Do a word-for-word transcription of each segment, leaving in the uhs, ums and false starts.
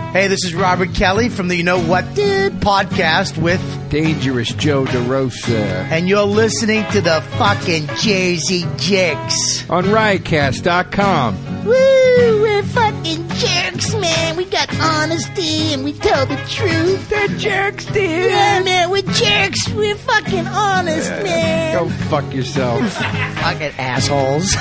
Hey, this is Robert Kelly from the You Know What Dude podcast with Dangerous Joe DeRosa. And you're listening to the fucking Jersey Jerks. On Riotcast dot com. Woo, we're fucking jerks, man. We got honesty and we tell the truth. They're jerks, dude. Yeah, man, we're jerks. We're fucking honest, yeah, man. Go fuck yourself. Fucking assholes.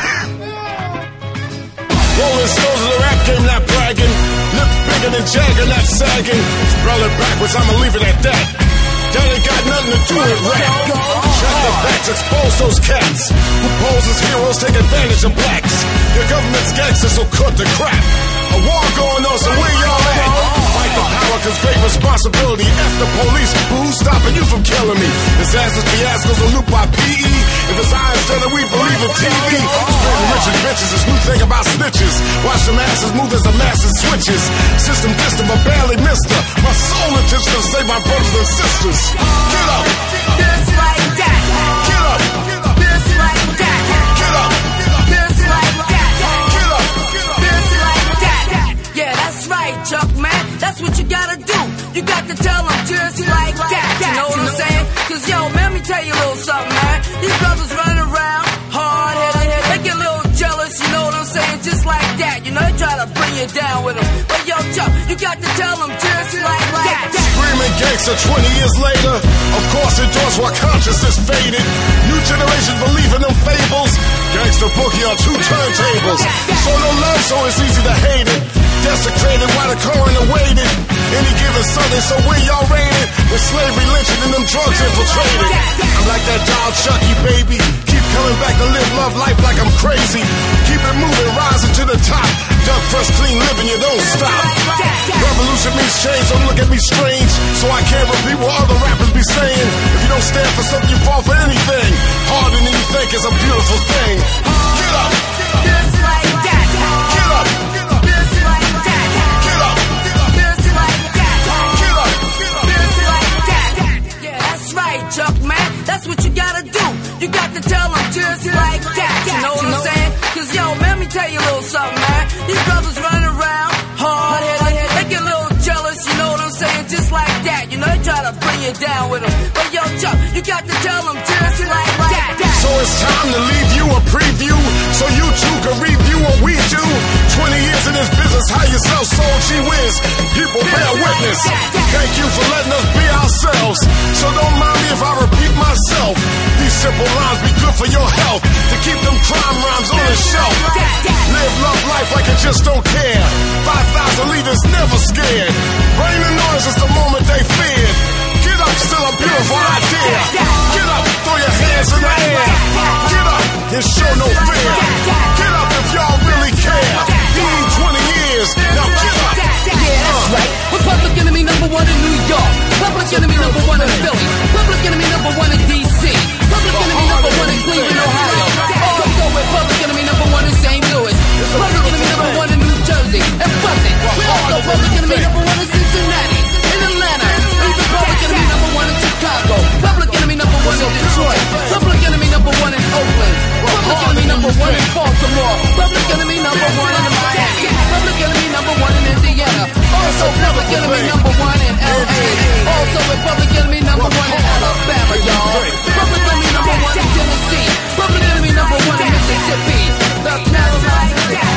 Rolling stones of the rap game, not bragging. Lips bigger than Jagger, not sagging. Spell it backwards, I'ma leave it at that. That ain't got nothing to do with rap. Check the facts, expose those cats who pose as heroes, take advantage of blacks. Your government's gangsters, so cut the crap. A war going on, so where y'all at? Fight the power, cause great responsibility. F the police, who's stopping you from killing me? Disasters, fiascos, are looped by P E. If it's I instead of we believe in T V. Spreading rich and bitches is new thing about snitches. Watch the masses move as the masses switches. System distant, but barely missed her. My soul intention to save my brothers and sisters. Get up! Just like that. Get up! Just like that. Get up! Just like that. Get up! Just like that. Yeah, that's right, Chuck, man. That's what you gotta do. You got to tell them just like that. You know what I'm saying? Cause yo, man, let me tell you a little something, man. These brothers running around, hard-headed, they get a little jealous, you know what I'm saying? Just like that. You know, they try to bring you down with them. But yo, Chuck, you got to tell them just like that. Screaming gangster twenty years later. Of course, endorsed while consciousness faded. New generations believe in them fables. Gangster boogie on two turntables. So no love, so it's easy to hate it. Desecrated while the coroner waited. Any given Sunday, so where y'all rated? With slavery lynching and them drugs infiltrated. I'm like that dog Chucky, baby. Keep coming back to live love life like I'm crazy. Keep it moving, rising to the top. Duck first, clean living, you don't stop. Revolution means change, don't look at me strange. So I can't repeat what other rappers be saying. If you don't stand for something, you fall for anything. Harder than you think is a beautiful thing. Get up! Just like that. Get up! Just like that. Get up! Just like that. Get up! Just like that. Yeah, that's right, Chuck, man. That's what you gotta do. You got to tell them just like that. You know what I'm saying? Cause yo, man, let me tell you a little something, man. These brothers running around, hard-headed, they get a little jealous, you know what I'm saying? Just like that. You know, they try to bring you down with them. But yo, Chuck, you got to tell them just like that. So it's time to leave you a preview, so you too can review what we do. Twenty years in this business, how you sell soul, gee whiz. People bear witness. Thank you for letting us be ourselves. So don't mind me if I repeat myself. These simple lines be good for your health, to keep them crime rhymes on the shelf. Live love life like you just don't care. Five thousand leaders never scared. Rain and noise is the moment they feared. Get up, still a beautiful idea. Get up, throw your hands in the air. Get up and show no fear. Get up if y'all really care. You need twenty years, now get up. Yeah, that's right. We're public enemy number one in New York. Public enemy number one in Philly. Public enemy number one in D C. Public enemy number one in Cleveland, Ohio. Also, we're public enemy number one in Saint Louis. Public enemy number one in New Jersey. And fuck it, we're also public enemy number one in Cincinnati. In Atlanta. We're public enemy number one in Chicago. Public enemy number one in Detroit. Public enemy number one in Oakland. Public enemy number one in Baltimore. Public enemy number one in Miami. Public enemy number one in Indiana. Also public enemy number one in L A. Also with public enemy number one in Alabama, y'all. Public enemy number one in Tennessee. Public enemy number one in Mississippi. That's not like that.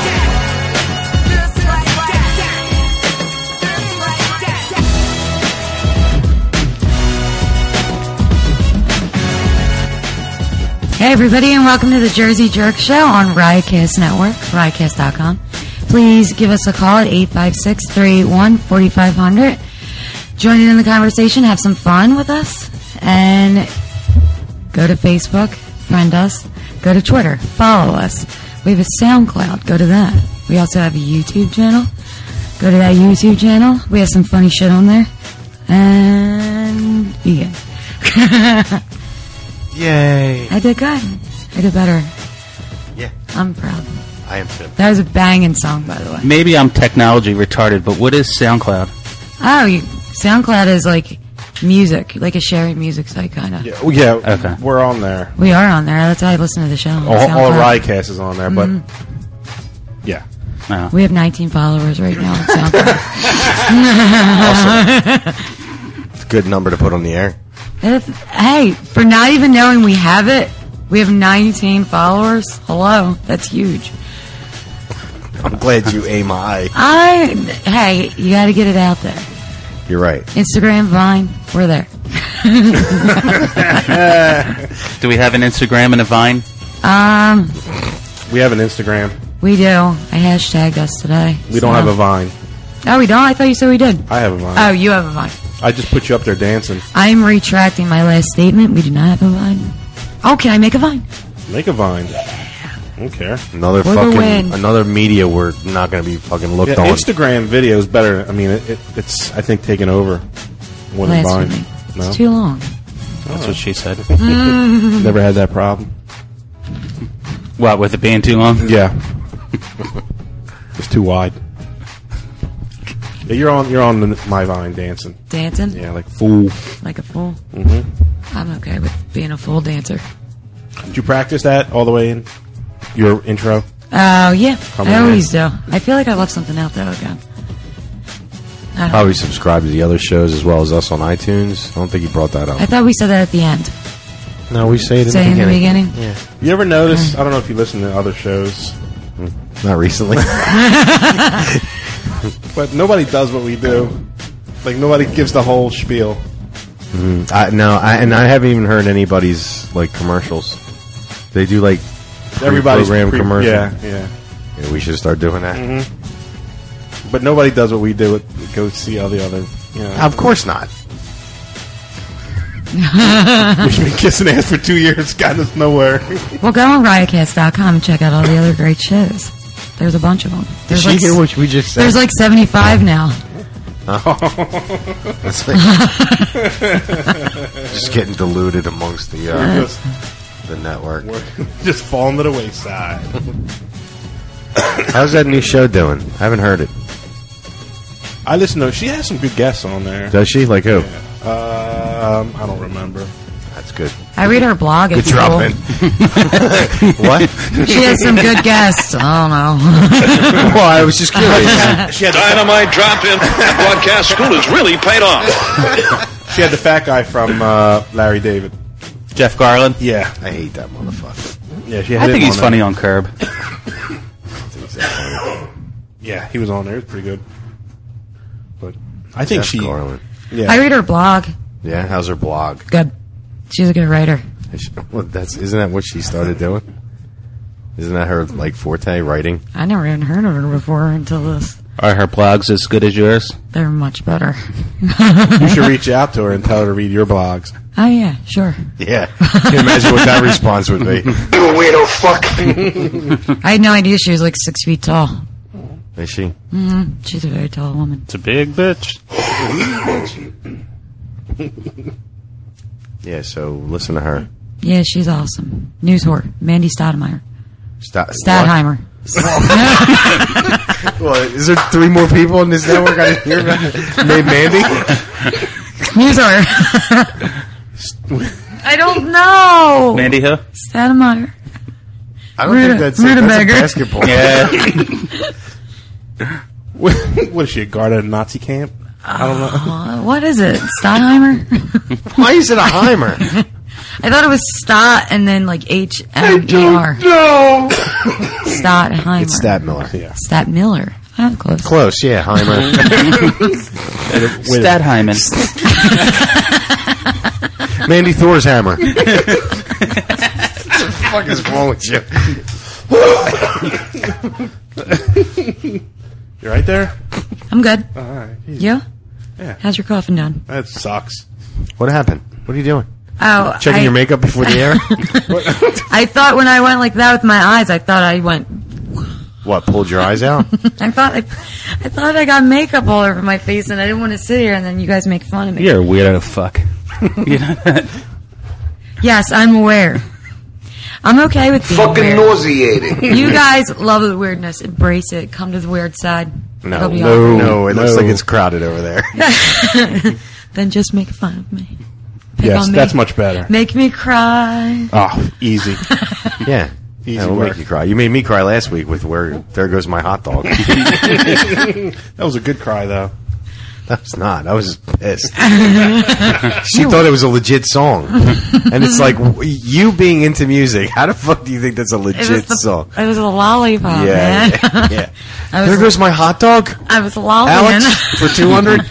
Just like that. Just like that. Hey everybody, and welcome to the Jersey Jerk Show on Riotcast Network, riotcast dot com. Please give us a call at eight five six, three eight one, four five zero zero. Join in in the conversation, have some fun with us, and go to Facebook, friend us, go to Twitter, follow us. We have a SoundCloud, go to that. We also have a YouTube channel. Go to that YouTube channel. We have some funny shit on there. And yeah. Yay. I did good. I did better. Yeah, I'm proud. I am too. That was a banging song, by the way. Maybe I'm technology retarded, but what is SoundCloud? Oh, you, SoundCloud is like music, like a sharing music site, kind of. Yeah, well, yeah Okay. we're on there. We are on there. That's how I listen to the show. All, all Riotcast is on there, but Mm-hmm. yeah. No. We have nineteen followers right now on SoundCloud. It's a good number to put on the air. If, hey, for not even knowing we have it, we have nineteen followers. Hello, that's huge. I'm glad you aim high. I, hey, you got to get it out there. You're right. Instagram, Vine, we're there. Do we have an Instagram and a Vine? Um, We have an Instagram. we do. I hashtagged us today. We don't have a Vine. Oh, we don't? I thought you said we did. I have a Vine. Oh, you have a Vine. I just put you up there dancing. I'm retracting my last statement. We do not have a Vine. Oh, can I make a Vine? Make a Vine. I don't care. Another For the fucking win. another media we're not going to be fucking looked Yeah, on. Instagram video is better. I mean, it, it, it's I think taken over more than Vine. Blasphemy. No, It's too long. That's what she said. never had that problem. What, with it being too long? Yeah, it's too wide. Yeah, you're on you're on the, my Vine dancing. Dancing? Yeah, like fool. Like a fool? Mm-hmm. I'm okay with being a full dancer. Did you practice that all the way in your intro? Oh, yeah. Come I on, always do. I feel like I left something out there again. I don't Probably subscribe to the other shows as well as us on iTunes. I don't think you brought that I up. thought we said that at the end. No, we say it in Say the in the beginning. beginning? Yeah, You ever notice? I don't know if you listen to other shows, not recently. but nobody does what we do. Like nobody gives the whole spiel. Mm, I, no, I, and I haven't even heard anybody's like commercials. They do like Everybody's program pre- commercial. Yeah, yeah. Yeah, we should start doing that. Mm-hmm. But nobody does what we do. It go see all the other. You know, Of course not. we've been kissing ass for two years, got us nowhere. Well, go on riotcast dot com and check out all the other great shows. There's a bunch of them. Did There's she like, hear what we just said? there's like seventy-five now. That's like- just getting diluted amongst the uh, Just, the network. we're just falling to the wayside. How's that new show doing? I haven't heard it. I listen to. She has some good guests on there. Does she? Like who? Um, I don't remember. That's good. I read her blog. Good It's dropping. cool. What? She has some good guests. I don't know. Well, I was just curious. She had the, Dynamite drop in. Broadcast school has really paid off. she had the fat guy from uh, Larry David. Jeff Garland? Yeah, I hate that motherfucker. yeah. She had I think him he's on funny there. on Curb. Yeah, he was on there. It was pretty good. But I think Jeff she. Garland. Yeah, I read her blog. Yeah, how's her blog? Good. She's a good writer. Is she- well, that's isn't that what she started doing? Isn't that her like forte, writing? I never even heard of her before until this. Are her blogs as good as yours? They're much better. you should reach out to her and tell her to read your blogs. Oh, yeah, sure. Yeah. Can you imagine what that response would be? You weirdo fuck. I had no idea she was like six feet tall. Is she? hmm She's a very tall woman. It's a big bitch. Yeah. So listen to her. Yeah, she's awesome. News whore. Mandy Stoudemire. Sta- Stadheimer. What? Well, is there three more people on this network I didn't hear about? Named Mandy? News whore. I don't know. Mandy who? Stoudemire. I don't Ruta- think that's, a, that's a Rutabaga. basketball. Yeah. What is she, a guard at a Nazi camp? I don't know. Uh, what is it? Stadheimer? Why is it a Heimer? I thought it was Stott and then like H M E R. No. Stadheimer. It's Stat Miller. Yeah. Stat Miller. Oh, close. Close, yeah, Heimer. Stadheimen. Mandy Thor's hammer. What the fuck is wrong with you? You right there? I'm good. All right. Jeez. You? Yeah. How's your coffin done? That sucks. What happened? What are you doing? Oh, Checking I, your makeup before the air? I thought when I went like that with my eyes, I thought I went. What, pulled your eyes out? I thought I, I thought I got makeup all over my face, and I didn't want to sit here, and then you guys make fun of me. You're a weirdo fuck. You know that? Yes, I'm aware. I'm okay with being Fucking weird. nauseating. You guys love the weirdness. Embrace it. Come to the weird side. No, It'll be no, all no. It looks No. like it's crowded over there. right. Then just make fun of me. Pick Yes, on me. that's much better. Make me cry. Oh, easy. Yeah. Easy Yeah, we'll work. make you cry. You made me cry last week with where there goes my hot dog. That was a good cry, though. That was not. I was just pissed. She thought it was a legit song, and it's like w- you being into music. How the fuck do you think that's a It was legit the, song? It was a lollipop, Yeah, man. yeah, yeah. I was, There goes my hot dog, I was lollying. Alex, for two hundred.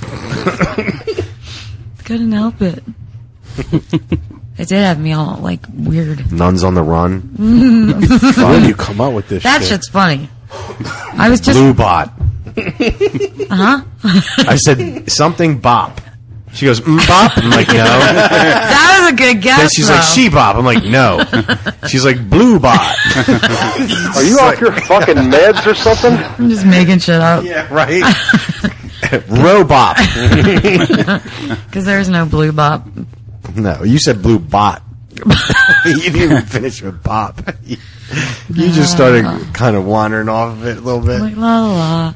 Couldn't help it. It did have me all like weird. Nuns on the Run. Where do you come up with this That shit? shit's funny. I was just Blue Bot. huh? I said something bop. She goes mm, bop. I'm like no. That was a good guess. Then she's though. like she bop. I'm like no. She's like blue bot. Are you off your fucking meds or something? I'm just making shit up. Yeah, right. Robop. Because there's no blue bop. No, you said blue bot. You didn't even finish with bop. You, you just started kind of wandering off of it a little bit. Like la la la.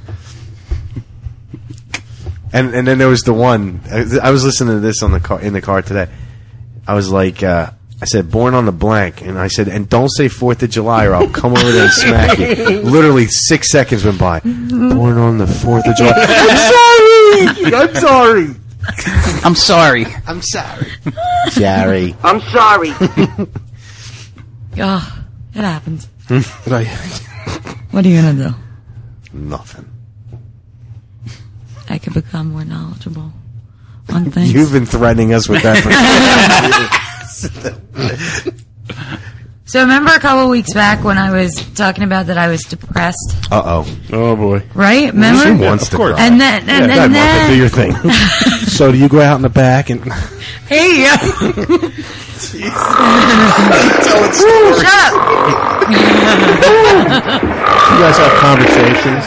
And and then there was the one. I, I was listening to this on the car in the car today. I was like, uh, I said, "Born on the blank," and I said, "And don't say Fourth of July, or I'll come over there and smack you." Literally six seconds went by. Born on the Fourth of July. I'm sorry. I'm sorry. I'm sorry. I'm sorry. Sorry. I'm sorry. Oh, it happens. Right. What are you gonna do? Nothing. I could become more knowledgeable on things. You've been threatening us with that. For So remember a couple weeks back when I was talking about that I was depressed, uh oh. Oh, boy. right? Remember? She wants to Of course. cry. And then, and, Yeah, and go ahead, Martha, do then, your thing. So do you go out in the back and... hey, yo. Shut up. You guys have conversations?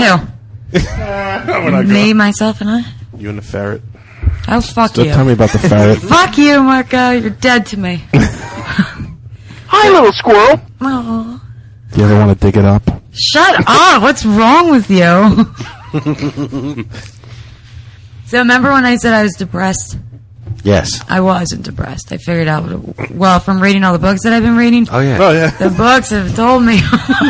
Who? Me, myself, and I? You and the ferret? Oh, fuck So you. tell me about the ferret. Fuck you, Marco. You're dead to me. Hi, little squirrel. Oh. Do you ever want to dig it up? Shut up! What's wrong with you? So remember when I said I was depressed? Yes. I wasn't depressed. I figured out what it, well, from reading all the books that I've been reading. Oh yeah. Oh, yeah. The books have told me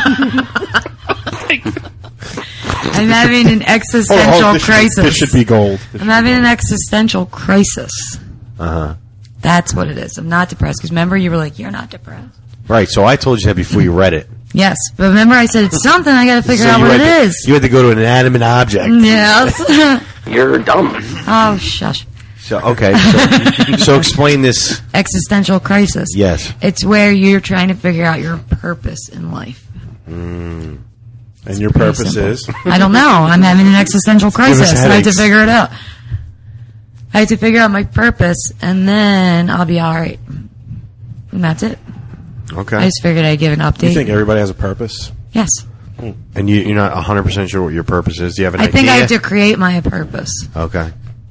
I'm having an existential Oh, oh, this should- crisis. This should be gold. This I'm having an existential crisis. Uh huh. That's what it is. I'm not depressed. Because remember, you were like, you're not depressed. Right. So I told you that before you read it. Yes. But remember, I said it's something. I got to figure So out you what it had to- is. You had to go to an inanimate object. Yes. You're dumb. Oh, shush. So okay. So, so explain this. Existential crisis. Yes. It's where you're trying to figure out your purpose in life. Mm. And your Pretty purpose simple. is? I don't know. I'm having an existential Give us crisis. And I have to headaches. figure it out. I have to figure out my purpose, and then I'll be all right. And that's it. Okay. I just figured I'd give an update. You think everybody has a purpose? Yes. And you, you're not one hundred percent sure what your purpose is. Do you have an I idea? think I have to create my purpose. Okay.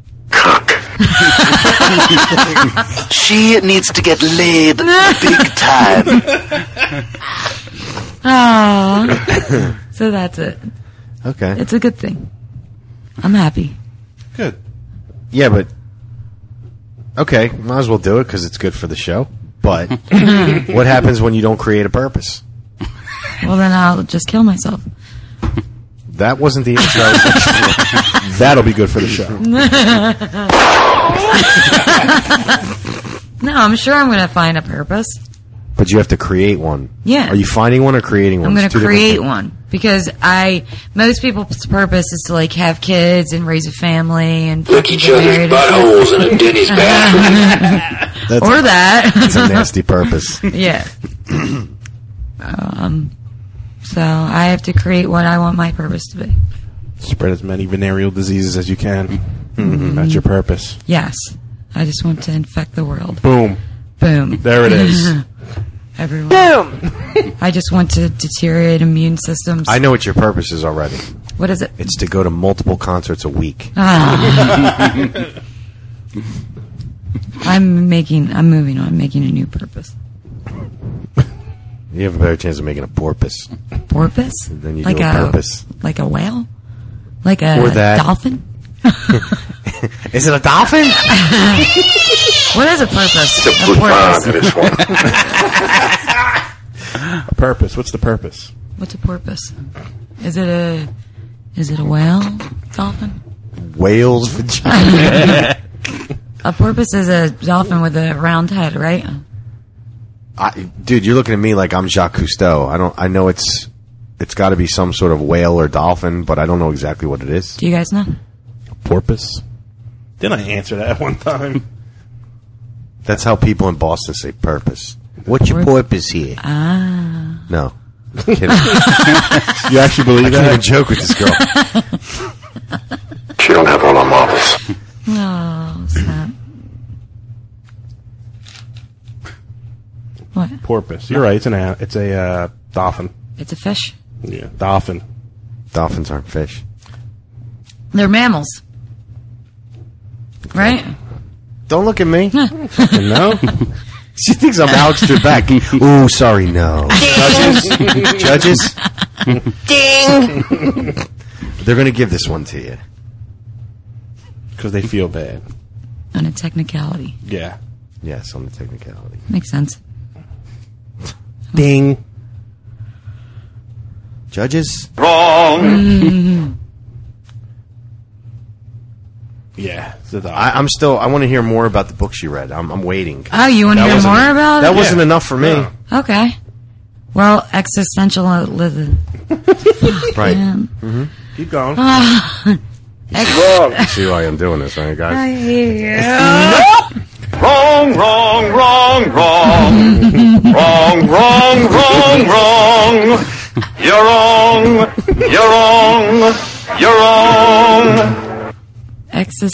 She needs to get laid big time. Oh. So that's it. Okay. It's a good thing. I'm happy. Good. Yeah, but okay, might as well do it because it's good for the show. But what happens when you don't create a purpose? Well, then I'll just kill myself. That wasn't the answer. I was looking for. That'll be good for the show. No, I'm sure I'm going to find a purpose. But you have to create one. Yeah. Are you finding one or creating one? I'm going It's to two different create things. one because I most people's purpose is to like have kids and raise a family and Lick fucking each get other's married and buttholes in a Denny's bathroom. That's or a, that. That's a nasty purpose. Yeah. um. So I have to create what I want my purpose to be. Spread as many venereal diseases as you can. Mm-hmm. That's your purpose. Yes. I just want to infect the world. Boom. Boom. There it is. Everyone. Boom. I just want to deteriorate immune systems. I know what your purpose is already. What is it? It's to go to multiple concerts a week. Ah. I'm making. I'm moving on. I'm making a new purpose. You have a better chance of making a porpoise. Porpoise? Than you like do a a purpose. Like a whale? Like a Or that. dolphin? Is it a dolphin? What is a purpose? It's a good porpoise. pond, this one. A purpose. What's the purpose? What's a porpoise? Is it a is it a whale dolphin? Whale's vagina. A porpoise is a dolphin with a round head, right? I, dude, you're looking at me like I'm Jacques Cousteau. I don't. I know it's it's got to be some sort of whale or dolphin, but I don't know exactly what it is. Do you guys know? Porpoise. Didn't I answer that one time? That's how people in Boston say purpose. What's your porpoise here? Ah. No. I'm kidding. You actually believe I that? can't even joke with this girl. She don't have all our marbles. Oh, snap. What? Porpoise. You're right. It's an a, it's a uh, dolphin. It's a fish. Yeah, dolphin. Dolphins aren't fish. They're mammals. Right? Don't look at me. No. She thinks I'm Alex Trebek. Ooh, sorry, no. Judges? Judges? Ding! They're going to give this one to you. Because they feel bad. On a technicality. Yeah. Yes, on the technicality. Makes sense. Ding. Judges? Wrong. Yeah. It's a dolphin. I, I'm still, I want to hear more about the books you read. I'm, I'm waiting. Oh, you want to That hear wasn't- more about That it? wasn't enough for me. No. Okay. Well, existentialism. Right. Um, Keep going. ex- You see why I'm doing this, right, guys? I hear you. Wrong, wrong, wrong, wrong. Wrong, wrong, wrong, wrong. You're wrong. You're wrong. You're wrong. Exist-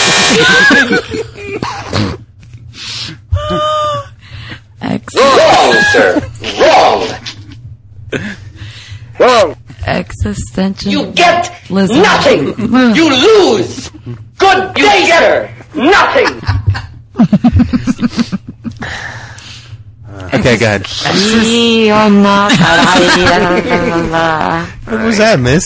Ex- Wrong, sir. Wrong. Wrong. existential. You get Listen. nothing. You lose. Good day, sir. Nothing. Okay, go ahead. What was that, miss?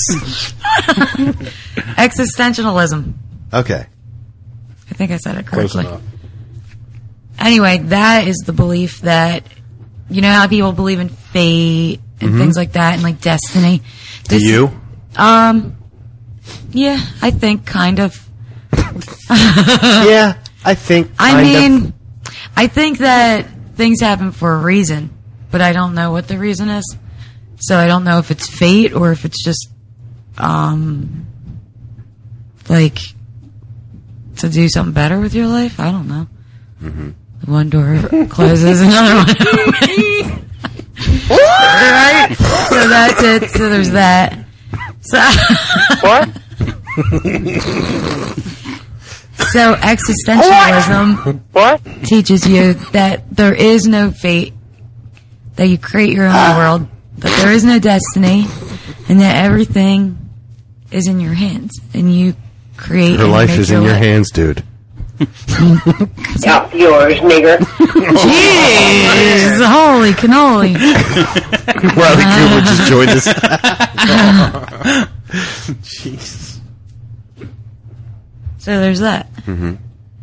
Existentialism. Okay. I think I said it Close correctly. enough. Anyway, that is the belief that, you know how people believe in fate and Mhm. things like that and like destiny. Do you? Um, yeah, I think kind of. Yeah, I think. I kind mean, of. I think that things happen for a reason, but I don't know what the reason is. So I don't know if it's fate or if it's just, um, like to do something better with your life. I don't know. Mm-hmm. One door closes, another one. Right? So that's it. So there's that. So What? So existentialism What? teaches you that there is no fate, that you create your own world, that there is no destiny, and that everything is in your hands, and you create. Her and life make is your in your life. hands, dude. Not yours, nigger. Jeez, holy cannoli! Riley Cooper just joined us. Jeez. So there's that. Mm-hmm.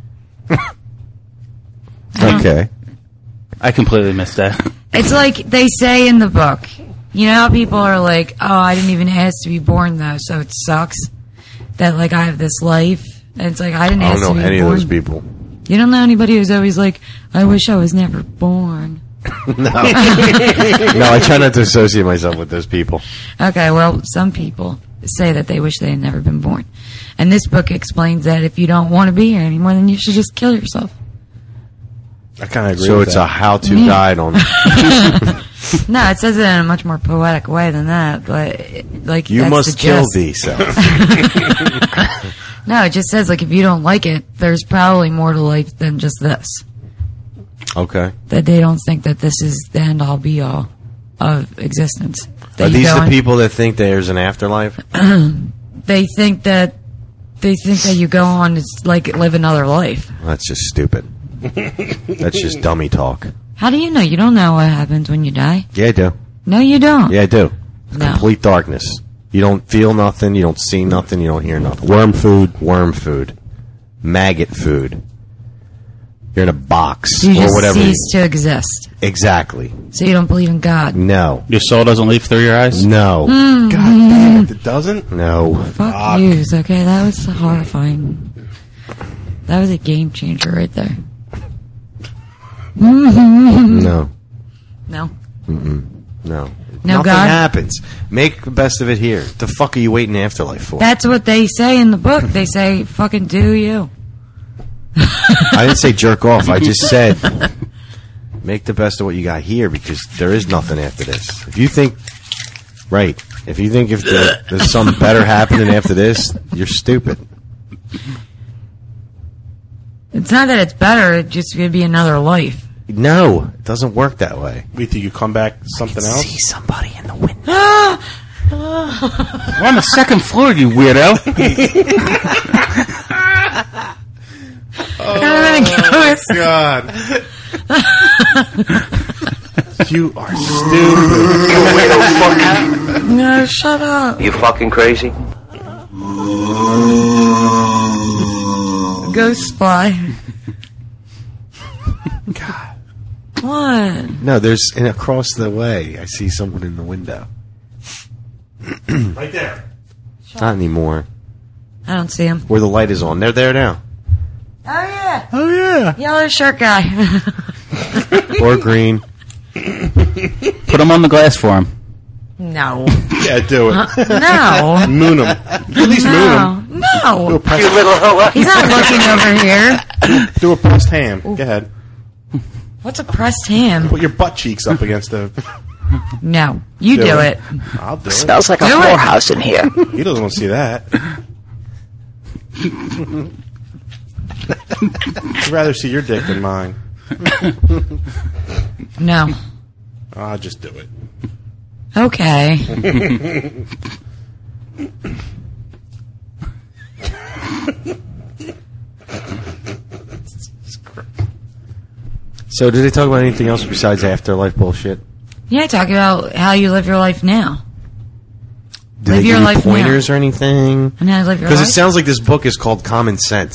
Okay. I completely missed that. It's like they say in the book. You know how people are like, "Oh, I didn't even ask to be born, though, so it sucks that like I have this life." And it's like I didn't I ask don't to know be any born. of those people. You don't know anybody who's always like, "I wish I was never born." No. No, I try not to associate myself with those people. Okay, well, some people say that they wish they had never been born. And this book explains that if you don't want to be here anymore, then you should just kill yourself. I kind of agree So with it's that. a how-to Yeah. guide on. No, it says it in a much more poetic way than that, but it, like You that's must the kill gist. thee self. No, it just says like if you don't like it, there's probably more to life than just this. Okay. That they don't think that this is the end all be all of existence. That Are you these go the on- people that think there's an afterlife? They think that they think that you go on to like live another life. That's just stupid. That's just dummy talk. How do you know? You don't know what happens when you die. Yeah, I do. No, you don't. Yeah, I do. No. Complete darkness. You don't feel nothing. You don't see nothing. You don't hear nothing. Worm food. Worm food. Maggot food. You're in a box You or just whatever. cease to exist. Exactly. So you don't believe in God. No. Your soul doesn't leave through your eyes? No. Mm. God damn it, it doesn't? No. Fuck Fuck. yous, okay? That was horrifying. That was a game changer right there. No. No. Mm-mm. No. No, Nothing God? happens. Make the best of it here. The fuck are you waiting afterlife for? That's what they say in the book. They say, fucking do you. I didn't say jerk off. I just said make the best of what you got here because there is nothing after this. If you think, right, if you think if there, there's something better happening after this, you're stupid. It's not that it's better, it's just going to be another life. No, it doesn't work that way. We think you come back something else? See somebody in the window. We're on the second floor, you weirdo. Oh, God. You are stupid. No, shut up. You fucking crazy? Ghost fly. God. What? No, there's and across the way. I see someone in the window. Right there. Not anymore. I don't see him. Where the light is on. They're there now. Oh, yeah. Oh, yeah. Yellow shirt guy. Or green. Put them on the glass for him. No. Yeah, do it. No. Moon him. At least moon him. No. No. Do a pressed, You little hoe. He's not looking over here. do a pressed ham. Go ahead. What's a pressed ham? Put your butt cheeks up against the... No. You do, Do it. it. I'll do it. Smells like a Do it. whorehouse in here. He doesn't want to see that. I'd rather see your dick than mine. No. I'll just do it. Okay. So, did they talk about anything else besides afterlife bullshit? Yeah, talk about how you live your life now. Do Live they your give you life pointers or anything? And how to live your Because life. it sounds like this book is called Common Sense.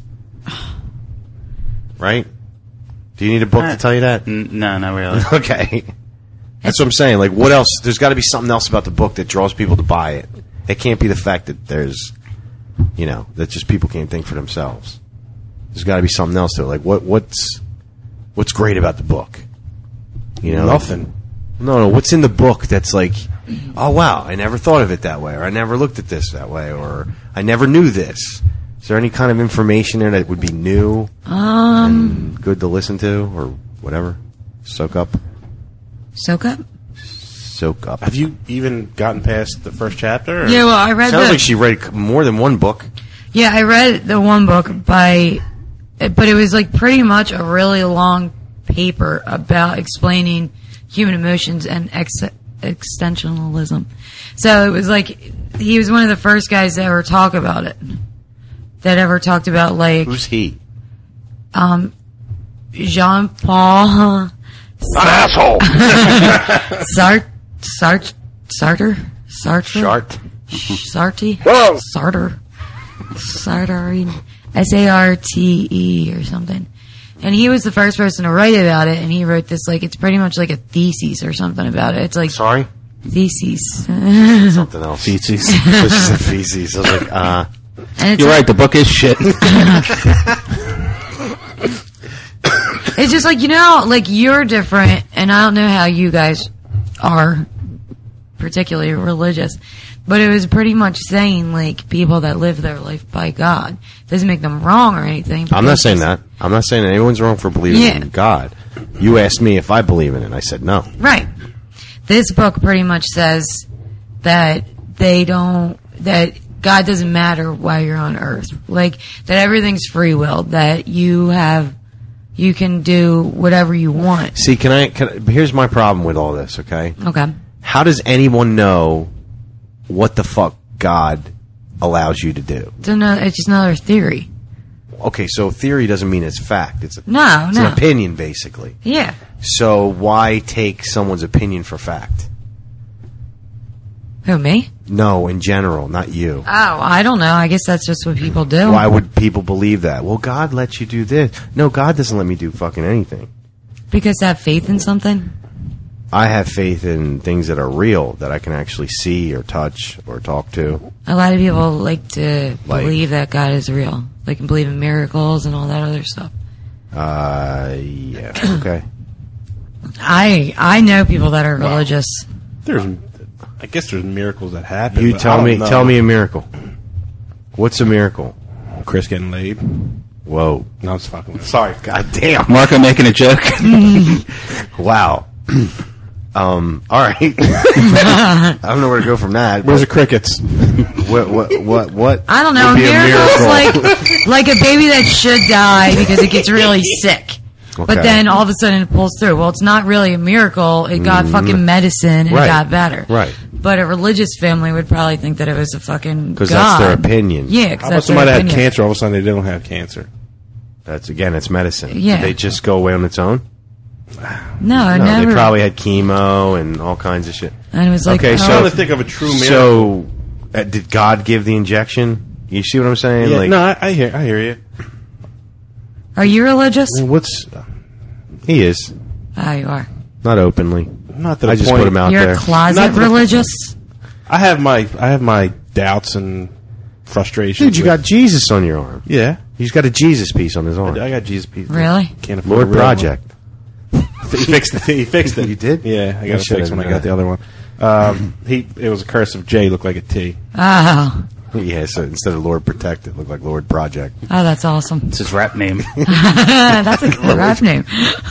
Right? Do you need a book to tell you that? N- no, not really. Okay. That's what I'm saying. Like, what else? There's got to be something else about the book that draws people to buy it. It can't be the fact that there's, you know, that just people can't think for themselves. There's got to be something else to it. Like, what, what's, what's great about the book? You know, Nothing. No, no. What's in the book that's like, oh wow, I never thought of it that way, or I never looked at this that way, or I never knew this. Is there any kind of information there that would be new Um, and good to listen to, or whatever? Soak up. Soak up? Soak up. Have you even gotten past the first chapter? Or? Yeah, well, I read Sounds the... like she read c- more than one book. Yeah, I read the one book by... But it was like pretty much a really long paper about explaining human emotions and ex- extensionalism. So it was like... He was one of the first guys to ever talk about it. That ever talked about, like... Who's he? Um, Jean-Paul... An asshole. Sart... Sart... Sartre? Sartre? Chart. Sartre? Whoa. Sartre. Sartre. S A R T E or something. And he was the first person to write about it, and he wrote this, like, it's pretty much like a thesis or something about it. It's like... Sorry? Theses. Something else. Feces. This is a feces. I was like, uh... And it's You're like- right, the book is shit. It's just like, you know, like, you're different, and I don't know how you guys are particularly religious, but it was pretty much saying, like, people that live their life by God. Doesn't make them wrong or anything. but I'm not it's saying just- that. I'm not saying that anyone's wrong for believing Yeah. in God. You asked me if I believe in it. I said no. Right. This book pretty much says that they don't, that God doesn't matter while you're on earth. Like, that everything's free will, that you have, you can do whatever you want. See, can I, can I... Here's my problem with all this, okay? Okay. How does anyone know what the fuck God allows you to do? It's, another, it's just another theory. Okay, so theory doesn't mean it's fact. It's, a, No, it's no. an opinion, basically. Yeah. So why take someone's opinion for fact? Who, me? No, in general, not you. Oh, I don't know. I guess that's just what people do. Why would people believe that? Well, God lets you do this. No, God doesn't let me do fucking anything. Because they have faith in something? I have faith in things that are real, that I can actually see or touch or talk to. A lot of people like to Like- believe that God is real. They can believe in miracles and all that other stuff. Uh, yeah, okay. I I know people that are religious. There's, I guess there's miracles that happen. You but I tell don't me, know. tell me a miracle. What's a miracle? Chris getting laid. Whoa. No, I was fucking with him. Sorry. God damn. Marco making a joke. Wow. Um, all right. I don't know where to go from that. Where's the crickets? What, what, what, what? I don't know. would be a Miracles miracle? like like a baby that should die because it gets really sick. Okay. But then all of a sudden it pulls through. Well, it's not really a miracle. It got fucking medicine and Right. it got better. Right. But a religious family would probably think that it was a fucking Because God. that's their opinion. Yeah, How because about that's their somebody that had opinion. cancer, all of a sudden they don't have cancer? That's, again, it's medicine. Yeah. Did they just go away on its own? No, No, never. they probably had chemo and all kinds of shit. And it was like, okay, oh, so I'm trying to think of a true miracle. So, uh, did God give the injection? You see what I'm saying? Yeah, like, no, I, I hear, I hear you. are you religious? I mean, what's he is Ah, you are. not openly. not that I just put him out You're there. closet Not that- religious? I have my, I have my doubts and frustrations. Dude, you with- got Jesus on your arm. yeah. He's got a Jesus piece on his arm. I got Jesus pieces. Really? Can't afford Lord a real Project. one. He fixed it. He fixed it. You did? Yeah, I I got it should've fixed when I known got that. the other one. Um, he it was a curse of J, looked like a T. Oh. Yeah, so instead of Lord Protect, it looked like Lord Project. Oh, that's awesome. It's his rap name. That's a good rap name.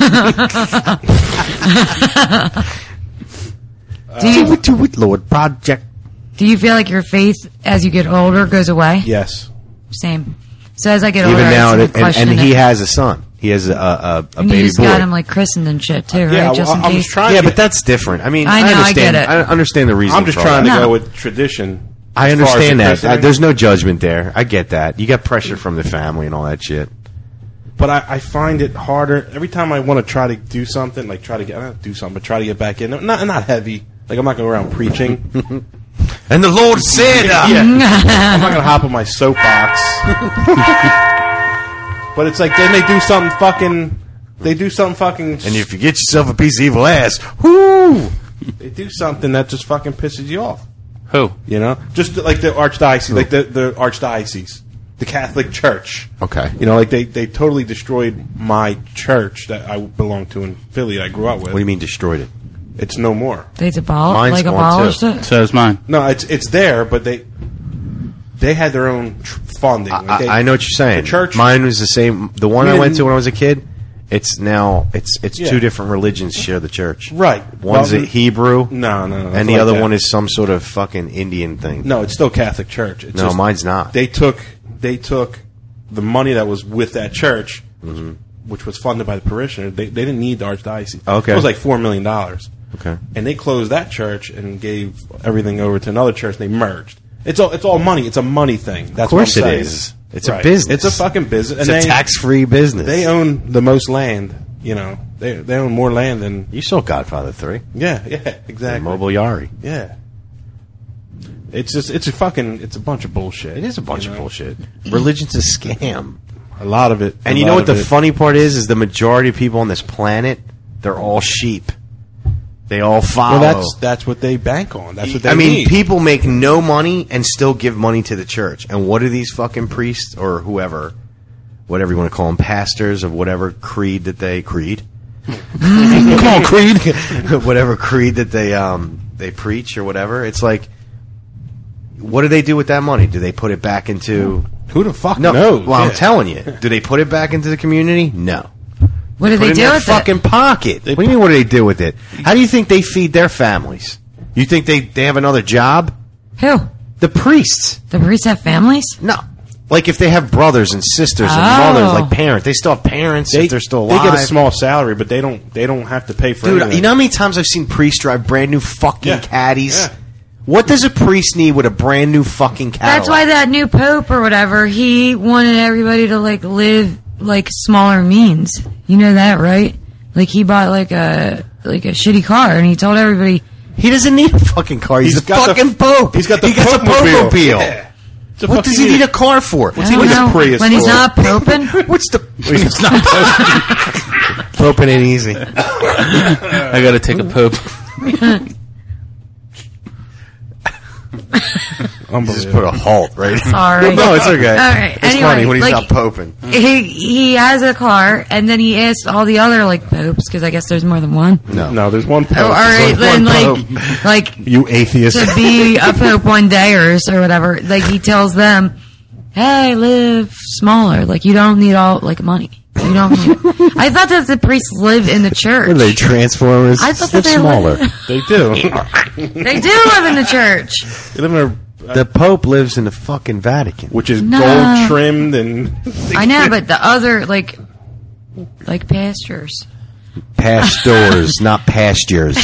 do you Do it, Lord Project. do you feel like your faith as you get older goes away? Yes. Same. So as I get older, Even now, I and, start and, and questioning he it. has a son. He has a, a, a And baby you just boy. got him like christened and shit too, right? Yeah, well, just in I- I'm case. just trying yeah, to but get- that's different. I mean, I know, I understand. get it. I understand the reason. I'm just for trying all to that. No. go with tradition. I as far as understand the that. christening. Uh, there's no judgment there. I get that. You got pressure from the family and all that shit. But I, I find it harder every time I want to try to do something, like try to get not do something, but try to get back in. Not not heavy. Like I'm not going around preaching. And the Lord said, uh, Yeah. I'm not gonna hop on my soapbox. But it's like then they do something fucking. They do something fucking. and if you get yourself a piece of evil ass, whoo! They do something that just fucking pisses you off. Who? You know, just like the archdiocese, like the the archdiocese, the Catholic Church. Okay. You know, like they they totally destroyed my church that I belonged to in Philly. That I grew up with. What do you mean destroyed it? It's no more. They abol- Mine's like gone, abolished too. it. So is mine. No, it's it's there, but they they had their own tr- funding. Like they- I, I know what you're saying. The church. Mine was the same. The one We I went didn't- to when I was a kid. It's now it's it's Yeah. two different religions share the church. Right. One's Well, a Hebrew. No, no, no. and nothing the like other that. one is some sort of fucking Indian thing. No, it's still Catholic Church. It's No, just- mine's not. They took they took the money that was with that church, Mm-hmm. which was funded by the parishioners. They, they didn't need the archdiocese. Okay. It was like four million dollars. Okay. And they closed that church and gave everything over to another church. They merged. It's all it's all money. It's a money thing. That's Of course what I'm it saying. is. It's a Right. business. It's a fucking business. It's and a they, tax-free business. They own the most land. You know, they they own more land than You saw Godfather three. yeah, yeah, exactly. Mobile Yari. Yeah. It's just it's a fucking it's a bunch of bullshit. It is a bunch you of know? bullshit. Religion's a scam. A lot of it. And a you know lot what the of it. funny part is? Is the majority of people on this planet, they're all sheep. They all follow. Well, that's that's what they bank on. That's what they I mean, need. people make no money and still give money to the church. And what do these fucking priests or whoever, whatever you want to call them, pastors of whatever creed that they creed? Come on, creed. Whatever creed that they um they preach or whatever. It's like, what do they do with that money? Do they put it back into? Who the fuck No. knows? Well, I'm Yeah. telling you. Do they put it back into the community? No. What do Put they it in do their with fucking it? pocket. What do you mean? What do they do with it? How do you think they feed their families? You think they, they have another job? Who? The priests. The priests have families? No. Like if they have brothers and sisters and Oh. mothers, like parents, they still have parents if they're still alive. They get a small salary, but they don't. They don't have to pay for Dude, anything. you know how many times I've seen priests drive brand new fucking Yeah. caddies? Yeah. What does a priest need with a brand new fucking Cadillac? That's why that new pope or whatever, he wanted everybody to like live like smaller means. You know that, right? Like he bought like a like a shitty car and he told everybody He doesn't need a fucking car. He's, He's the got the- fucking Pope. he's got the he gets a Pope-mobile. Pope-mobile. Yeah. So What fuck does you he need need- a car for? What's I he don't need a know. Prius When he's for? not poping. What's the... It's not Poping ain't easy. I gotta take a poop. Just put a halt, right? Sorry. No, it's okay. All right. It's Anyway, funny when he's like, not poping. He he has a car, and then he asked all the other like popes because I guess there's more than one. No. No, there's one pope. Oh, all right, There's then one like pope. like You atheist. to be a pope one day or or whatever. Like he tells them, "Hey, live smaller. Like you don't need all like money. You don't need it." I thought that the priests live in the church. What are they, Transformers? I thought They're that they smaller. live- They do. They do live in the church. They live in a, The Pope lives in the fucking Vatican. which is No. gold trimmed and. I know, but the other like like pastures. Pastors, not pastures.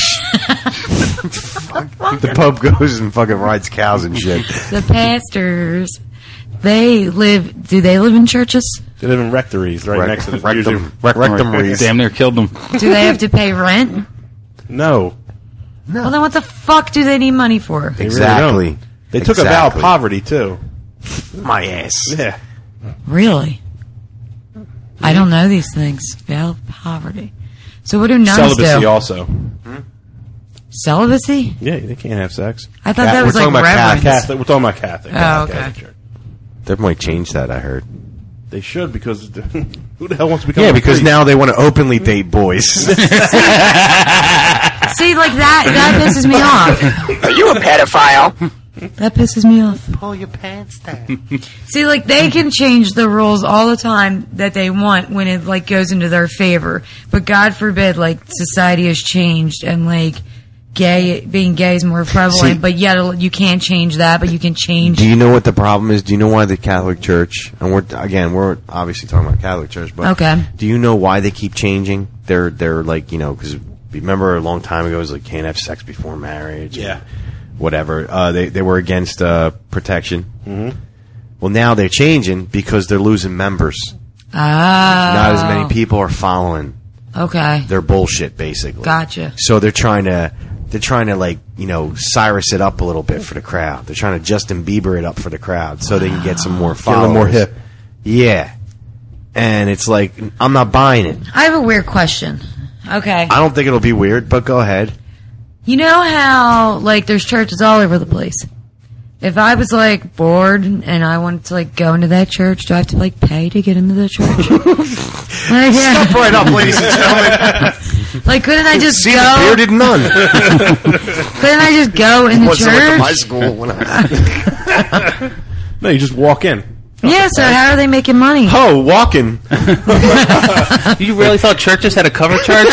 The Pope goes and fucking rides cows and shit. The pastors, they live. Do they live in churches? They live in rectories right Rec- next to the rectum, usually- rectum Damn near killed him. Do they have to pay rent? No. Well, then what the fuck do they need money for? They Exactly. Really don't. They took a vow of Exactly. poverty, too. My ass. Yeah. Really? I don't know these things. Veil of poverty. So what do nuns Celibacy do? also. Celibacy? Yeah, they can't have sex. I thought Ca- that was we're like talking about reverence. Catholic. We're talking about Catholic. Oh, Yeah, okay. Catholic Church. They might change that, I heard. They should because who the hell wants to become? Yeah, a because priest? now they want to openly date boys. See, like that, that pisses me off. Are you a pedophile? That pisses me off. Pull your pants down. See, like they can change the rules all the time that they want when it like goes into their favor. But God forbid, like society has changed and like gay being gay is more prevalent. See- but yet you can't change that. But you can change. Do you know what the problem is? Do you know why the Catholic Church, and we're again we're obviously talking about Catholic Church, but Okay. do you know why they keep changing? They're they're like you know because remember a long time ago it was like can't have sex before marriage. and Yeah. whatever. Uh, they they were against uh, protection. Mhm. Well, now they're changing because they're losing members. Ah, Not as many people are following Okay, their bullshit, basically. gotcha. So they're trying to they're trying to like you know Cyrus it up a little bit for the crowd. They're trying to Justin Bieber it up for the crowd so they can get some more Get a followers. little more hip. Yeah, and it's like I'm not buying it. I have a weird question. Okay, I don't think it'll be weird, but go ahead. you know how like there's churches all over the place. If I was like bored and I wanted to like go into that church, do I have to like pay to get into the church? like, yeah. Step right up, ladies and gentlemen. Like, couldn't I just See go? the bearded nun. Couldn't I just go in the Once I went to my church? school when I No, you just walk in. Yeah. So how are they making money? oh walking. You really thought churches had a cover charge?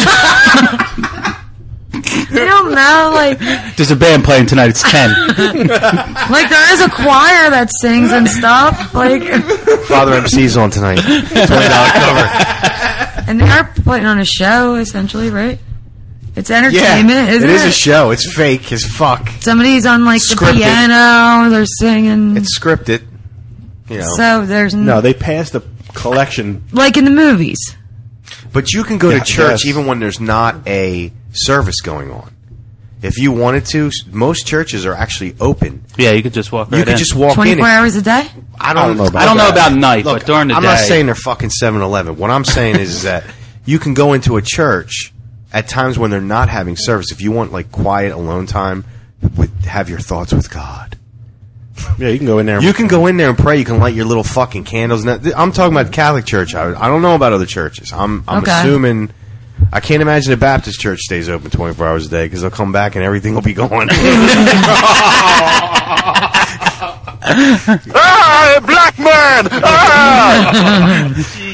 I don't know. Like, There's a band playing tonight. It's ten. like there is a choir that sings and stuff. Like, Father M C's on tonight. Twenty dollar cover. and they are putting on a show essentially, right? It's entertainment, Yeah, isn't it it? is a show. It's fake as fuck. Somebody's on like the Scripted. piano. They're singing. It's scripted. You know. So there's n- No, they passed a collection. like in the movies. But you can go Yeah, to church yes. even when there's not a service going on. If you wanted to, s- most churches are actually open. Yeah, you could just walk right You could in. just walk in. twenty-four and- hours a day. I don't, know about I don't know that. about night, Look, but during the I'm day. not saying they're fucking seven eleven. What I'm saying is that you can go into a church at times when they're not having service. If you want like quiet alone time, with have your thoughts with God. Yeah, you can go in there. You can go in there and pray. You can light your little fucking candles. Now, th- I'm talking about Catholic Church. I, I don't know about other churches. I'm, I'm Okay. assuming. I can't imagine a Baptist church stays open twenty-four hours a day because they'll come back and everything will be gone. Ah, black man! Ah!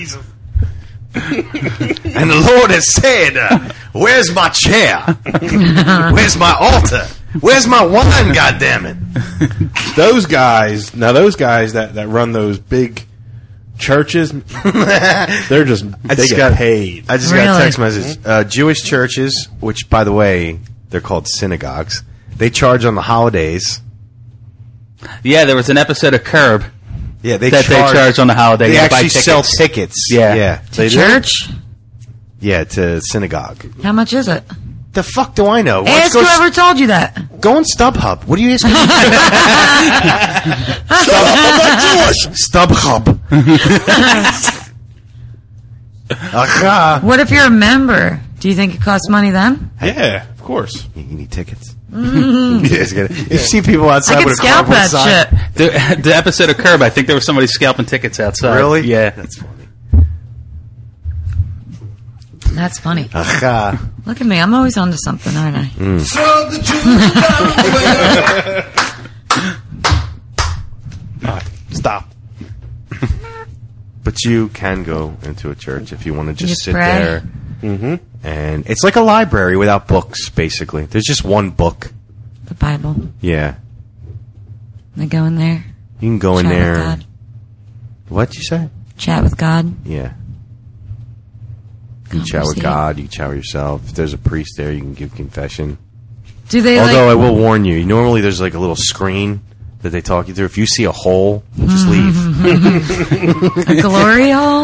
And the Lord has said, uh, "Where's my chair? Where's my altar? Where's my wine? God damn it!" those guys. Now, those guys that, that run those big churches, they're just I they just get got paid. I just got Really? a text message. Uh, Jewish churches, which by the way they're called synagogues, they charge on the holidays. Yeah, there was an episode of Curb Yeah, they that charge, they charge on the holiday. They You buy actually sell tickets. tickets. Yeah. yeah, To they do. church. Yeah, to synagogue. How much is it? The fuck do I know? Ask Let's go whoever told you that. Go on StubHub. What are you asking? StubHub. Aha. What if you're a member? Do you think it costs money then? Yeah, of course. You need tickets. Mm. You, you see people outside I with could a scalp cardboard that sign. shit. The, the episode of Curb, I think there was somebody scalping tickets outside. Really? Yeah. That's funny. That's funny. Aha. Look at me. I'm always onto something, aren't I? Mm. uh, stop. But you can go into a church if you want to just, Just sit pray. there. Mm-hmm. And it's like a library without books, basically. There's just one book. The Bible. Yeah. I go in there. You can go in Chat with there. God. What'd you say? Chat with God. Yeah. You can chat with Conversate. God. You can chat with yourself. If there's a priest there, you can give confession. Do they Although I like... will warn you, normally there's like a little screen that they talk you through. If you see a hole, just leave. A glory hole?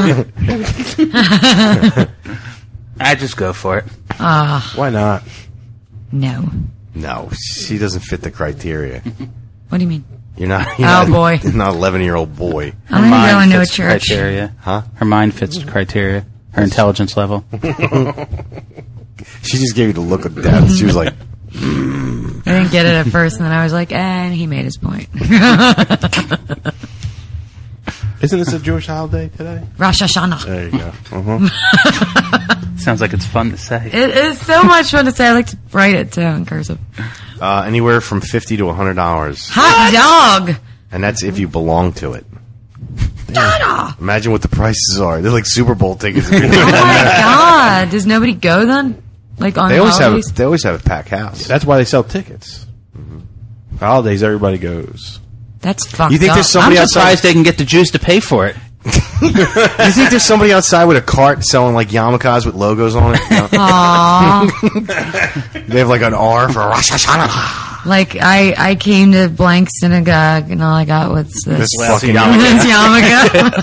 I just go for it. Ah, Why not? no. No, she doesn't fit the criteria. What do you mean? You're not. You're Oh, not, boy. You're not an eleven-year-old boy. I'm going to go Mind into a fits church. Criteria. Huh? Her mind fits criteria. Her intelligence level. She just gave you the look of death. She was like, I didn't get it at first, and then I was like, and he made his point. Isn't this a Jewish holiday today? Rosh Hashanah. There you go. Uh-huh. Sounds like it's fun to say. It is so much fun to say. I like to write it, too, in cursive. uh, anywhere from fifty to a hundred dollars, Hot dog! and that's if you belong to it. Dada! Imagine what the prices are. They're like Super Bowl tickets. Oh, my God. Does nobody go, then? Like, on They always holidays? have. They always have a packed house. That's why they sell tickets. For holidays, everybody goes. That's fucked You think up. there's I'm somebody surprised outside? they can get the Jews to pay for it. You think there's somebody outside with a cart selling like yarmulkes with logos on it? You know? Aww. They have like an R for Rosh Hashanah. Like, I, I came to blank synagogue, and all I got was this. This Lousy fucking This yarmulke.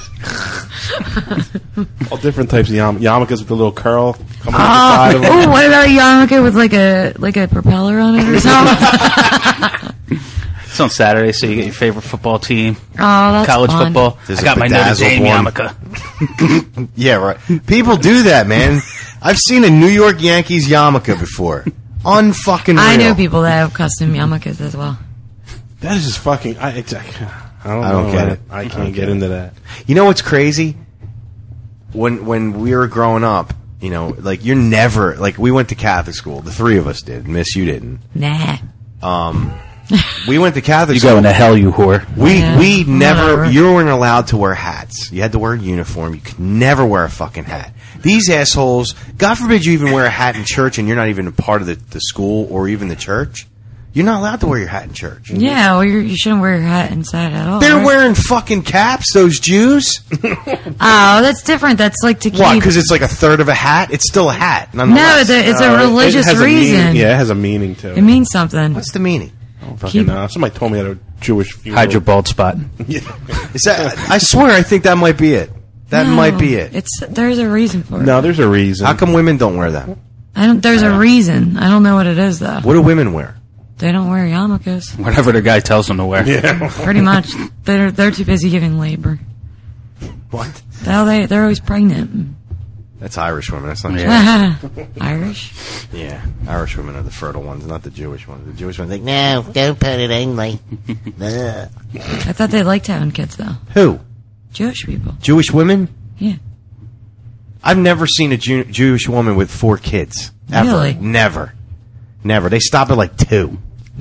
All different types of yarm- yarmulkes with the little curl coming Oh, off the side of them. ooh, what about a yarmulke with like a like a propeller on it or something? It's on Saturday, so you get your favorite football team. Oh, that's College fun. football. There's I a got my Notre bedazzled Dame one. yarmulke. Yeah, right. People do that, man. I've seen a New York Yankees yarmulke before. Unfucking real. I know people that have custom yarmulkes as well. That is just fucking. I, it's, I don't, I don't know, get man. it. I I can't don't get get into that. You know what's crazy? When when we were growing up, you know, like you're never like we went to Catholic school. The three of us did. Miss, you didn't. Nah. Um, we went to Catholic You school. going to hell, you whore. We Yeah, we never. whatever. You weren't allowed to wear hats. You had to wear a uniform. You could never wear a fucking hat. These assholes. God forbid you even wear a hat in church, and you're not even a part of the, the school or even the church. You're not allowed to wear your hat in church. Yeah, well, you're, you shouldn't wear your hat inside at all. They're right? wearing fucking caps. Those Jews. Oh, that's different. That's like to keep. Why? Because it's like a third of a hat. It's still a hat. No, nonetheless. it's a, it's Uh, a it- religious it has a reason. meaning- yeah, it has a meaning to it. It means something. What's the meaning? I don't fucking keep- know. Somebody told me at a Jewish funeral. Hide your bald spot. Yeah. Is that? I swear, I think that might be it. That No, might be it. It's there's a reason for it. No, there's a reason. How come women don't wear that? I don't. There's a reason. I don't know what it is though. What do women wear? They don't wear yarmulkes. Whatever the guy tells them to wear. Yeah. Pretty much, they're they're too busy giving labor. What? Well, they they're always pregnant. That's Irish women. That's not Yeah. Irish. Yeah, Irish women are the fertile ones, not the Jewish ones. The Jewish ones, like, No, don't put it in me. Ugh. I thought they liked having kids though. who? Jewish people. Jewish women? Yeah. I've never seen a Jew- Jewish woman with four kids. Ever. Really? Never. Never. They stop at like two.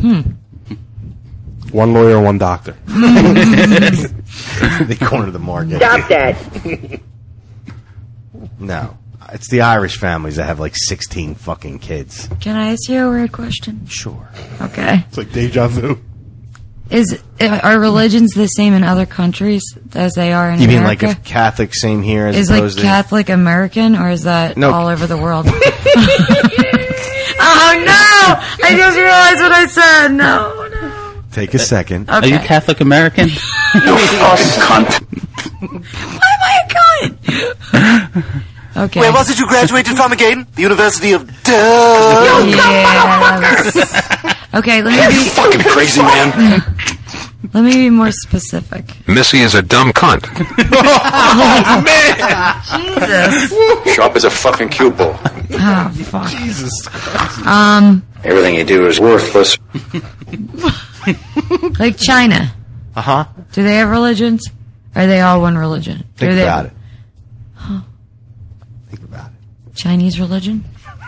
One lawyer, one doctor. They corner the market. Stop that. No. It's the Irish families that have like sixteen fucking kids. Can I ask you a weird question? Sure. Okay. It's like deja vu. Is are religions the same in other countries as they are in You mean America? like if Catholic same here as is like opposed to... Catholic American, or is that No. all over the world? Oh no! I just realized what I said. No, no. Take a second. Okay. Are you Catholic American? You fucking cunt. Why am I a cunt? Okay. Where was it you graduated from again? The University of Duh. Yeah. that was- Okay, let me be Fucking crazy, man. let me be more specific. Missy is a dumb cunt. Jesus. Sharp as a fucking cue ball. Oh fuck. Jesus. Um, Everything you do is worthless. like China. Uh huh. Do they have religions? Are they all one religion? Think Do they about have it. Think about it. Chinese religion?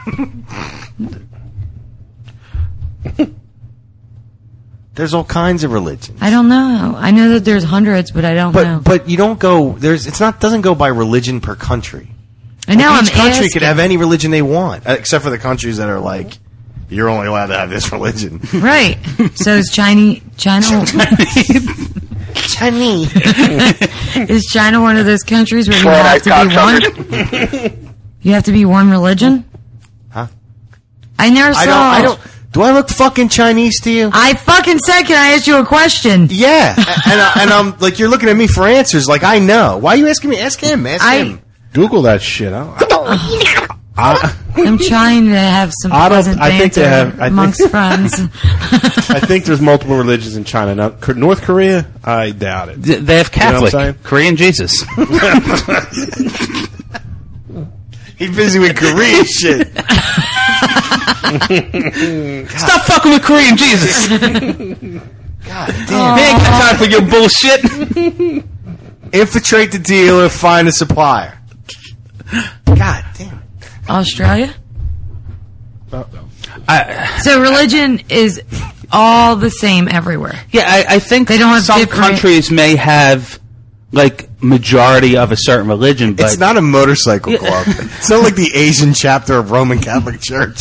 There's all kinds of religions. I don't know. I know that there's hundreds, but I don't But know. but you don't go. There's it's not doesn't go by religion per country. I know. Like, I'm each country asking. could have any religion they want, uh, except for the countries that are like, you're only allowed to have this religion. Right. So is China China Chinese. is China one of those countries where you have to be one? You have to be one religion? Huh? I never saw. I don't. I don't. Do I look fucking Chinese to you? I fucking said, can I ask you a question? Yeah, and, I, and I'm like, you're looking at me for answers. Like I know. Why are you asking me? Ask him. Ask I- him. Google that shit. I, don't- I, I'm trying to have some I don't- pleasant I think they banter have- I amongst think- friends. I think there's multiple religions in China. Now, K- North Korea, I doubt it. D- They have You know what I'm Catholic, saying? Korean Jesus. He's busy with Korean shit. Stop fucking with Korean Jesus. God They damn. ain't got time for your bullshit. Infiltrate the dealer. Find a supplier. God damn. Australia? I, So religion is all the same everywhere. yeah, I, I think They don't have some different- countries may have like majority of a certain religion, but It's not a motorcycle club. It's not like the Asian chapter of Roman Catholic Church.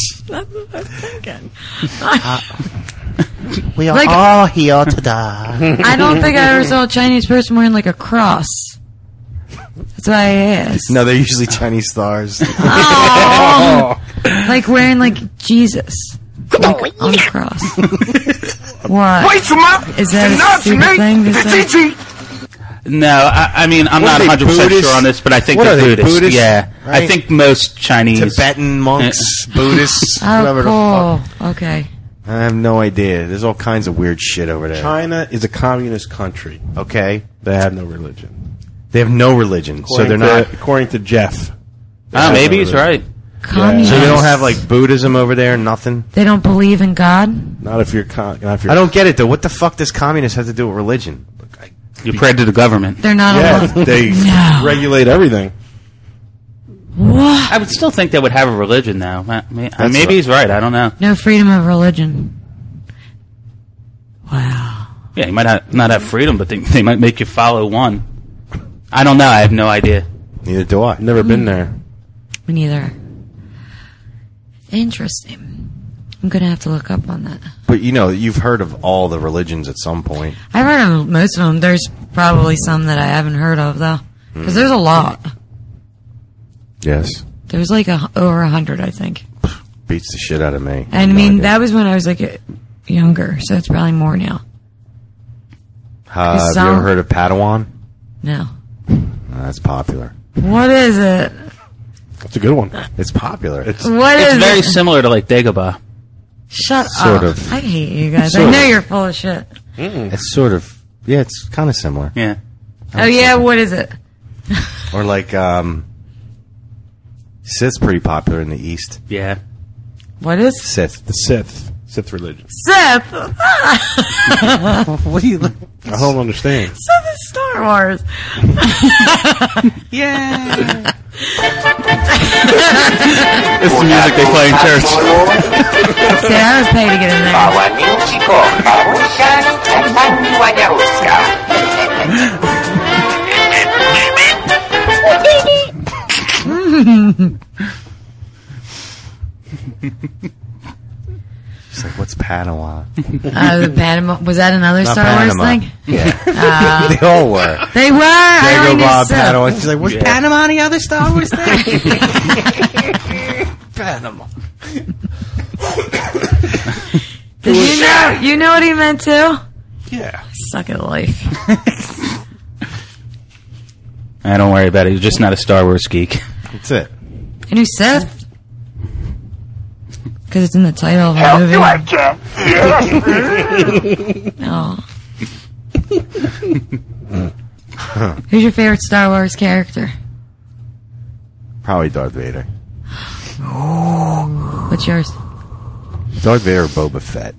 We are Like- all here to die. I don't think I ever saw a Chinese person wearing like a cross. That's why I asked. No, they're usually Chinese stars. Oh, like wearing like Jesus, like on the cross. What? Wait a minute. Is that a stupid thing to say? no. I, I mean, I'm What not are they, 100 percent Buddhist? sure on this, but I think What they're are they, Buddhist. Buddhist? Yeah, Right? I think most Chinese. Tibetan monks, Buddhists, Oh, whatever the cool. fuck. Okay. I have no idea. There's all kinds of weird shit over there. China is a communist country. Okay? They have no religion. They have no religion, so According they're to- not. According to Jeff. Ah, maybe he's right. Communist. So they don't have like Buddhism over there. Nothing. They don't believe in God. Not if you're. Con- not if you're I don't get it though. What the fuck does communists have to do with religion? You pray to the government. They're not Yeah, allowed. they No. regulate everything. What? I would still think they would have a religion now. Ma- may- That's Maybe right. he's right. I don't know. No freedom of religion. Wow. Yeah, you might not, not have freedom, but they, they might make you follow one. I don't know. I have no idea. Neither do I. Never been there. Me neither. Interesting. I'm gonna have to look up on that. But you know, you've heard of all the religions at some point. I've heard of most of them. There's probably some that I haven't heard of though, because there's a lot. Yes. There's like a, over a hundred, I think. Beats the shit out of me. And I No mean, idea. that was when I was like a- younger, so it's probably more now. Uh, have some- you ever heard of Padawan? No. Uh, that's popular. What is it? That's a good one. It's popular. It's What It's is very it? similar to like Dagobah. Shut Sort up. of. I hate you guys. Sort I know of. you're full of shit. It's sort of. Yeah, it's kind of similar. Yeah. Oh yeah, what is it? Or like, um, Sith's pretty popular in the East. Yeah. What is Sith. the Sith. Sith religion. Sith? What do you? I don't understand. Sith is Star Wars. Yeah. It's the music they play in church. See, I was paid to get in there. Bałanińczyko, babusia i pani Łaniaruska. It's like, what's Padawan? Uh, the Panama, was that another Not Star Panama. Wars thing? Yeah. Uh, They all were. they were. I only knew Dagobah, Sith. Padawan. She's like, was Yeah. Panama the other Star Wars thing? Panama. Did you know? You know what he meant too? Yeah. Suck at life. I don't worry about it. You're just not a Star Wars geek. That's it. I knew Seth. Because it's in the title of the Help movie. you I can. Yes. Oh. Who's your favorite Star Wars character? Probably Darth Vader. What's yours? Darth Vader or Boba Fett?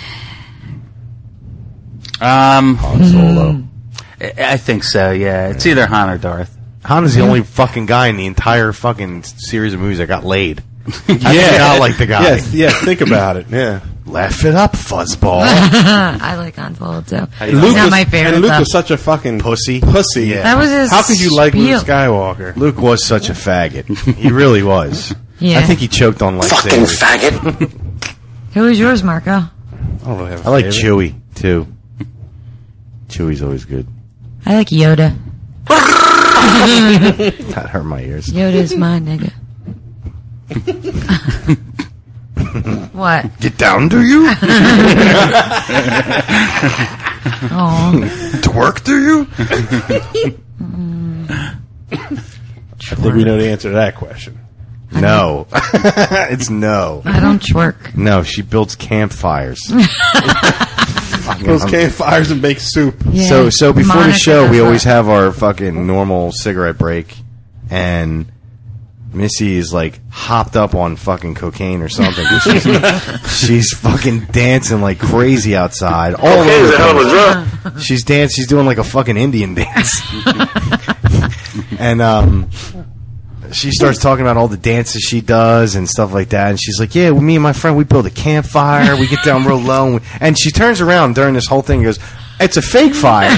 Um, Han Solo. I I think so. Yeah, it's either Han or Darth. Han is the only fucking guy in the entire fucking series of movies that got laid. Yeah, I do not like the guy. Yes, yeah, think about it. Yeah, laugh it up, fuzzball. I like Han Solo too. He's Luke not was, my favorite. and Luke though. was such a fucking Pussy. pussy. Yeah. That was his How could you like Luke spiel. Skywalker? Luke was such a faggot. He really was. Yeah. I think he choked on Fucking lightsabers. faggot. Who was yours, Marco? I don't really have a I like favorite. Chewie too. Chewie's always good. I like Yoda. That hurt my ears. Yoda's my nigga. What? Get down, do you? Oh. Twerk, do you? I think we know the answer to that question. No. It's no. I don't twerk. No, she builds campfires. Those campfires and baked soup. Yeah. So, so before Monica the show, does we that. always have our fucking normal cigarette break, and Missy is like hopped up on fucking cocaine or something. She's, she's fucking dancing like crazy outside. All over Okay, the the hell place. was up. She's dance. She's doing like a fucking Indian dance, and um, she starts talking about all the dances she does and stuff like that. And she's like, "Yeah, well, me and my friend, we build a campfire. We get down real low." And, we, and she turns around during this whole thing and goes, "It's a fake fire."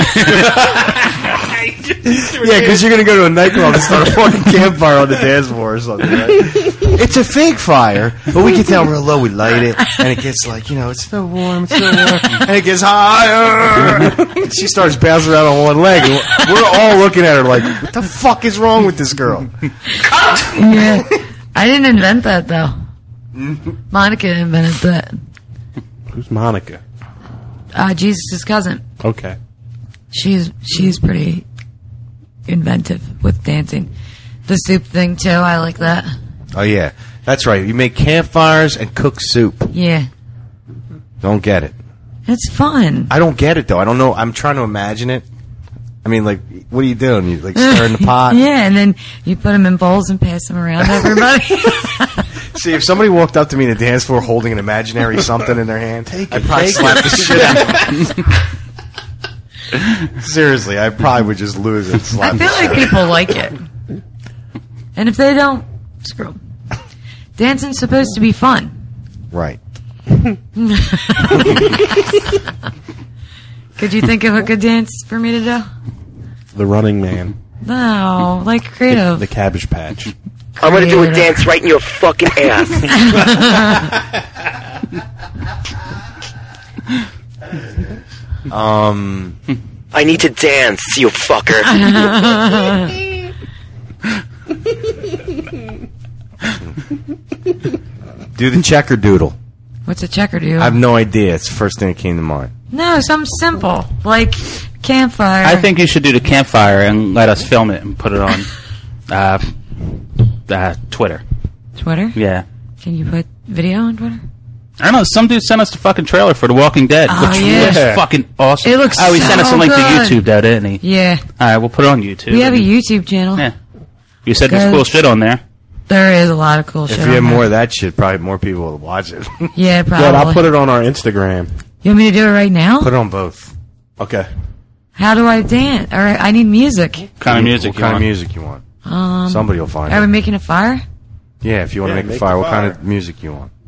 Yeah, because you're gonna go to a nightclub and start a fucking campfire on the dance floor or something. Right? It's a fake fire, but we get down real low, we light it, and it gets like, you know, it's so warm, it's so warm, and it gets higher. She starts bouncing around on one leg, and we're all looking at her like, what the fuck is wrong with this girl? Yeah. I didn't invent that though. Monica invented that. Who's Monica? Uh, Jesus' cousin. Okay. She's she's pretty inventive with dancing. The soup thing too, I like that. Oh yeah, that's right. You make campfires and cook soup. Yeah. Don't get it. It's fun. I don't get it though. I don't know. I'm trying to imagine it. I mean, like, what are you doing? You like stirring the pot? Yeah, and then you put them in bowls and pass them around to everybody. See, if somebody walked up to me in a dance floor holding an imaginary something in their hand, Take I'd it, probably take slap it. the shit out of them. Seriously, I probably would just lose it. And slap I the feel shit like out. people like it. And if they don't, screw 'em. Dancing's supposed to be fun. Right. Could you think of a good dance for me to do? The Running Man. No, like creative. The Cabbage Patch. I'm gonna do a Creative. dance right in your fucking ass. Um. I need to dance, you fucker. Do the checker doodle. What's a checker do? I have no idea. It's the first thing that came to mind. No, something simple. Like campfire. I think you should do the campfire and let us film it and put it on uh, uh, Twitter. Twitter? Yeah. Can you put video on Twitter? I don't know. Some dude sent us the fucking trailer for The Walking Dead, Oh, which yeah. looks fucking awesome. It looks Oh, he sent us a so link good. to YouTube, though, didn't he? Yeah. All right, we'll put it on YouTube. We have a and- YouTube channel. Yeah. You said there's Good. cool shit on there. There is a lot of cool If shit. you on have there. more of that shit, probably more people will watch it. Yeah, probably. Good, I'll put it on our Instagram. You want me to do it right now? Put it on both. Okay. How do I dance? All right, I need music. What kind of music What you kind want? of music you want? Um, Somebody will find Are we it. making a fire? Yeah, if you want Yeah, to make a make fire, the what kind fire. of music you want?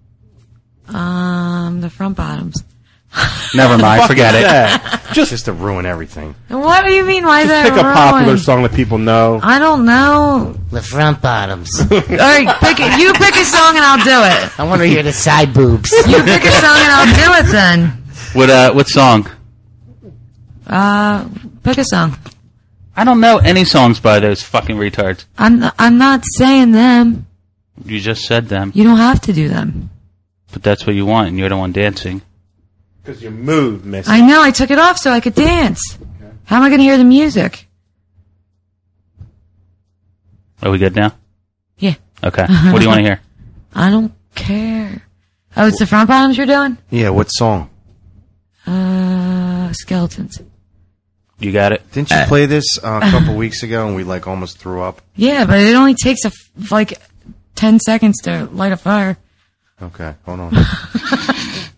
Um, the front bottoms. Never mind. Forget it. Yeah. Just, just to ruin everything. What do you mean? Why is Just that pick a popular ruined? song that people know. I don't know. The front bottoms. All right, pick it. You pick a song and I'll do it. I want to hear the side boobs. You pick a song and I'll do it then. What uh? What song? Uh, pick a song. I don't know any songs by those fucking retards. I'm I'm not saying them. You just said them, You don't have to do them. but that's what you want, and you're the one dancing. Because you moved, miss. I know. I took it off so I could dance. How am I going to hear the music? Are we good now? Yeah. Okay. What do you want to hear? I don't care. Oh, it's the front bottoms you're doing? Yeah, what song? Uh, Skeletons. You got it? Didn't you Uh, play this uh, a couple weeks ago and we like almost threw up? Yeah, but it only takes a f- like ten seconds to light a fire. Okay, hold on. If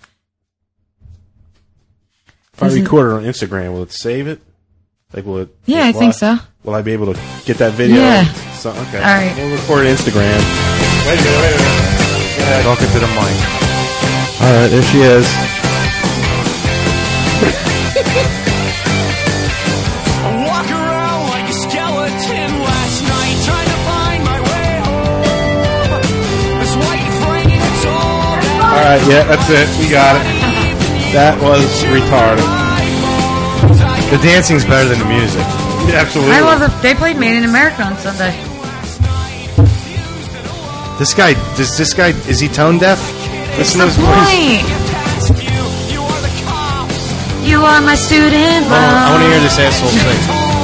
I record it on Instagram, will it save it? Like, will it? Yeah, will I think I- so. Will I be able to get that video? Yeah. So, okay. All right. We'll record Instagram. Wait a minute, wait a minute. Yeah, Talking to the mic. all right, there she is. Walk around like a skeleton last night, trying to find my way home. This white frame, it's all that All right, yeah, that's it. We got it. That was retarded. The dancing's better than the music. Yeah, absolutely. I love it. They played Made in America on Sunday. This guy, does this guy, is he tone deaf? Listen to his voice. Point. You are my student. Hold on, I want to hear this asshole sing.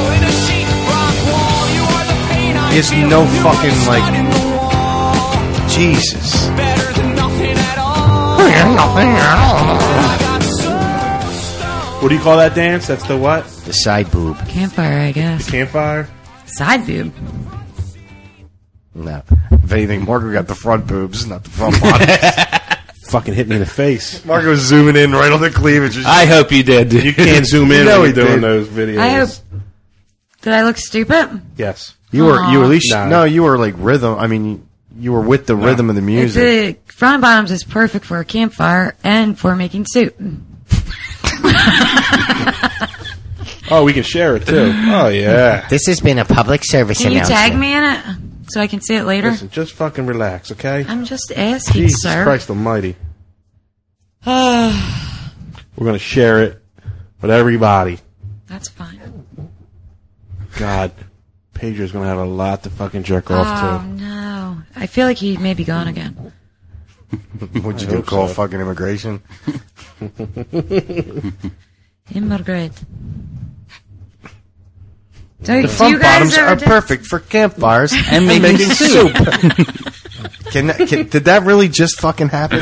He has no fucking, like, Jesus. What do you call that dance? That's the what? The side boob. Campfire, I guess. Campfire? Side boob. No. If anything, Marco got the front boobs, not the front bottoms. Fucking hit me in the face. Marco was zooming in right on the cleavage. I hope you did. You can't zoom in No, when he you're doing did. those videos. I hope. Did I look stupid? Yes. You were, you were at least, Nah. no, you were like rhythm. I mean, you were with the rhythm of the music. The front and bottoms is perfect for a campfire and for making soup. Oh, we can share it too. Oh, yeah. This has been a public service Can you announcement. tag me in it so I can see it later? Listen, just fucking relax, okay? I'm just asking, Jesus sir. Christ almighty. We're going to share it with everybody. That's fine. God, Pedro's going to have a lot to fucking jerk Oh, off no. I feel like he may be gone again. What'd you I do? hope Call so. fucking immigration? Immigrate. So, The do front you guys bottoms ever are do- perfect for campfires And making soup. Can, that- can did that really just fucking happen?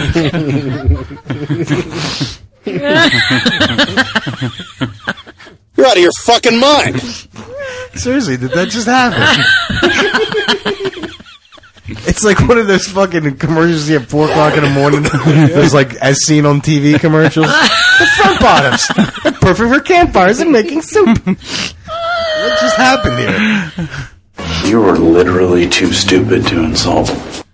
You're out of your fucking mind. Seriously, did that just happen? It's like one of those fucking commercials you have four o'clock in the morning. Those like as seen on T V commercials. The front bottoms, they're perfect for campfires and making soup. What just happened here? You were literally too stupid to insult.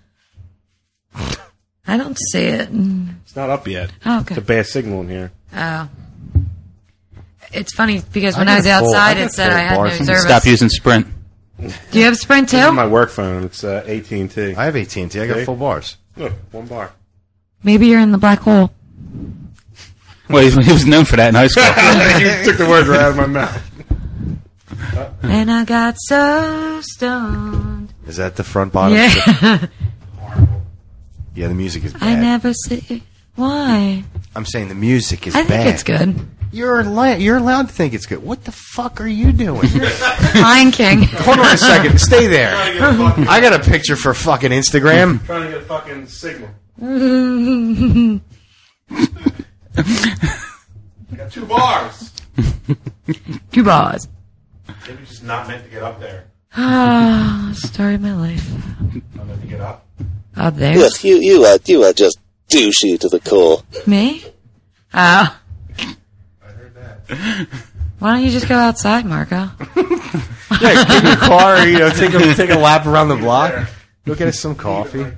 I don't see it. It's not up yet. Oh, okay. It's a bad signal in here. Oh. It's funny because when I I, was got full- outside, I got it said full I had no bars. service. Stop using Sprint. Do you have Sprint This is too? my work phone. It's uh, A T and T. I have A T and T. I got See? full bars. Look, one bar. Maybe you're in the black hole. Well, he he was known for that in high school. You took the words right out of my mouth. And I got so stoned. Is that the front bottom? Yeah. Yeah, the music is bad. I never see. Why? I'm saying the music is I think bad. it's good. You're allowed, you're allowed to think it's good. What the fuck are you doing? Lion King. Hold on a second. Stay there. I got a picture for fucking Instagram. Trying to get a fucking signal. Got two bars. Two bars. Maybe just not meant to get up there. Ah, story of my life. Not meant to get up. Out there. Yes, you you are you are just douchey to the core. Me? Oh. I heard that. Why don't you just go outside, Marco? Yeah, get in your car, or, you know, take a take a lap around the block. Go get us some coffee.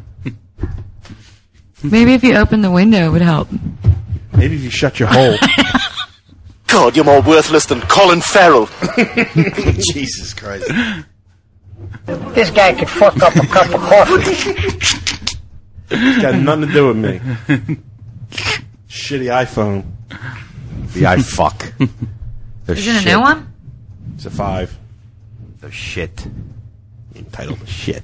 Maybe if you open the window, it would help. Maybe if you shut your hole. God, you're more worthless than Colin Farrell. Jesus Christ. This guy could fuck up a cup of coffee. It's got nothing to do with me. Shitty iPhone. The iFuck. They're Is it a shit. new one? It's a five. They're shit. Entitled shit.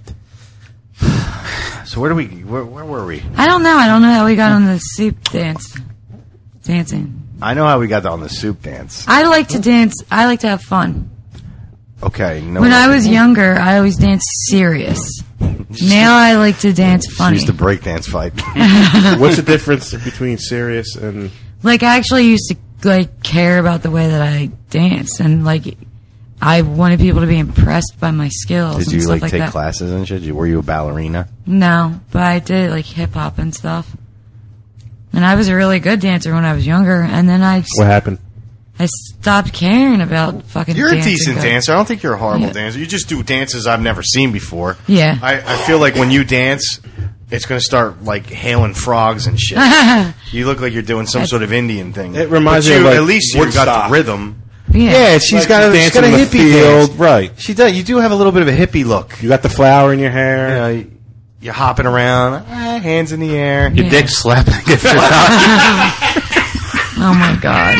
So where do we? Where, where were we? I don't know. I don't know how we got on the soup dance. Dancing. I know how we got on the soup dance. I like to dance. I like to have fun. Okay. No. When I was younger, I always danced serious. Now I like to dance funny. She's the breakdance fight. What's the difference between serious and... Like, I actually used to, like, care about the way that I dance. And, like, I wanted people to be impressed by my skills. Did and you, stuff like, like take that. classes and shit? Were you a ballerina? No, but I did, like, hip-hop and stuff. And I was a really good dancer when I was younger. And then I... What happened? I stopped caring about fucking You're a dancing decent good. dancer. I don't think you're a horrible Yeah. dancer. You just do dances I've never seen before. Yeah. I, I feel like when you dance, it's going to start, like, hailing frogs and shit. You look like you're doing some sort of Indian thing. It reminds But me you, of, like, at least you got Woodstock. the rhythm. Yeah, Yeah, she's Like got a, she's dancing got a in the hippie field, dance. right. She does. You do have a little bit of a hippie look. You got the flower in your hair. You know, you- you're hopping around, ah, hands in the air. Your Yeah. dick slapping against your top. Oh, my God.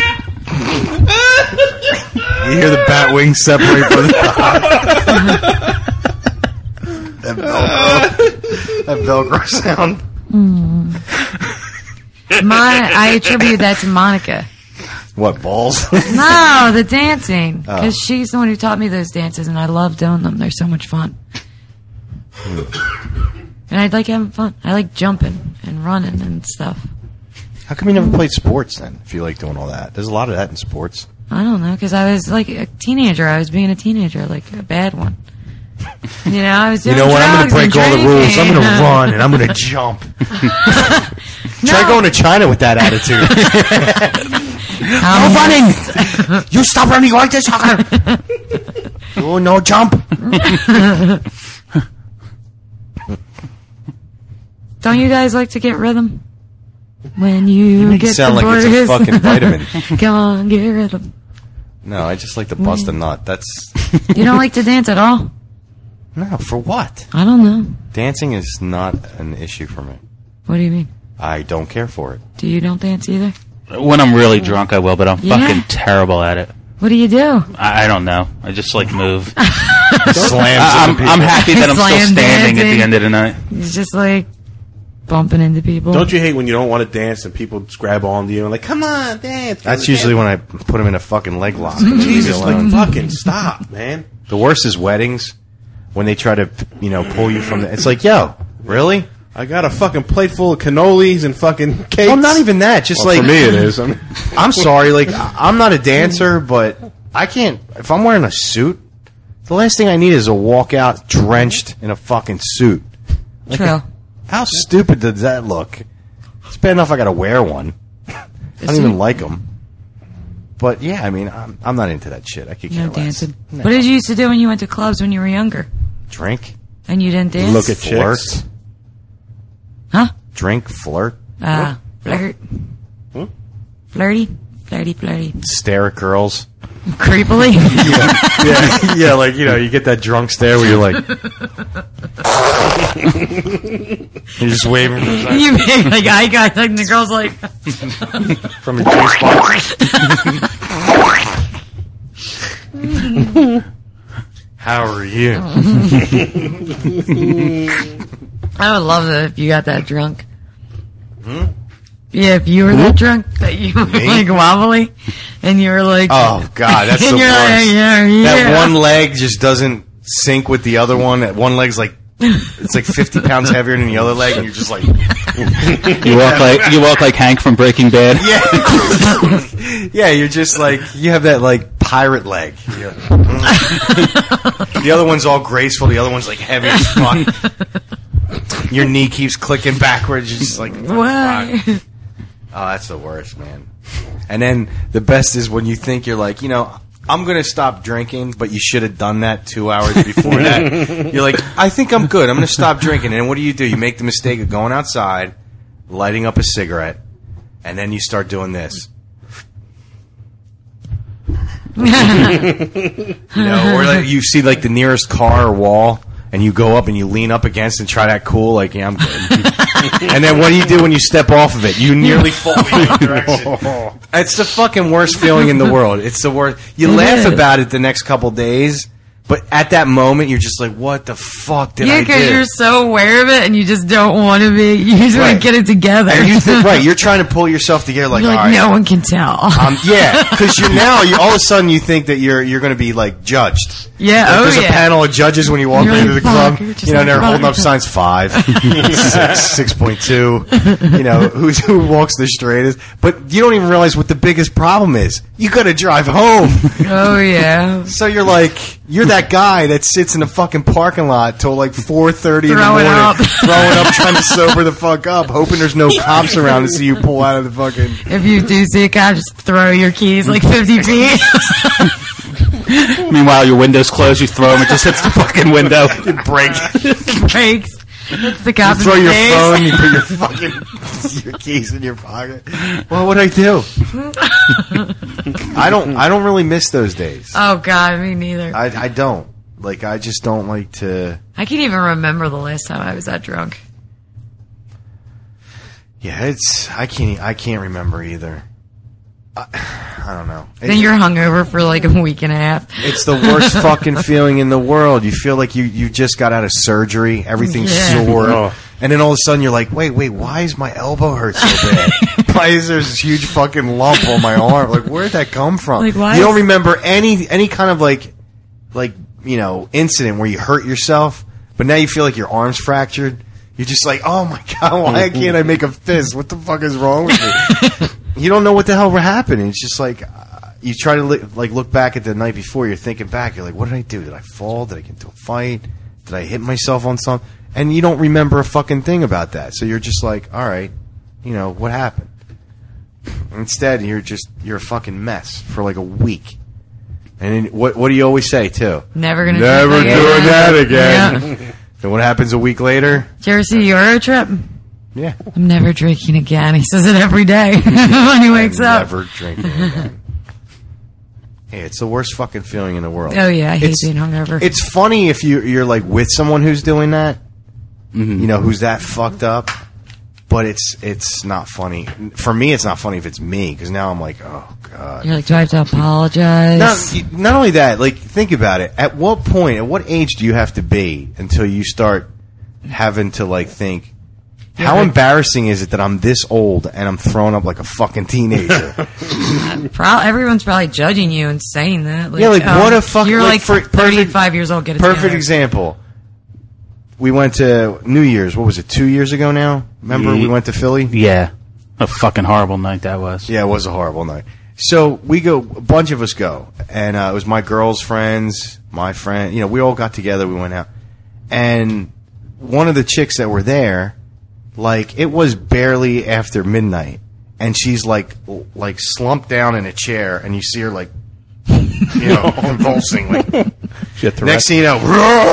You hear the bat wings separate from the that Velcro. That Velcro sound. My, I attribute that to Monica. What, balls? No, the dancing. Oh. Because she's the one who taught me those dances, and I love doing them. They're so much fun. And I like having fun. I like jumping and running and stuff. How come you never played sports then, if you like doing all that? There's a lot of that in sports. I don't know, because I was like a teenager. I was being a teenager, like a bad one. You know, I was doing You know what? I'm going to drugs break and all the rules. I'm going to drinking. run and I'm going to jump. Try No. going to China with that attitude. Um, running! You stop running like this, sucker! Oh, no jump! Don't you guys like to get rhythm? When you, You make it get sound the like it's a boys. fucking vitamin. Come on, get rhythm. No, I just like to bust a nut. That's... You don't like to dance at all? No, for what? I don't know. Dancing is not an issue for me. What do you mean? I don't care for it. Do you don't dance either? When I'm really drunk, I will, but I'm Yeah? fucking terrible at it. What do you do? I, I don't know. I just like move. Slams I, I'm, into I'm people. happy that I'm still Slam standing at dancing. the end of the night. It's just like bumping into people. Don't you hate when you don't want to dance and people just grab onto you and like, come on, dance. That's usually when I put them in a fucking leg lock. and leave me Jesus, like, alone. fucking stop, man. The worst is weddings when they try to, you know, pull you from the. It's like, yo, really? I got a fucking plate full of cannolis and fucking cakes. Well, not even that. Just Well, like for me, it is. I mean, I'm sorry. Like I- I'm not a dancer, but I can't. If I'm wearing a suit, the last thing I need is a walkout drenched in a fucking suit. Like, True. how stupid does that look? It's bad enough I got to wear one. I don't even like them. But yeah, I mean, I'm I'm not into that shit. I could care No less. dancing. What did you used to do when you went to clubs when you were younger? Drink, And you didn't dance? look at flirt, chicks. Huh? drink, flirt, Ah, flirt. Hmm? Flirty? Flirty, flirty. stare at girls. Creepily? yeah, yeah, like you know, you get that drunk stare where you're like, you're just waving from, the You make like eye contact and the girl's like, from a juice box. How are you? I would love that if you got that drunk. Hmm? Yeah, if you were that drunk, that you were Me? like wobbly, and you were like, Oh God, that's the and worst. you're like, yeah, yeah. That one leg just doesn't sync with the other one. That one leg's like it's like fifty pounds heavier than the other leg, and you're just like, You walk like you walk like Hank from Breaking Bad. yeah, yeah. You're just like you have that like pirate leg. You're like, mm. The other one's all graceful. The other one's like heavy as fuck. Your knee keeps clicking backwards. You're just like, Why? fuck. Oh, that's the worst, man. And then the best is when you think you're like, you know, I'm going to stop drinking, but you should have done that two hours before that. You're like, I think I'm good. I'm going to stop drinking. And what do you do? You make the mistake of going outside, lighting up a cigarette, and then you start doing this. You know, or like you see like the nearest car or wall, and you go up and you lean up against and try that cool, like, yeah, I'm good. And then what do you do when you step off of it? You nearly fall in the direction. It's the fucking worst feeling in the world. It's the worst. You It laugh is. about it the next couple days, But at that moment, you're just like, what the fuck did Yeah, I do? because you're so aware of it and you just don't want to be. You just want Right. to get it together. And you think, right, you're trying to pull yourself together like, You're like, all right. no one can tell. Um, yeah, because you're now, you, all of a sudden you think that you're you're going to be like judged. Yeah, Like, oh, there's yeah. a panel of judges when you walk You're into like, the fuck, club. you're just You know, and like, they're holding fuck. up signs five, six, six point two. You know, who's who walks the straightest. But you don't even realize what the biggest problem is. You got to drive home. Oh, yeah. So you're like, you're that guy that sits in the fucking parking lot till like four thirty in the Throwing morning, up. throwing up, trying to sober the fuck up, hoping there's no cops around to see you pull out of the fucking. If you do see a cop, just throw your keys like fifty feet. Meanwhile, your window's closed. You throw them. It just hits the fucking window. It breaks. Breaks. It's the You cop in throw the your face. phone, you put your fucking your keys in your pocket. What would I do? I don't. I don't really miss those days. Oh, God, me neither. I, I don't. Like, I just don't like to. I can't even remember the last time I was that drunk. Yeah, it's. I can't. I can't remember either. I, I don't know. Then you're hungover for like a week and a half. It's the worst fucking feeling in the world. You feel like you, you just got out of surgery. Everything's Yeah. sore. Oh. And then all of a sudden you're like, wait, wait, why is my elbow hurt so bad? Why is there this huge fucking lump on my arm? Like, where did that come from? Like, why you don't is- remember any any kind of like, like you know, incident where you hurt yourself, but now you feel like your arm's fractured. You're just like, oh my God, why can't I make a fist? What the fuck is wrong with me? You don't know what the hell happened. It's just like uh, you try to li- like look back at the night before. You're thinking back. You're like, what did I do? Did I fall? Did I get into a fight? Did I hit myself on something? And you don't remember a fucking thing about that. So you're just like, all right, you know what happened? Instead, you're just you're a fucking mess for like a week. And then what what do you always say too? Never gonna Never do doing that that again. again. Then what happens a week later? Did you ever see Euro Trip? Yeah. I'm never drinking again. He says it every day when he wakes I'm up. Never drinking again. Hey, it's the worst fucking feeling in the world. Oh, yeah, I hate It's- being hungover. It's funny if you you're like with someone who's doing that, you know, who's that fucked up. But it's it's not funny for me. It's not funny if it's me because now I'm like, oh God. You're like, do I have to apologize? Not, not only that, like think about it. At what point, at what age do you have to be until you start having to like think, how embarrassing is it that I'm this old and I'm throwing up like a fucking teenager? Pro- everyone's probably judging you and saying that. Like, Yeah, like, oh, what a fuck- You're like, like, for- thirty-five years old. Get it Perfect together. example. We went to New Year's. What was it? Two years ago now. Remember we went to Philly? Yeah. A fucking horrible night that was. Yeah, it was a horrible night. So we go, a bunch of us go, and uh, it was my girl's friends, my friend. You know, we all got together. We went out, and one of the chicks that were there, like it was barely after midnight, and she's like, l- like slumped down in a chair, and you see her like, you know, convulsing. Like, next thing you know,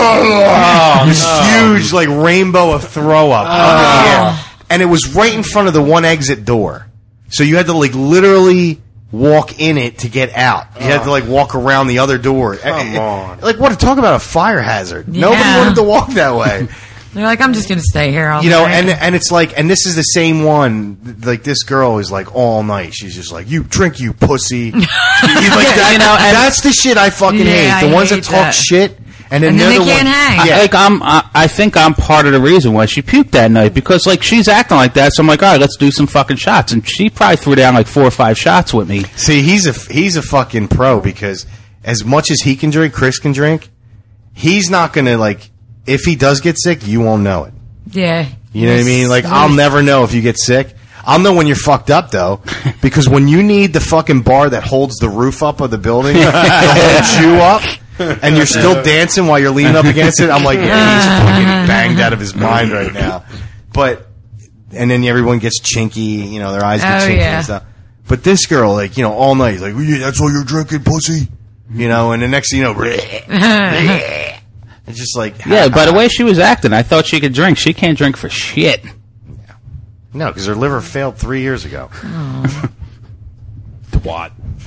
this huge like rainbow of throw up up in the air. And it was right in front of the one exit door. So you had to like literally walk in it to get out. You had to like walk around the other door. Come on. Like what? Talk about a fire hazard. Yeah. Nobody wanted to walk that way. They're like, I'm just going to stay here all You know, night. and and it's like, and this is the same one. Like this girl is like all night. She's just like, you drink, you pussy. like that, you know, and- that's the shit I fucking Yeah, hate. The I ones hate that talk that. shit. And then, And then they're they the can't one- hang. Yeah. Like I'm, I, I think I'm part of the reason why she puked that night because like she's acting like that. So I'm like, all right, let's do some fucking shots, and she probably threw down like four or five shots with me. See, he's a he's a fucking pro because as much as he can drink, Chris can drink. He's not gonna like if he does get sick, you won't know it. yeah. You know what I mean? Like I'll never know if you get sick. I'll know when you're fucked up though, because when you need the fucking bar that holds the roof up of the building to hold you up, and you're still dancing while you're leaning up against it, I'm like, yeah, he's fucking banged out of his mind right now. But and then everyone gets chinky, you know, their eyes get Oh, chinky yeah. and stuff. But this girl, like, you know, all night, like, yeah, that's all you're drinking, pussy. You know, and the next thing you know, it's just like, Yeah, by the way she was acting, I thought she could drink. She can't drink for shit. no, because her liver failed three years ago. Twat.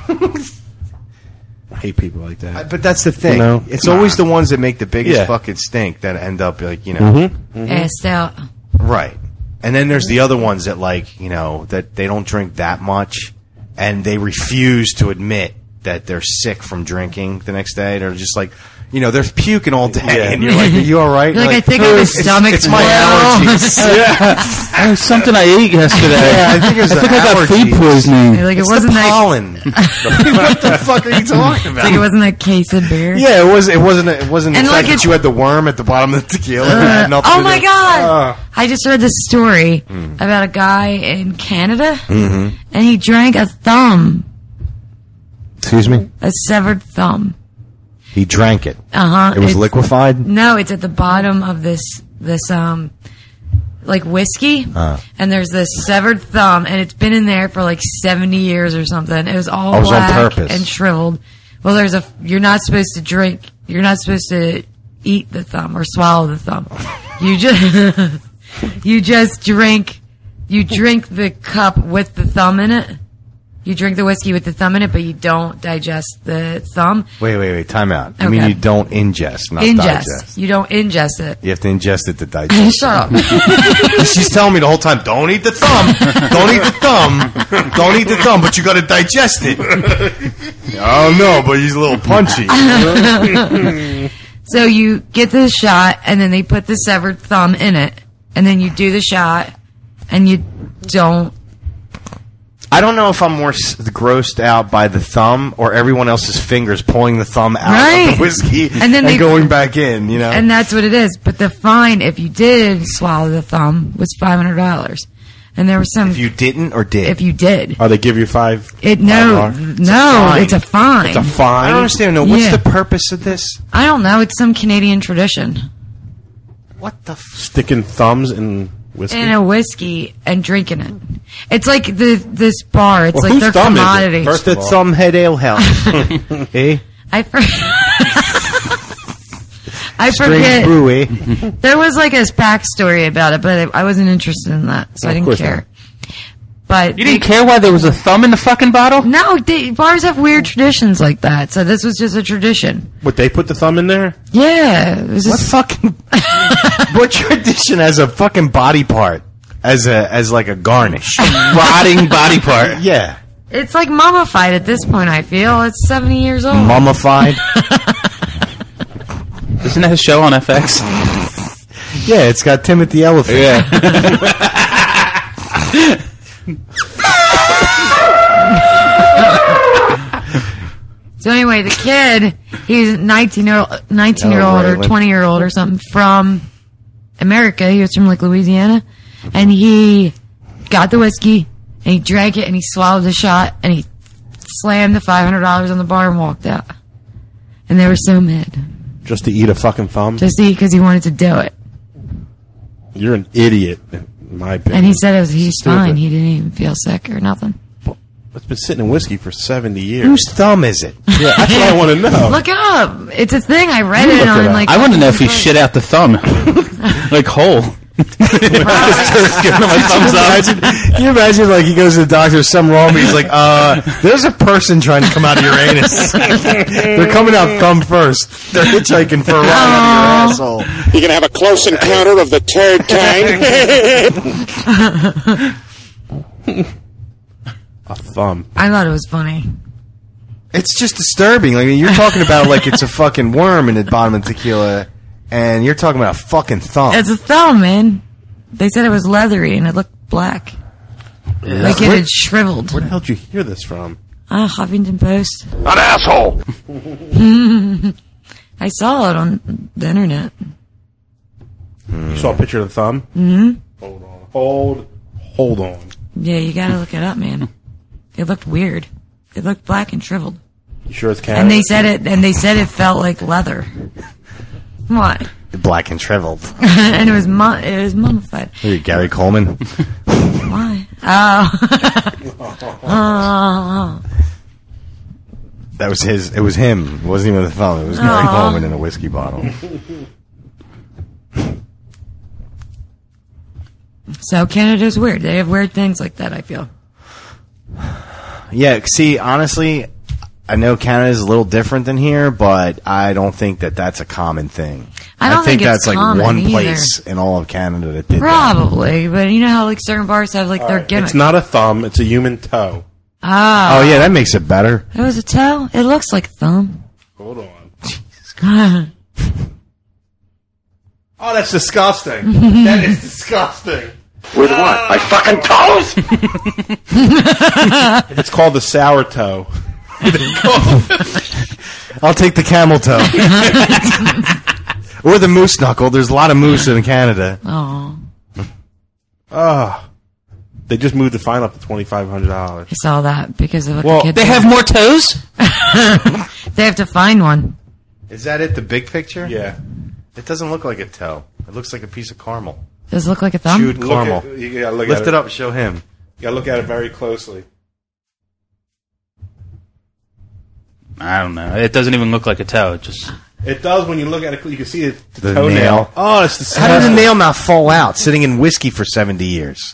I hate people like that. But that's the thing. You know? It's Nah. always the ones that make the biggest Yeah. fucking stink that end up like, you know, Mm-hmm. Assed out. right. And then there's the other ones that like, you know, that they don't drink that much and they refuse to admit that they're sick from drinking the next day. They're just like, you know, they're puking all day, Yeah. and you're like, "Are you all right?" You're like, Like, I think I have a it's, stomach It's my flu. allergies. Yeah, it was something I ate yesterday. Yeah, I think it was I think I got allergies. food poisoning. You're like, it It's wasn't the that. pollen. What the fuck are you talking It's like it about? wasn't that case of beer. Yeah, it was. It wasn't. It wasn't the And fact like that it's- you had the worm at the bottom of the tequila. It Uh, had nothing oh to my do- god! I just heard this story about a guy in Canada, Mhm. and he drank a thumb, Excuse me. a severed thumb. He drank it. Uh huh. It was liquefied. No, it's at the bottom of this this um like whiskey, Uh. and there's this severed thumb, and it's been in there for like seventy years or something. It was all Oh, it was on black purpose. and shriveled. Well, there's a you're not supposed to drink. You're not supposed to eat the thumb or swallow the thumb. You just you just drink. You drink the cup with the thumb in it. You drink the whiskey with the thumb in it, but you don't digest the thumb. Wait, wait, wait. Time out. I mean, Okay. you don't ingest, not ingest. digest. You don't ingest it. You have to ingest it to digest. Shut up. She's telling me the whole time, don't eat the thumb. Don't eat the thumb. Don't eat the thumb, but you got to digest it. Oh, no, but he's a little punchy. So you get the shot, and then they put the severed thumb in it, and then you do the shot, and you don't. I don't know if I'm more s- grossed out by the thumb or everyone else's fingers pulling the thumb out Right. of the whiskey And and, then they- going back in, you know? And that's what it is. But the fine, if you did swallow the thumb, was five hundred dollars. And there was some. if you didn't or did? If you did. Oh, they give you five. It no, five dollars? no, fine. it's a fine. It's a fine. I don't understand. No, what's Yeah. the purpose of this? I don't know. It's some Canadian tradition. What the f- Sticking thumbs in whiskey. In a whiskey and drinking it. It's like the this bar. It's Well, like whose their thumb is it? commodity. First the of all. thumbhead ale house? eh? I for- I Strange forget. brew, eh? There was like a backstory about it, but I wasn't interested in that, so I Of didn't course care. not. But You didn't care why there was a thumb in the fucking bottle? no, they, bars have weird traditions like that. So this was just a tradition. What, they put the thumb in there? Yeah, it was What just, fucking what tradition as a fucking body part as a as like a garnish? Rotting body part. Yeah, it's like mummified at this point. I feel it's seventy years old. mummified. Isn't that a show on F X? Yeah, it's got Timothy Elephant. Yeah. So anyway, the kid, he's nineteen year old, nineteen year Oh, old right, or like- twenty year old or something from America. He was from like Louisiana, and he got the whiskey and he drank it and he swallowed the shot and he slammed the five hundred dollars on the bar and walked out. And they were so mad, Just to eat a fucking thumb? just because he wanted to do it. You're an idiot, in my opinion. And he said it was, he's Stupid. fine. He didn't even feel sick or nothing. It's been sitting in whiskey for seventy years. Whose thumb is it? Yeah, that's what I want to know. Look it up. It's a thing. I read You it look on it up. like. I want to know if he shit out the thumb. Like whole. Giving him a thumbs up. Imagine, can you imagine, like, he goes to the doctor, there's something wrong, but he's like, uh, there's a person trying to come out of your anus. They're coming out thumb first. They're hitchhiking for a ride out of your asshole. You can have a close encounter of the turd kind. A thumb. I thought it was funny. It's just disturbing. Like, you're talking about, like, it's a fucking worm in the bottom of tequila, and you're talking about a fucking thumb. It's a thumb, man. They said it was leathery and it looked black. Like it Where- had shriveled. Where the hell did you hear this from? Ah, Huffington Post. An asshole! I saw it on the internet. You saw a picture of the thumb? hmm Hold on. Hold. Hold on. Yeah, you gotta look it up, man. It looked weird. It looked black and shriveled. You sure it's Canada? And they said it. And they said it felt like leather. What? Black and shriveled. And it was mu- it was mummified. Hey, Gary Coleman. Why? Oh. Oh. That was his. It was him. It wasn't even the thumb. It was Gary Aw. Coleman in a whiskey bottle. So Canada's weird. They have weird things like that, I feel. Yeah, see, honestly, I know Canada's a little different than here, but I don't think that that's a common thing. I don't think it's that's like common one either. place in all of Canada that did that. Probably, but you know how like certain bars have like their gimmicks. It's not a thumb. It's a human toe. Ah. Oh, yeah, that makes it better. It was a toe? It looks like a thumb. Hold on. Oh, that's disgusting. That is disgusting. With what? My fucking toes? It's called the sour toe. I'll take the camel toe. Or the moose knuckle. There's a lot of moose in Canada. Oh. Oh. They just moved the fine up to twenty-five hundred dollars. I saw that because of what Well, the kids They did. have more toes? They have to find one. Is that it, the big picture? Yeah. It doesn't look like a toe. It looks like a piece of caramel. Does it look like a thumb? Chewed Look caramel. at- you gotta look Lift at it up, show him. You gotta look at it very closely. I don't know. It doesn't even look like a toe. It just... It does when you look at it. You can see it, the, The toenail. nail. Oh, it's the How did the nail not fall out sitting in whiskey for seventy years?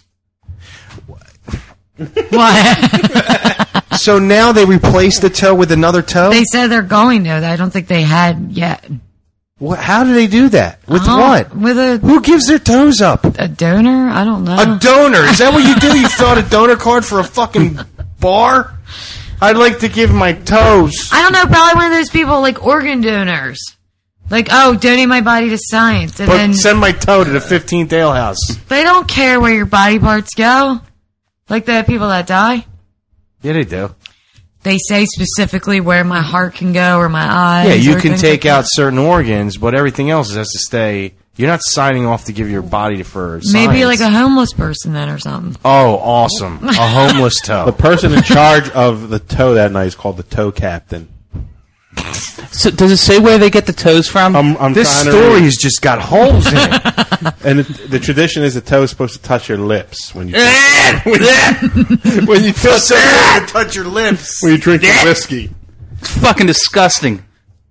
What? So now they replaced the toe with another toe? They said they're going to. I don't think they had yet. What, how do they do that? With Oh, what? With a Who gives their toes up? a donor? I don't know. A donor? Is that what you do? You fill out a donor card for a fucking bar? I'd like to give my toes. I don't know. Probably one of those people like organ donors. Like, oh, donate my body to science, and But then send my toe to the fifteenth Ale House. they don't care where your body parts go. Like the people that die, Yeah, they do. they say specifically where my heart can go or my eyes. Yeah, you or can things take like out that. certain organs, but everything else has to stay. You're not signing off to give your body for science. Maybe like a homeless person then or something. Oh, awesome. A homeless toe. The person in charge of the toe that night is called the toe captain. So does it say where they get the toes from? I'm, I'm This trying to story read. has just got holes in it. And the, the tradition is the toe is supposed to touch your lips when you drink, when you, when you touch, to touch your lips. when you drink the whiskey. It's fucking disgusting.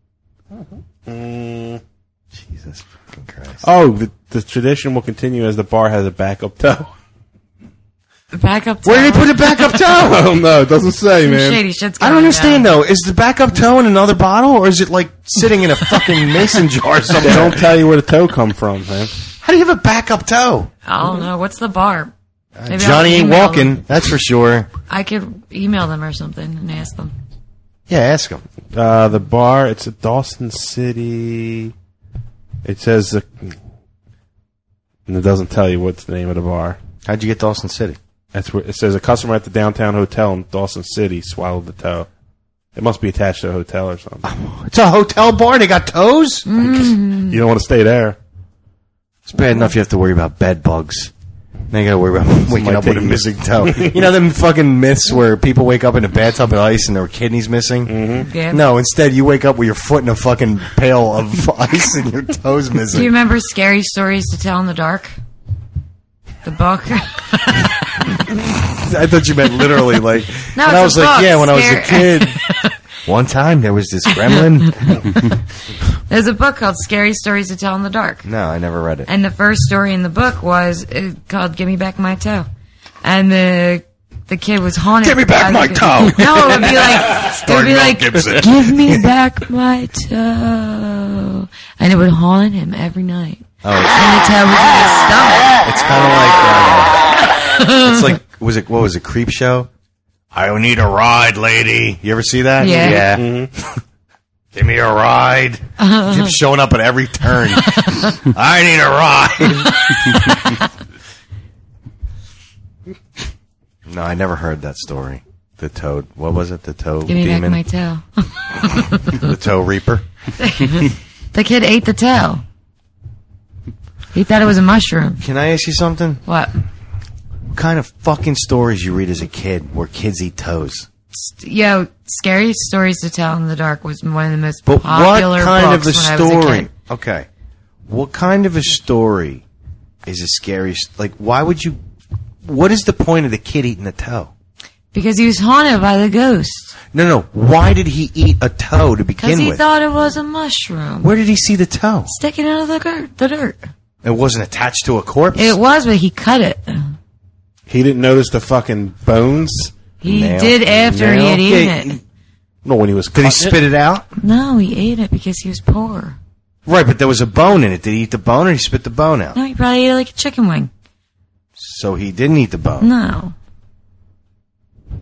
Mm. Jesus fucking Christ. Oh, the, the tradition will continue as the bar has a backup toe. Back up. Where did they put a backup I toe? don't know. It doesn't say, man. Shady shit's I don't going understand down. though. Is the backup toe in another bottle, or is it like sitting in a fucking mason jar or They something? don't tell you where the toe come from, man. How do you have a backup toe? I don't know. What's the bar? Maybe I'll Johnny ain't email walking, them. that's for sure. I could email them or something and ask them. Yeah, ask him. Uh, the bar, it's at Dawson City. It says, uh, and it doesn't tell you what's the name of the bar. How'd you get Dawson City? That's where it says a customer at the downtown hotel in Dawson City swallowed the toe. It must be attached to a hotel or something. It's a hotel bar. They got toes. Mm. You don't want to stay there. It's bad enough you have to worry about bed bugs. Now you got to worry about waking up with a taking missing toe. You know them fucking myths where people wake up in a bathtub of ice and their kidneys missing? Mm-hmm. Yeah. No, instead you wake up with your foot in a fucking pail of ice and your toes Do you missing. remember Scary Stories to Tell in the Dark? The book? I thought you meant literally, like. No, and I it's was a like, book. yeah, when I was a Scary- kid. One time there was this gremlin. There's a book called Scary Stories to Tell in the Dark. No, I never read it. And the first story in the book was uh, called "Give Me Back My Toe," and the the kid was haunted. Give me back by my the- toe. No, it would be like it would Starring be Mel like Gibson. "Give me back my toe," and it would haunt him every night. Oh, And the toe was in his stomach. it's kind of like. Uh, it's like was it what was it? Creep Show. I need a ride, lady. You ever see that? Yeah. Mm-hmm. Give me a ride. Keeps showing up at every turn. I need a ride. No, I never heard that story. The toad. What was it? The toe Give me demon. back my toe. The toe reaper. The kid ate the toe. He thought it was a mushroom. Can I ask you something? What? What kind of fucking stories you read as a kid where kids eat toes? Yo, Scary Stories to Tell in the Dark was one of the most But popular what kind of books a when I was a story? kid. Okay. What kind of a story is a scary? Like, why would you? What is the point of the kid eating a toe? Because he was haunted by the ghost. No, no. Why did he eat a toe to Because begin he with? thought it was a mushroom. Where did he see the toe? Sticking out of the dirt. The dirt. It wasn't attached to a corpse. It was, but he cut it. He didn't notice the fucking bones. He Nail. did after he Nail. had eaten Yeah, it. No, when he was. Did he cutting spit it out? No, he ate it because he was poor. Right, but there was a bone in it. Did he eat the bone or he spit the bone out? No, he probably ate it like a chicken wing. So he didn't eat the bone. No.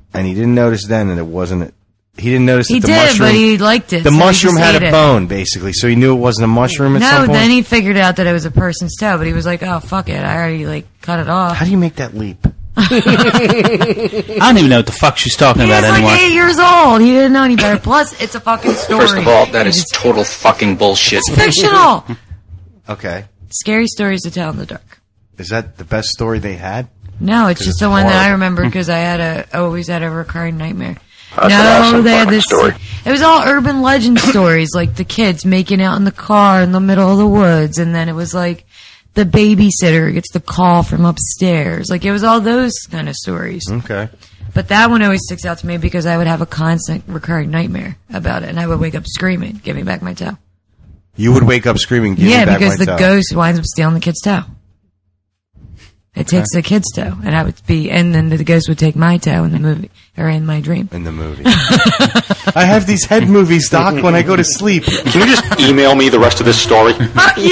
and he didn't notice then that it wasn't. He didn't notice He that the did, mushroom. but he liked it. The so he mushroom just had ate a it. bone, basically, so he knew it wasn't a mushroom at No, some point. then he figured out that it was a person's toe, but he was like, "Oh fuck it, I already like cut it off." How do you make that leap? I don't even know what the fuck she's talking He about was anymore. like eight years old. He didn't know any better. Plus, it's a fucking story. First of all, that It is total fucking bullshit. It's fictional. Okay, Scary stories to tell in the dark. is that the best story they had? No, it's 'Cause just it's the one that I horrible. remember because I had a always had a recurring nightmare. That's an no, awesome they had fucking this. story. It was all urban legend stories, like the kids making out in the car in the middle of the woods, and then it was like the babysitter gets the call from upstairs. Like it was all those kind of stories. Okay. But that one always sticks out to me because I would have a constant recurring nightmare about it, and I would wake up screaming, "Give me back my toe!" You would wake up screaming, "Give yeah, me back because my the toe." ghost winds up stealing the kid's toe. It takes the kid's toe, and I would be, and then the ghost would take my toe in the movie or in my dream. In the movie. I have these head movies, Doc, when I go to sleep. Can you just email me the rest of this story? Fuck you!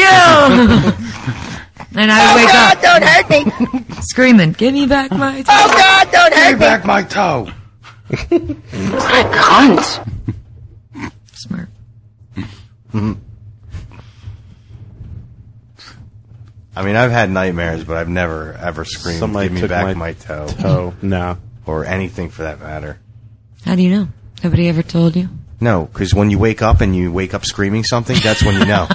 And I would wake God, up don't hurt me. screaming, "Give me back my toe!" Oh, God, don't hurt me. back my toe. Cunt. Smart. I mean, I've had nightmares, but I've never ever screamed, Somebody "Give me took back my my, toe," toe. No. or anything for that matter. How do you know? Nobody ever told you? No, because when you wake up and you wake up screaming something, that's when you know.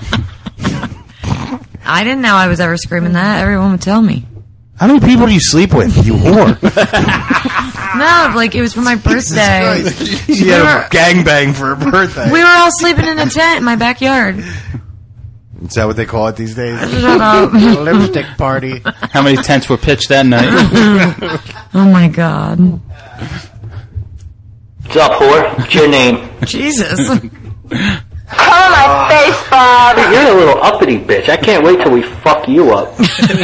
I didn't know I was ever screaming that. Everyone would tell me. How many people do you sleep with, you whore? No, like it was for my birthday. She had a gangbang for her birthday. We were all sleeping in a tent in my backyard. Is that what they call it these days? Shut up. Lipstick party. How many tents were pitched that night? Oh my god. What's up, whore? What's your name? Jesus. Call my face, Bob. You're a little uppity bitch. I can't wait till we fuck you up.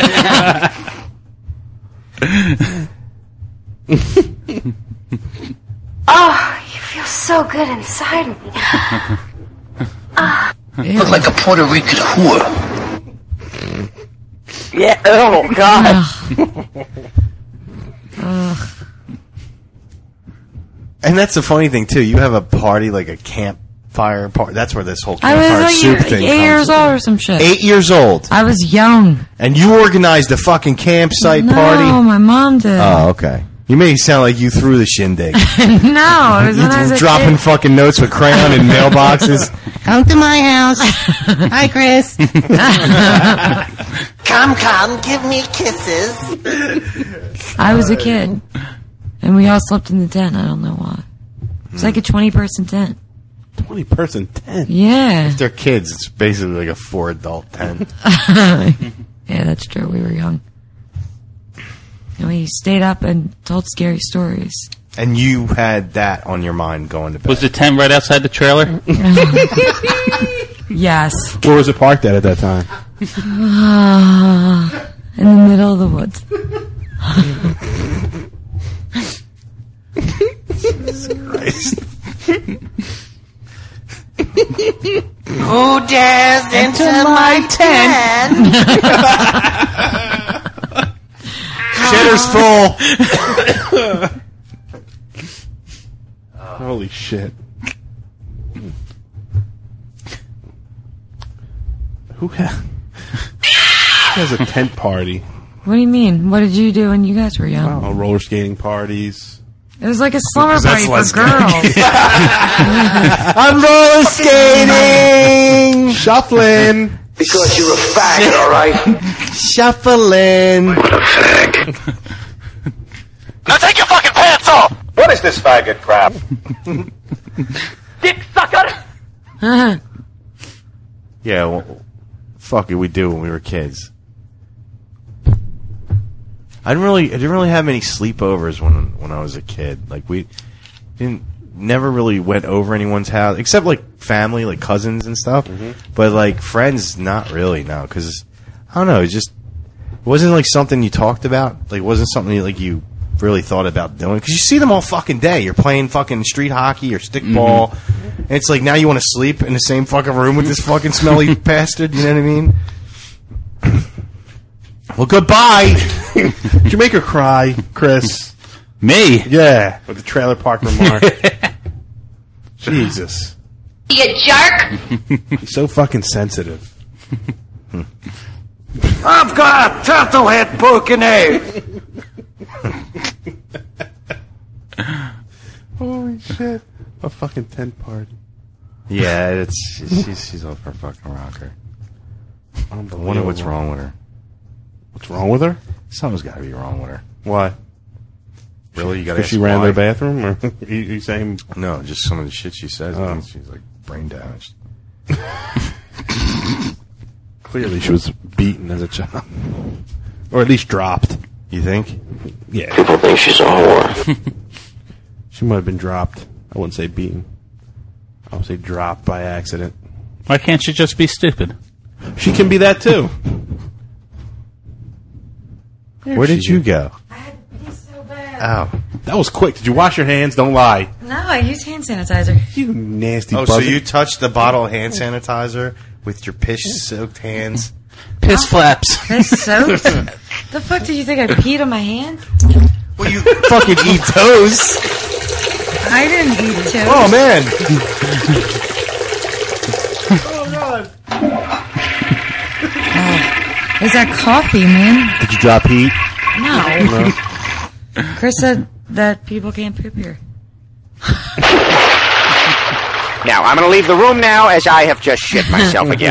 Oh, you feel so good inside me. Ah. Look like a Puerto Rican whore. Yeah, oh, God. Ugh. And that's the funny thing too. You have a party, like a campfire party. That's where this whole I was campfire like soup eight, thing eight comes years from. old or some shit. Eight years old, I was young. and you organized a fucking campsite No, party. my mom did. Oh, okay. You made it sound like you threw the shindig. No, it was You when I was a dropping kid. fucking notes with crayon in mailboxes. Come to my house. Hi, Chris. Come, come, give me kisses. I was a kid, and we all slept in the tent. I don't know why. It's like a twenty-person tent. twenty person tent. Yeah. If they're kids, it's basically like a four adult tent. Yeah, that's true. We were young. And we stayed up and told scary stories. And you had that on your mind going to bed. Was the tent right outside the trailer? Yes. Where was it parked at at that time? Ah, in the middle of the woods. Jesus Christ. Who dares enter my tent? Shitter's full. Holy shit. Who, ha- who has a tent party? What do you mean? What did you do when you guys were young? Oh, roller skating parties. It was like a slumber 'Cause party that's for less girls. I'm roller skating. Shuffling. Because you're a faggot, alright? Shuffling. What a fag. Now take your fucking pants off! What is this faggot crap? Dick sucker! Yeah, well, fuck it, we do when we were kids. I didn't really, I didn't really have many sleepovers when when I was a kid. Like we didn't, never really went over anyone's house except like family, like cousins and stuff. Mm-hmm. But like friends, not really. No, because I don't know. It just it wasn't like something you talked about. Like it wasn't something like you really thought about doing because you see them all fucking day. You're playing fucking street hockey or stickball. Mm-hmm. And it's like now you want to sleep in the same fucking room with this fucking smelly bastard. You know what I mean? Well, goodbye. Did you make her cry, Chris? Me? Yeah, with the trailer park remark. Jesus. You jerk! He's so fucking sensitive. I've got a turtle head poking out. Holy shit. A fucking tent party. Yeah, it's she's she's off her fucking rocker. I wonder what's wrong with her. What's wrong with her? Something's got to be wrong with her. Why? Really? You got to Because she ran their bathroom? Or you, you saying? No, just some of the shit she says. Oh. I think she's like brain damaged. Clearly she was beaten as a child. Or at least dropped. You think? Yeah. People think she's a whore. She might have been dropped. I wouldn't say beaten. I would say dropped by accident. Why can't she just be stupid? She can be that too. Where did you go? I had to pee so bad. Ow. That was quick. Did you wash your hands? Don't lie. No, I used hand sanitizer. You nasty Oh, buzzard. so you touched the bottle of hand sanitizer with your piss-soaked hands? Piss flaps. Piss soaked? The fuck did you think I peed on my hand? Well, you fucking eat toes. I didn't eat toast. Oh, man. Oh, God. Is that coffee, man? Did you drop heat? No. No. Chris said that people can't poop here. Now, I'm going to leave the room now as I have just shit myself again.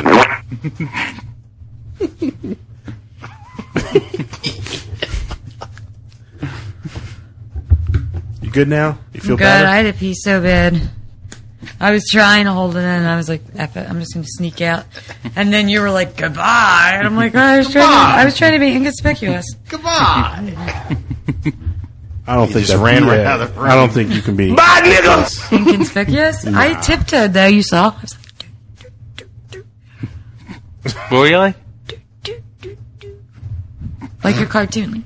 You good now? You feel I'm good. better? I had to pee so bad. I was trying to hold it in, and I was like, F it, I'm just going to sneak out. And then you were like, goodbye. And I'm like, oh, I was trying to, I was trying to be inconspicuous. Goodbye. I don't You think just that ran right yeah, out of the room. I don't think you can be. Bye, niggas! Inconspicuous? I tiptoed, though, you saw. I was like, Were you like? like your cartoon.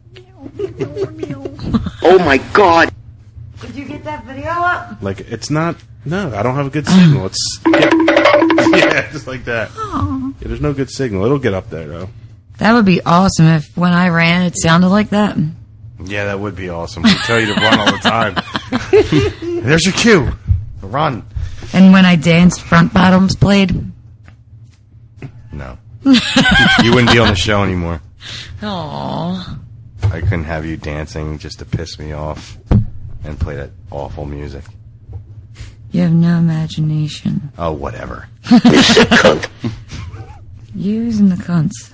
Oh, my God. Did you get that video up? Like, it's not. No, I don't have a good signal. It's. Yeah, yeah just like that. Aww. Yeah, there's no good signal. It'll get up there, though. That would be awesome if when I ran it sounded like that. Yeah, that would be awesome. We tell you to run all the time. There's your cue. Run. And when I danced, front bottoms played. No. You wouldn't be on the show anymore. Aww. I couldn't have you dancing just to piss me off and play that awful music. You have no imagination. Oh, whatever. You sick cunt. Using the cunts.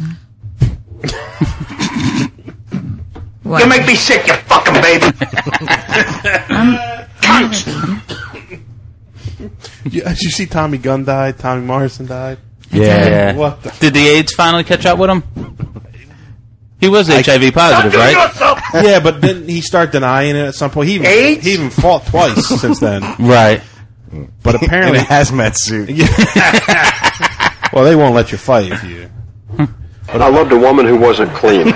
What? You make me sick, you fucking baby. Cunts. You, did you see Tommy Gunn died? Tommy Morrison died? Yeah. What the? Did the AIDS finally catch up with him? He was H I V positive, right? Yeah, but then he started denying it at some point. He even, AIDS? he even fought twice since then. Right. But apparently, in a hazmat suit. Well, they won't let you fight if you. I loved a woman who wasn't clean.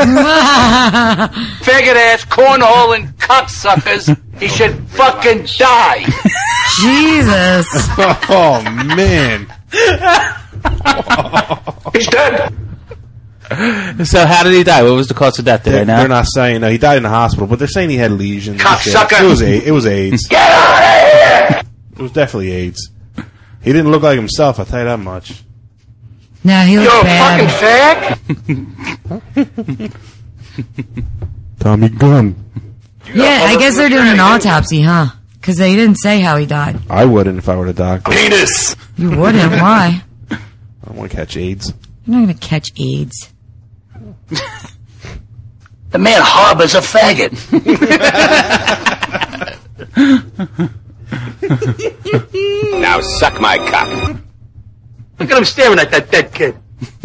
Faggot ass, cornhole, and cocksuckers. He should fucking die. Jesus. Oh, man. He's dead. So how did he die? What was the cause of death? Did They're, I know? they're not saying no. He died in the hospital, but they're saying he had lesions. and shit. Cocksucker. It was a, it was AIDS. Get out of here! It was definitely AIDS. He didn't look like himself. I'll tell you that much. No, he You're looked a bad. fucking fag? Tommy Gunn. Yeah, I guess they're doing an autopsy, huh? Because they didn't say how he died. I wouldn't if I were the doctor. Penis. You wouldn't. Why? I don't want to catch AIDS. You're not going to catch AIDS. The man harbors a faggot. Now suck my cock. Look at him staring at that dead kid.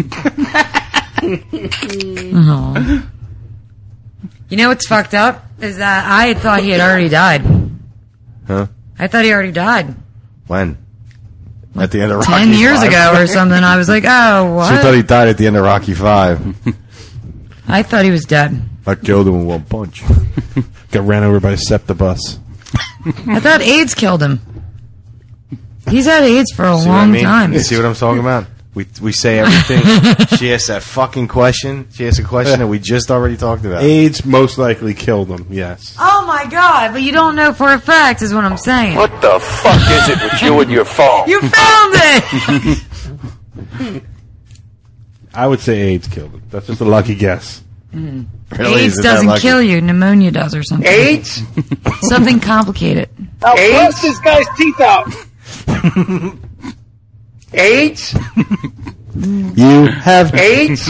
Oh. You know what's fucked up? Is that I had thought he had already died. Huh? I thought he already died. When? At the end of Rocky Ten years five? ago or something. I was like, oh, what? She thought he died at the end of Rocky five. I thought he was dead. I killed him in one punch. Got ran over by a SEPTA bus. I thought AIDS killed him. He's had AIDS for a See what I long mean? time. You see what I'm talking about? We we say everything. She asked that fucking question. She asked a question that we just already talked about. AIDS most likely killed him. Yes. Oh my god! But you don't know for a fact, is what I'm saying. What the fuck is it with you and your phone? You found it. I would say AIDS killed him. That's just a lucky guess. Mm. Really? AIDS Is it that doesn't lucky? kill you. Pneumonia does, or something. AIDS? Something complicated. Now bust this guy's teeth out. AIDS? You have AIDS?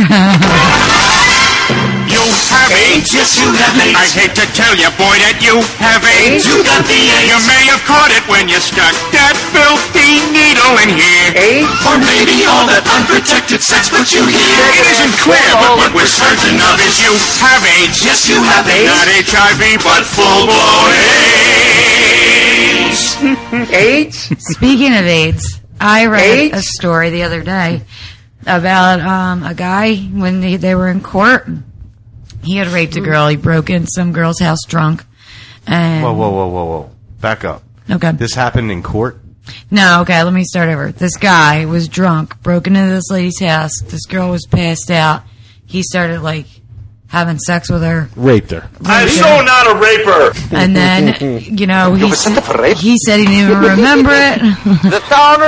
You have AIDS, yes you have AIDS. I hate to tell you, boy, that you have AIDS. You got the AIDS. You may have caught it when you stuck that filthy needle in here. AIDS? Or maybe all that unprotected sex put you here. It isn't clear, but what we're certain of is you have AIDS. Yes, you have AIDS. Not H I V, but full-blown AIDS. AIDS? Speaking of AIDS, I read AIDS? a story the other day about um, a guy when they, they were in court. He had raped a girl. He broke in some girl's house drunk. And Whoa, whoa, whoa, whoa, whoa. Back up. Okay. This happened in court? No, okay, let me start over. This guy was drunk, broke into this lady's house. This girl was passed out. He started, like, having sex with her. Raped her. I'm so not a raper. And then, you know, he, You sent for rape? he said he didn't even remember it. The town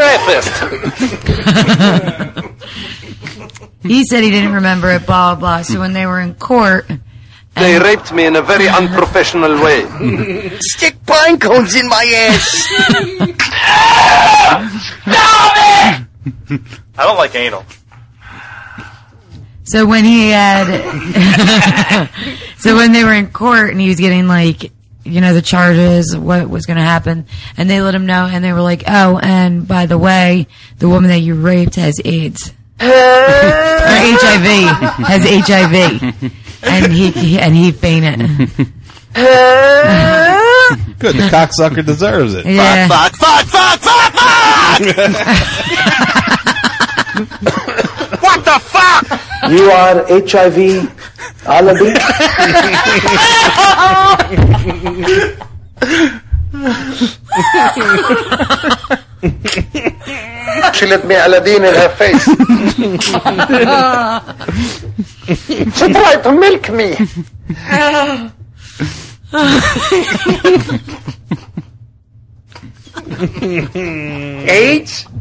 rapist. He said he didn't remember it, blah, blah, blah. So when they were in court... They raped me in a very unprofessional way. Stick pine cones in my ass. Stop it! I don't like anal. So when he had... so when they were in court and he was getting, like, you know, the charges, what was going to happen, and they let him know, and they were like, oh, and by the way, the woman that you raped has AIDS. Or H I V. Has H I V. And he, he and he fainted. Good, the cocksucker deserves it. Yeah. Fuck, fuck, fuck, fuck, fuck, fuck! What the fuck? You are H I V alibi? She let me Aladdin in her face. She tried to milk me. AIDS?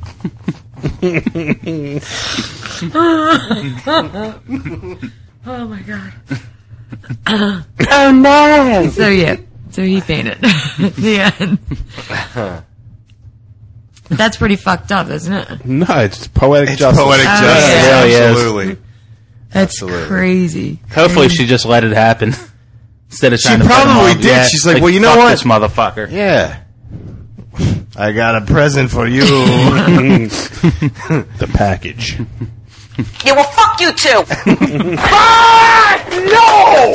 Oh my god. Oh no. So yeah. So he fainted. The end. That's pretty fucked up, isn't it? No, it's poetic It's justice. poetic Oh, justice. yeah. It really is. Absolutely. That's Absolutely. crazy. Hopefully she just let it happen. Instead of She trying to put him probably on. did. Yeah, She's like, well, you know fuck what? this motherfucker. Yeah. I got a present for you. The package. Yeah, well, fuck you too. Fuck! No!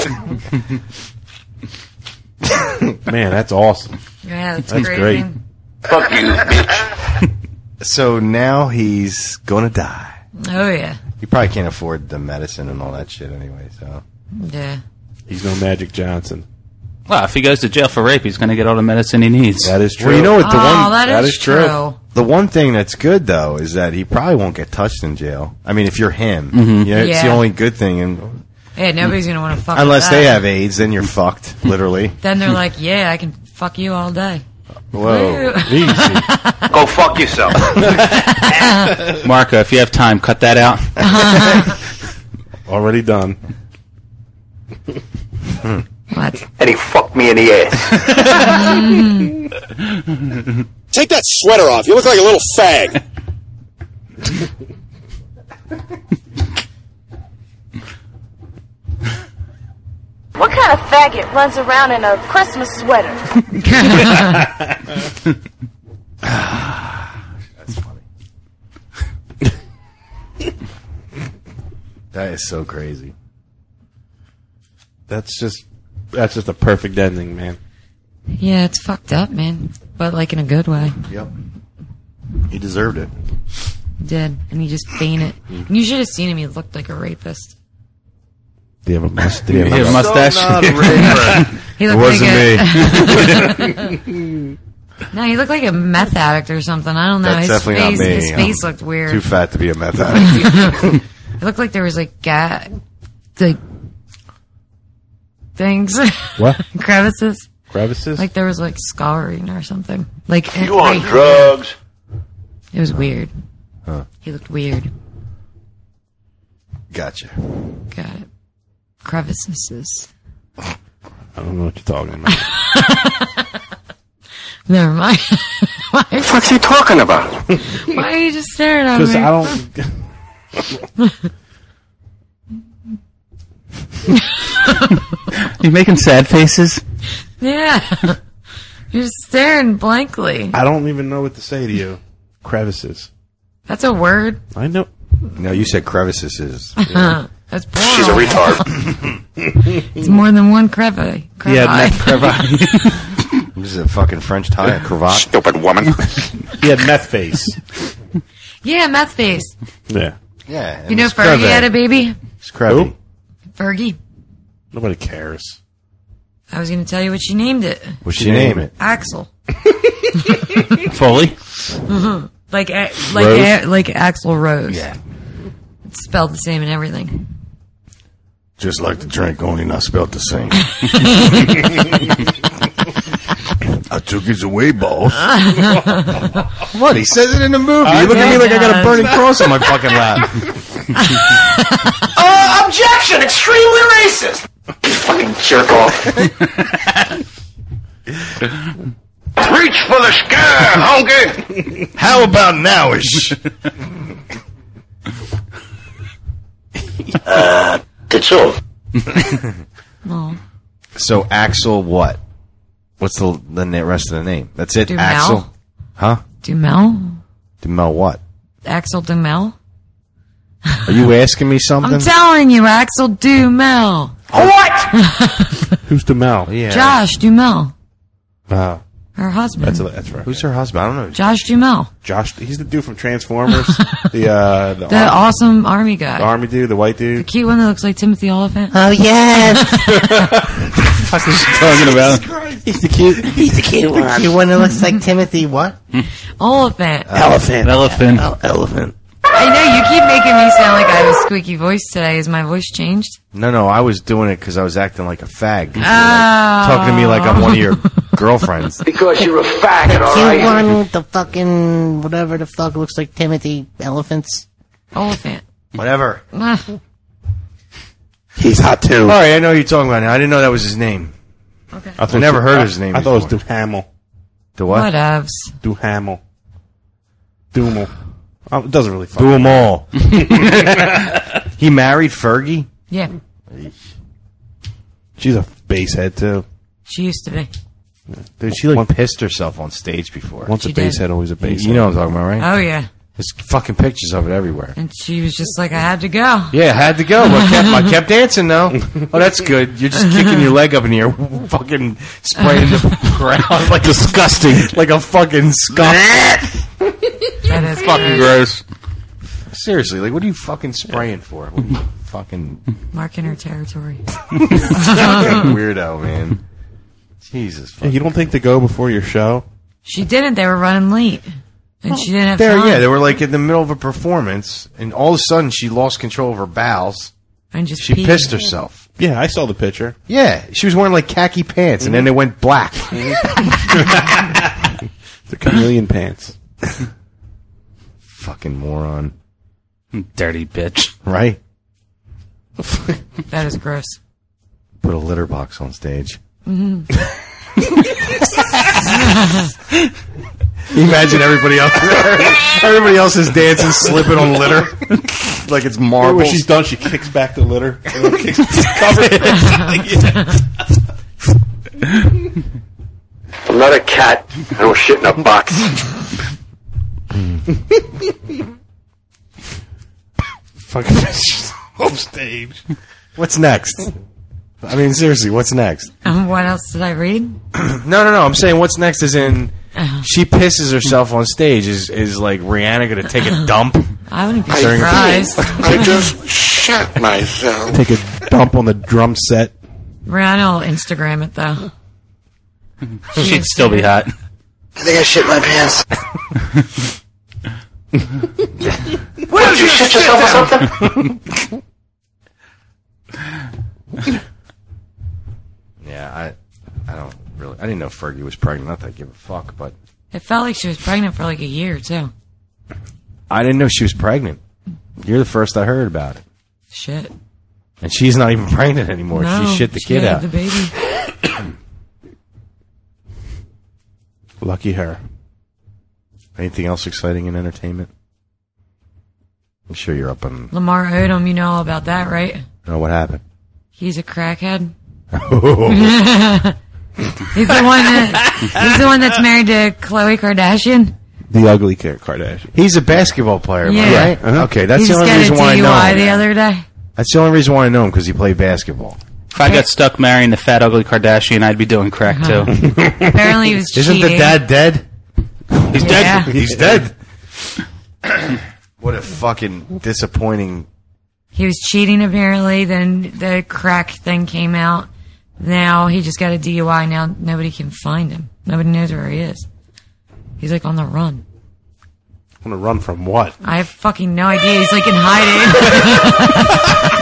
Man, that's awesome. Yeah, that's, That's crazy. great. Fuck you, bitch. So now he's gonna die. Oh yeah. He probably can't afford the medicine and all that shit anyway, so. Yeah. He's no Magic Johnson. Well, if he goes to jail for rape, he's going to get all the medicine he needs. That is true. Well, you know what? The Oh, one that that is, is true. the one thing that's good though is that he probably won't get touched in jail. I mean, if you're him, Mhm. yeah, it's the Yeah. only good thing. And Yeah, nobody's gonna want to fuck. unless with they that. have AIDS, then you're fucked, literally. Then they're like, yeah, I can fuck you all day. Whoa, Easy. Go fuck yourself. Marco, if you have time, cut that out. Already done. What? And he fucked me in the ass. Take that sweater off. You look like a little fag. What kind of faggot runs around in a Christmas sweater? that's funny. That is so crazy. That's just that's just a perfect ending, man. Yeah, it's fucked up, man. But like in a good way. Yep. He deserved it. He did, and he just fainted. And you should have seen him. He looked like a rapist. Do you have a must? Do you He have have a a mustache. So not a raper. He It looked wasn't like me. a, No, he looked like a meth addict or something. I don't know. That's his definitely face, not me. his face I'm looked weird. Too fat to be a meth addict. It looked like there was like ga- like things. What? Crevices. Crevices? Like there was like scarring or something. Like You on right drugs? here. It was weird. Huh. He looked weird. Gotcha. Got it. Crevices. I don't know what you're talking about. Never mind. Why, What's he talking about? why are you just staring at me? Because I don't. You making sad faces? Yeah. You're just staring blankly. I don't even know what to say to you. Crevices. That's a word. I know. No, you said crevices is. That's plural. She's a retard. It's more than one crevi. crevi. Yeah, meth crevi. This is a fucking French tie, a cravat. Stupid woman. He had meth face. Yeah, meth face. Yeah. Yeah. and You know it's Fergie crevi. had a baby? It's crevi. Fergie. Nobody cares. I was going to tell you what she named it. What'd she name it? Axel. Foley? Mhm. Like a- like Rose? a- like Axl Rose. Yeah. It's spelled the same and everything. Just like the drink, only not spelled the same. I took his away, boss. What? He says it in the movie. I You look at me know. like I got a burning cross on my fucking lap. Uh, objection! Extremely racist! Fucking jerk off. Reach for the sky, honky! How about nowish? Uh, it's all. Oh. So Axel, what? What's the the na- rest of the name? That's it. Dumel? Axel. Huh? Dumel? Dumel what? Axel Dumel? Are you asking me something? I'm telling you, Axel Dumel. What? Who's Demel? Yeah. Josh Dumel. Uh, Her husband. that's, a, that's right. Who's her husband? I don't know. Josh Dumel. Josh? He's the dude from Transformers. the uh, the, The army, awesome army guy. the army dude, the white The dude. cute one that looks like Timothy Oliphant. Oh, yes. What is she talking about? He's the cute. He's the cute one. The cute one that looks like Timothy, what? Oliphant. Elephant. Elephant. Oh, elephant. I know, you keep making me sound like I have a squeaky voice today. Is my voice changed? No, no. I was doing it because I was acting like a fag. Oh. Talking to me like I'm one of your girlfriends. Because you're a faggot, The alright? cute one with the fucking, whatever the fuck looks like Timothy elephants. Oliphant. Whatever. Ah. He's hot too. All right, I know who you're talking about now. I didn't know that was his name. Okay. I, thought I never it was- heard I, his name I thought it was before. Duhamel. The what? Whatevs. Duhamel. Dumel. Oh, it doesn't really fuck. Do them all. He married Fergie? Yeah, She's a bass head too. she used to be. Dude, she like One- pissed herself on stage before. Once She a bass did. head, always a You, bass you head. know what I'm talking about, right? Oh, yeah. There's fucking pictures of it everywhere. And she was just like, I had to go. Yeah, I had to go. But I kept, I kept dancing though. Oh, that's good. You're just kicking your leg up in the air, fucking spraying the ground like disgusting, like a fucking skunk. That is Fucking gross. Seriously, like, what are you fucking spraying for? What are you fucking marking her territory. fucking weirdo, man? Jesus. Yeah, you don't think to go before your show? She didn't. They were running late. And she didn't have There, time. yeah, they were like in the middle of a performance, and all of a sudden she lost control of her bowels. And just She peed. pissed herself. Yeah, I saw the picture. Yeah, she was wearing like khaki pants, and then they went black. The chameleon pants. Fucking moron, Dirty bitch. right? That is gross. Put a litter box on stage. Mm-hmm. Imagine everybody else. Everybody else is dancing, slipping on litter, like it's When marbles. she's done, she kicks back the litter. And then kicks I'm not a cat. I don't shit in a box. fucking off stage. What's next? I mean, seriously, what's next? Um, what else did I read? No, no, no. I'm saying what's next is in. She pisses herself on stage. Is is like Rihanna going to take a dump? I wouldn't be During- surprised. I just shit myself. Take a dump on the drum set. Rihanna will Instagram it, though. She'd still be hot. I think I shit my pants. What, did you shit yourself or something? Yeah, I, I don't really. I didn't know Fergie was pregnant. Not that I give a fuck, but It felt like she was pregnant for like a year, too. I didn't know she was pregnant. You're the first I heard about it. Shit. And she's not even pregnant anymore. No, she shit the she kid had out. the baby. Lucky her. Anything else exciting in entertainment? I'm sure you're up on. Lamar Odom, you know all about that, right? Oh, what happened? He's a crackhead. he's the one that he's the one that's married to Khloe Kardashian. The ugly kid, Kardashian. He's a basketball player, am I Yeah. right? Uh-huh. Okay, that's he the just only got reason a why I D U know I him. the other day. That's the only reason why I know him, because he played basketball. If I got stuck marrying the fat, ugly Kardashian, I'd be doing crack, too. Apparently he was Isn't cheating. the dad dead? He's Yeah. dead. He's dead. What a fucking disappointing. He was cheating, apparently. Then the crack thing came out. Now he just got a D U I. Now nobody can find him. Nobody knows where he is. He's like on the run. On the run from what? I have fucking no idea. He's like in hiding.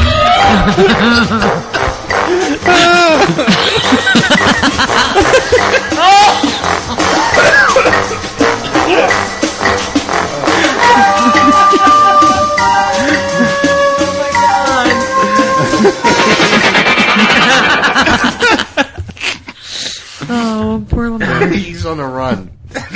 Oh, poor Lamar. He's on the run.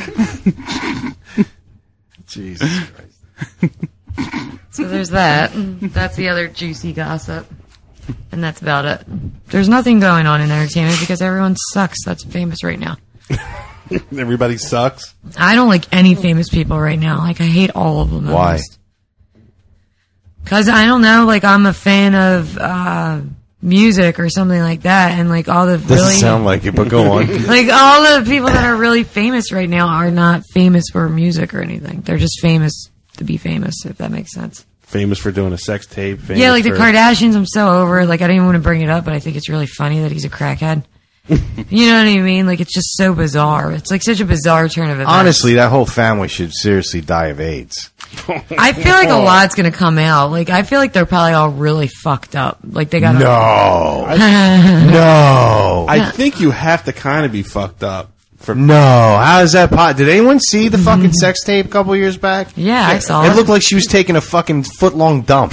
Jesus Christ. So there's that. That's the other juicy gossip. And that's about it. There's nothing going on in entertainment because everyone sucks that's famous right now. Everybody sucks. I don't like any famous people right now. Like, I hate all of them. Why? Because, I don't know, like, I'm a fan of uh, music or something like that. And, like, all the Doesn't really... sound like it, but go on. Like, all the people that are really famous right now are not famous for music or anything. They're just famous to be famous, if that makes sense. Famous for doing a sex tape. Famous Yeah, like the for- Kardashians, I'm so over. Like, I didn't even want to bring it up, but I think it's really funny that he's a crackhead. You know what I mean? Like, it's just so bizarre. It's like such a bizarre turn of events. Honestly, that whole family should seriously die of AIDS. I feel like a lot's going to come out. Like, I feel like they're probably all really fucked up. Like, they got No. No. I think you have to kind of be fucked up. For No. How is that pot? Did anyone see the fucking sex tape a couple years back? Yeah, I saw It it. looked like she was taking a fucking foot long dump.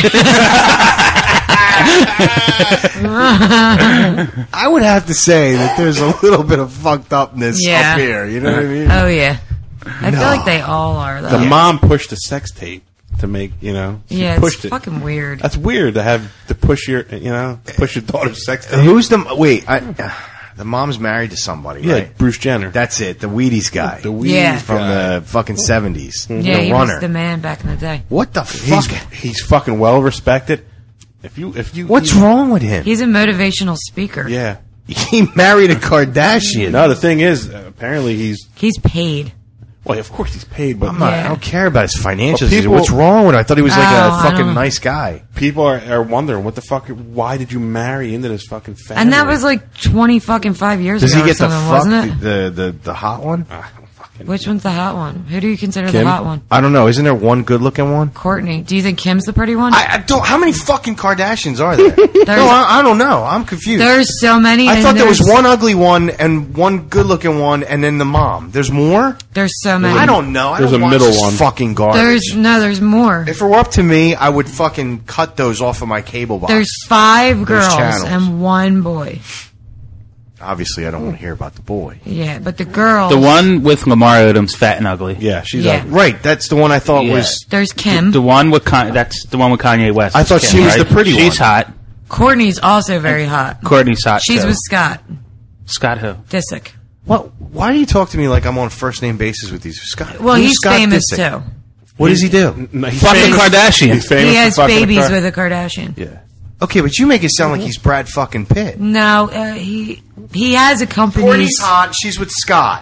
I would have to say that there's a little bit of fucked upness Yeah. up here. You know what I mean? Oh, yeah. I No. feel like they all are, though. The mom pushed the sex tape to make, you know, she Yeah, it's pushed it. fucking weird. That's weird to have to push your, you know, push your daughter's sex tape. Who's the wait? I, uh, the mom's married to somebody, Yeah, right? Bruce Jenner. That's it. The Wheaties guy. The Wheaties Yeah. from guy. the fucking seventies. Yeah, the he runner. was the man back in the day. What the fuck? He's, he's fucking well respected. If you, if you, What's you- wrong with him? He's a motivational speaker. Yeah. He married a Kardashian. No, the thing is, uh, apparently he's. He's paid. Well, of course he's paid, but I'm not, I don't care about his financials. Well, people- What's wrong with him? I thought he was like Oh, a I fucking don't- nice guy. people are, are wondering what the fuck. Why did you marry into this fucking family? And that was like twenty fucking five years Does ago he get or the something, fuck wasn't it? the, the the the hot one? Ah, I don't fucking Which one's the hot one? Who do you consider Kim? the hot one? I don't know. Isn't there one good looking one? Courtney. Do you think Kim's the pretty one? I, I don't. How many fucking Kardashians are there? no, I, I don't know. I'm confused. There's so many. I and thought there was there's- one ugly one and one good looking one, and then the mom. There's more. There's so many. I don't know. I There's don't a watch middle this one. Fucking garbage. There's no. There's more. If it were up to me, I would fucking cut those off of my cable box. There's five Those girls channels. and one boy. Obviously, I don't want to hear about the boy. Yeah, but the girls. The one with Lamar Odom's fat and ugly. Yeah, she's Yeah. ugly. Right. That's the one I thought Yeah. was. There's Kim. The one with Con- that's the one with Kanye West. I is thought Kim, she was right? the pretty She's one. hot. Courtney's also very hot. Courtney's hot. She's too. with Scott Scott who? Disick. What? Why do you talk to me like I'm on a first name basis with these Scott? Well, who's he's Scott famous Disick? too. What does he do? No, he's Fucking famous- Kardashian. He's famous He for has fucking a babies Kar- with a Kardashian. Yeah. Okay, but you make it sound like he's Brad fucking Pitt. No, uh, he he has a company. Courtney's hot. She's with Scott.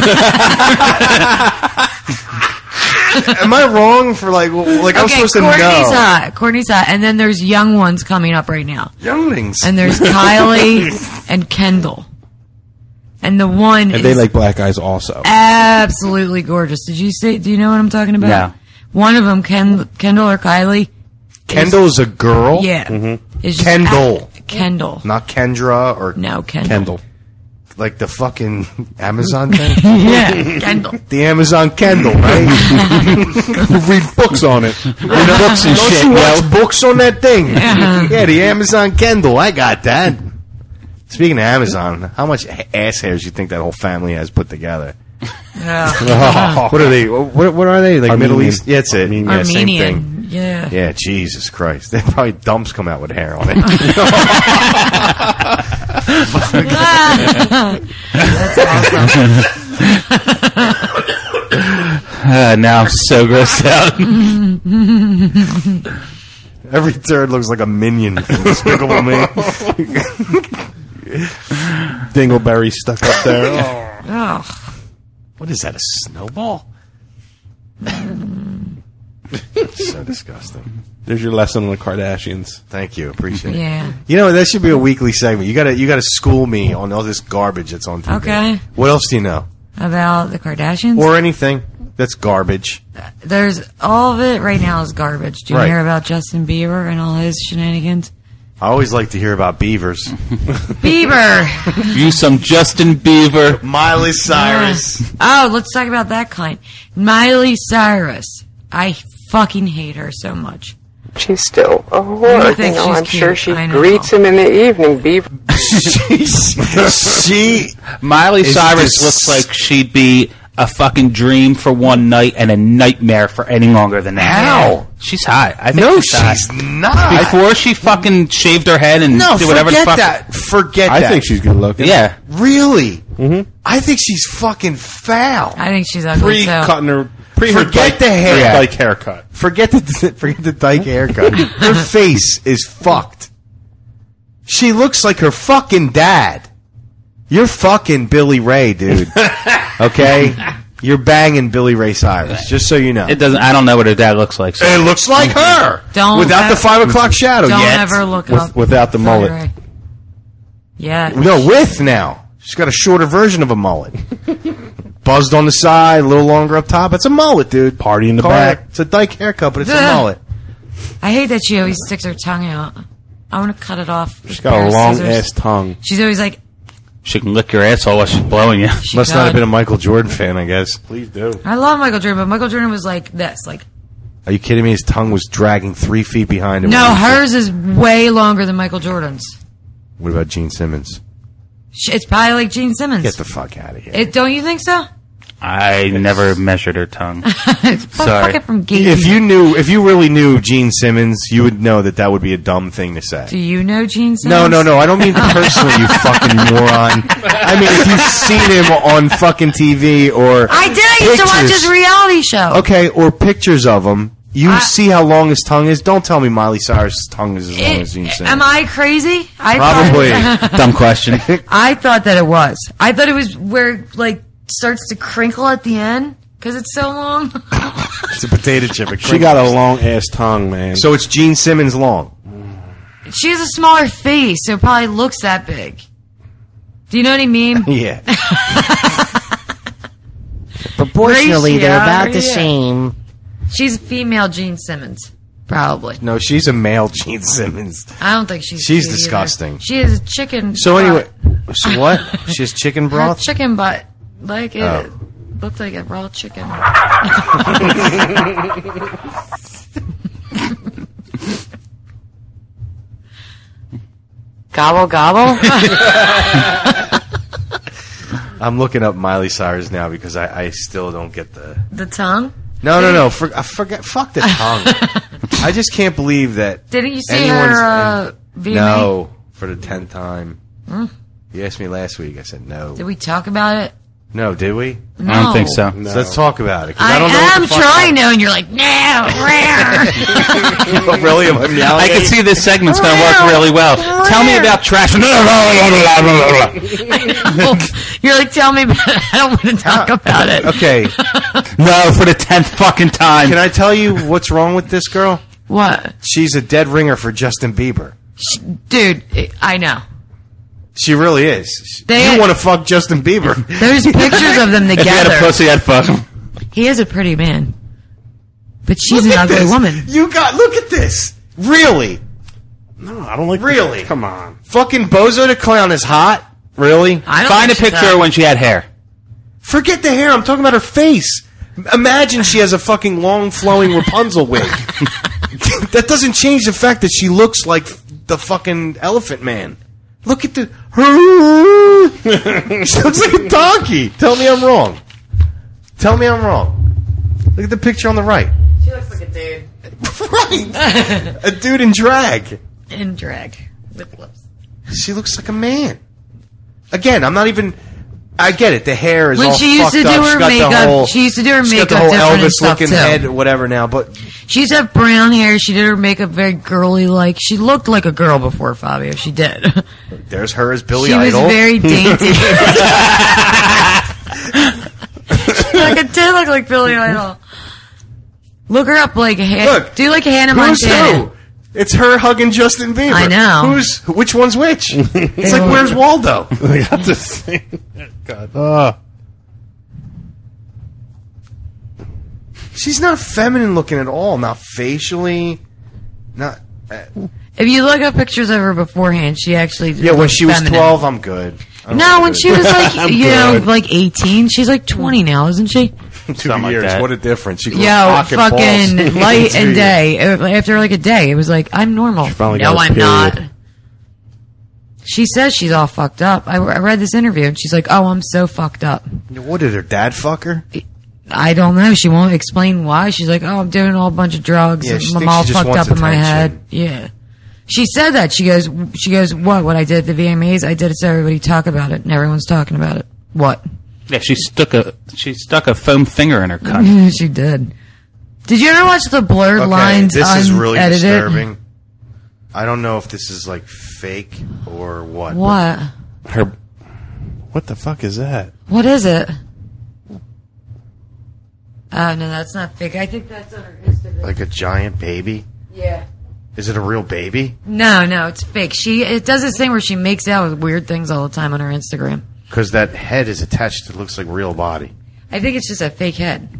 Am I wrong for like w- like I'm Okay, supposed to Courtney's know? hot. Courtney's hot, and then there's young ones coming up right now. Younglings. And there's Kylie and Kendall. And the one And is they like black guys also. absolutely gorgeous. Did you say? Do you know what I'm talking about? No. One of them, Ken, Kendall or Kylie. Kendall's a girl? Yeah. Mm-hmm. Is just Kendall. a- Kendall. Not Kendra or... No, Kendall. Kendall. Like the fucking Amazon thing? Yeah, Kendall. The Amazon Kendall, right? Read books on it. Read books and Don't shit. you Watch know? books on that thing. Yeah. Yeah, the Amazon Kendall. I got that. Speaking of Amazon, how much ass hairs do you think that whole family has put together? Yeah. What are they? What, what are they? Like Armenian. Middle East? Yeah, that's it. Armenian. Yeah, same thing. Armenian. Yeah. Yeah, Jesus Christ. They probably dumps come out with hair on it. That's awesome. Uh, now I'm so grossed out. Every turd looks like a minion from Despicable Me. Dingleberry stuck up there. Oh. What is that, a snowball? So disgusting. There's your lesson on the Kardashians. Thank you. Appreciate it. Yeah. You know, that should be a weekly segment. You gotta you gotta school me on all this garbage that's on T V. Okay. What else do you know? About the Kardashians? Or anything that's garbage. There's all of it right now is garbage. Do you Right. hear about Justin Bieber and all his shenanigans? I always like to hear about beavers. Bieber! You some Justin Bieber. Miley Cyrus. Oh, let's talk about that kind. Miley Cyrus. I fucking hate her so much. She's still a I whore. think You know, she's I'm cute. sure she I know. greets him in the evening. Beaver. She Miley is Cyrus dis- looks like she'd be a fucking dream for one night and a nightmare for any longer than that. How? She's hot. I think No, she's, hot. she's not. Before she fucking shaved her head and No, did whatever the forget fuck. that. Forget I that. think she's good looking. Yeah. Really? Mm-hmm. I think she's fucking foul. I think she's ugly Pre too. cutting her. Pre her Forget dyke, the hair. her dyke haircut. Forget the forget the dyke haircut. Her face is fucked. She looks like her fucking dad. You're fucking Billy Ray, dude. Okay? You're banging Billy Ray Cyrus, just so you know. It doesn't. I don't know what her dad looks like. So. It looks like her. Don't Without ever- the five o'clock shadow Don't yet. ever look With- up. without the mullet. Sorry. Yeah. No, with now. She's got a shorter version of a mullet. Buzzed on the side, a little longer up top. It's a mullet, dude. Party in the Call back. it- It's a dyke haircut, but it's a Ugh. mullet. I hate that she always sticks her tongue out. I want to cut it off. She's got a long ass tongue. She's always like, She can lick your asshole while she's blowing you. She Must not have could. been a Michael Jordan fan, I guess. Please do. I love Michael Jordan, but Michael Jordan was like this. Like, Are you kidding me? His tongue was dragging three feet behind him. no, when he was- hers is way longer than Michael Jordan's. What about Gene Simmons? Sh- It's probably like Gene Simmons. Get the fuck out of here. It, don't you think so? I never measured her tongue. Fuck Sorry. it from Gabe. If you knew, if you really knew Gene Simmons, you would know that that would be a dumb thing to say. Do you know Gene Simmons? No, no, no. I don't mean personally, you fucking moron. I mean, if you've seen him on fucking T V or I did. I used to watch pictures- his reality show. Okay, or pictures of him. You I- see how long his tongue is. Don't tell me Miley Cyrus' tongue is as long It- as Gene Simmons. am I crazy? I Probably. Thought, Dumb question. I thought that it was. I thought it was where it, like starts to crinkle at the end because it's so long. It's a potato chip. It She got a crinkles. long ass tongue, man. So it's Gene Simmons long. She has a smaller face, so it probably looks that big. Do you know what I mean? Yeah. Proportionally, they're Ratio, about the yeah. same. She's a female Gene Simmons, probably. No, she's a male Gene Simmons. I don't think she's. She's cute either. disgusting. She has a chicken. So butt. anyway, so what? She has chicken Her broth? chicken butt, like it Oh. looked like a raw chicken. Gobble gobble. I'm looking up Miley Cyrus now because I, I still don't get the. The tongue. No, no, no. For, I forget. Fuck the tongue. I just can't believe that. Didn't you see anyone's her uh, in- V M A? No, for the tenth time. Hmm? You asked me last week. I said no. Did we talk about it? No, did we? No. I don't think so. So let's talk about it. 'cause I, I, don't know what am the fuck trying to, and you're like, no, rare. Oh, really? Am I meowing? I can see this segment's going to work really well. Tell me about trash. You're like, tell me about it. I don't want to talk about it. Okay. No, for the tenth fucking time. Can I tell you what's wrong with this girl? What? She's a dead ringer for Justin Bieber. Dude, I know. She really is. They you had- want to fuck Justin Bieber? There's pictures of them If you had a together. pussy, I'd fuck him. He is a pretty man, but she's Look an at ugly this. woman. You got look at this. Really? No, I don't like. Really? Come on. Fucking Bozo the Clown is hot. Really? I don't Find a think she's picture hot. when she had hair. Forget the hair. I'm talking about her face. Imagine she has a fucking long flowing Rapunzel wig. That doesn't change the fact that she looks like the fucking Elephant Man. Look at the her. She looks like a donkey. Tell me I'm wrong. Tell me I'm wrong. Look at the picture on the right. She looks like a dude. Right. A dude in drag. In drag with lips. She looks like a man. Again, I'm not even. I get it. The hair is When all she used fucked to do up. her She's got the makeup- whole, she used to do her she's makeup got the whole different and Elvis stuff, looking too. head, or whatever. Now, but She used to have brown hair. She did her makeup very girly like. She looked like a girl before Fabio. She did. there's her as Billy She was Idol. very dainty. Like it did look like Billy Idol. Look her up, like Han- Look, do like Hannah Who's Montana. who? It's her hugging Justin Bieber. I know. Who's which one's which? It's They like were- where's Waldo? They got the same. God. Uh, She's not feminine looking at all. Not facially. Not. Uh, If you look up pictures of her beforehand, she actually yeah, when looked she was feminine. twelve, I'm good. I'm No, when good. she was like I'm you know good. like eighteen, she's like twenty now, isn't she? Two Something like years. that. What a difference. She grew Yo, up cock and fucking balls. light Two and years. day. After like a day, it was like I'm normal. finally No, got a I'm not. period. She says she's all fucked up. I, I read this interview and she's like, "Oh, I'm so fucked up." What did her dad fuck her? I don't know. She won't explain why. She's like, "Oh, I'm doing a whole bunch of drugs. Yeah, and she I'm thinks all she just fucked wants up in my attention. head." Yeah. She said that. She goes, she goes, what? What I did at the V M As, I did it so everybody talk about it, and everyone's talking about it. What? Yeah, she stuck a she stuck a foam finger in her cunt. She did. Did you ever watch the blurred Okay, lines this is really unedited? disturbing. I don't know if this is like fake or what. What? her. What the fuck is that? What is it? Oh, no, that's not fake. I think that's on her Instagram. Like a giant baby? Yeah. Is it a real baby? No, no, it's fake. She it does this thing where she makes out with weird things all the time on her Instagram. Because that head is attached to, looks like real body. I think it's just a fake head.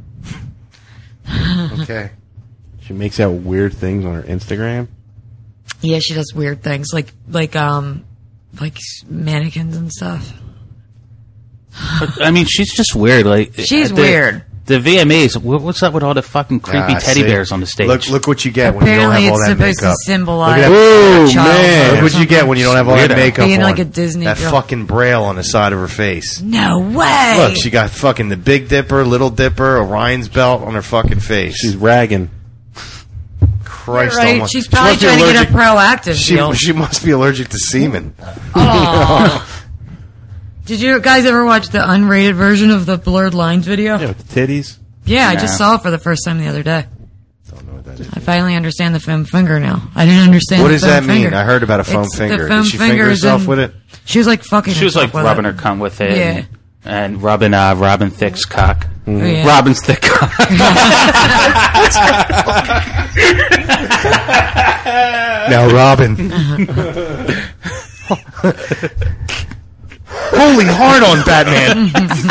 Okay. She makes out weird things on her Instagram. Yeah, she does weird things like like um like mannequins and stuff. But, I mean, she's just weird. Like She's at the, weird. The V M As. wh- What's up with all the fucking creepy Ah, teddy see? bears on the stage? Look, look what you get when you don't Apparently have all it's that supposed makeup. to symbolize Look at that- Oh, childhood man. or Look what you get when you don't have all that Weirdo. makeup Being on. like a Disney that girl. fucking braille on the side of her face. No way. Look, she got fucking the Big Dipper, Little Dipper, Orion's belt on her fucking face. She's ragging. Christ You're right. almighty. She's She probably must be trying to get allergic- a proactive She, deal. she must be allergic to semen. Aw. Did you guys ever watch the unrated version of the Blurred Lines video? Yeah, with the titties. Yeah, I Nah. just saw it for the first time the other day. Don't know what that is. I finally understand the foam finger now. I didn't understand What the does foam that mean? finger. I heard about a foam It's- finger. The foam Did she finger finger is herself in- with it? She was like fucking She was herself like with rubbing it. her cunt with it. Yeah. And, and rubbing uh, Robin Thicke's cock. Oh, yeah. Robin's thick cock. Now, Robin. Holy hard on Batman.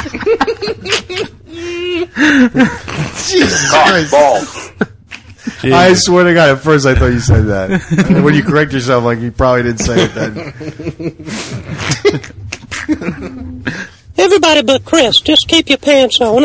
Jesus Christ. I swear to God, at first I thought you said that. And then when you correct yourself, like you probably didn't say it then. Everybody but Chris, just keep your pants on.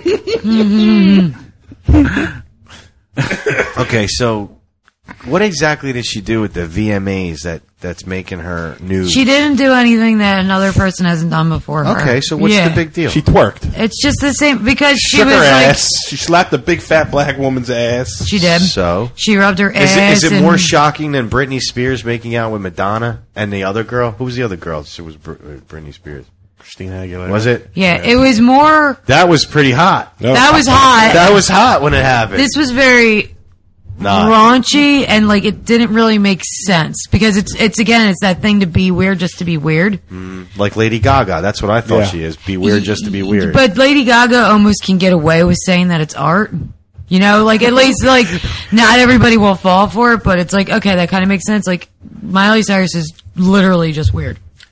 Okay, so what exactly did she do with the V M As that, that's making her new? She didn't do anything that another person hasn't done before her. Okay, so what's Yeah. the big deal? She twerked. It's just the same because she Shook was her like ass. She slapped a big fat black woman's ass. she did. So She rubbed her is ass. it, is it and- more shocking than Britney Spears making out with Madonna and the other girl? Who was the other girl? It was Br- uh, Britney Spears. Christina Aguilera. Was it? Yeah, it was more. That was pretty hot. That was hot. That was hot when it happened. This was very Nah. raunchy and like it didn't really make sense because it's it's again it's that thing to be weird just to be weird. Mm, like Lady Gaga. That's what I thought Yeah. she is. Be weird just to be weird. But Lady Gaga almost can get away with saying that it's art. You know, like at least like not everybody will fall for it, but it's like okay, that kind of makes sense. Like Miley Cyrus is literally just weird.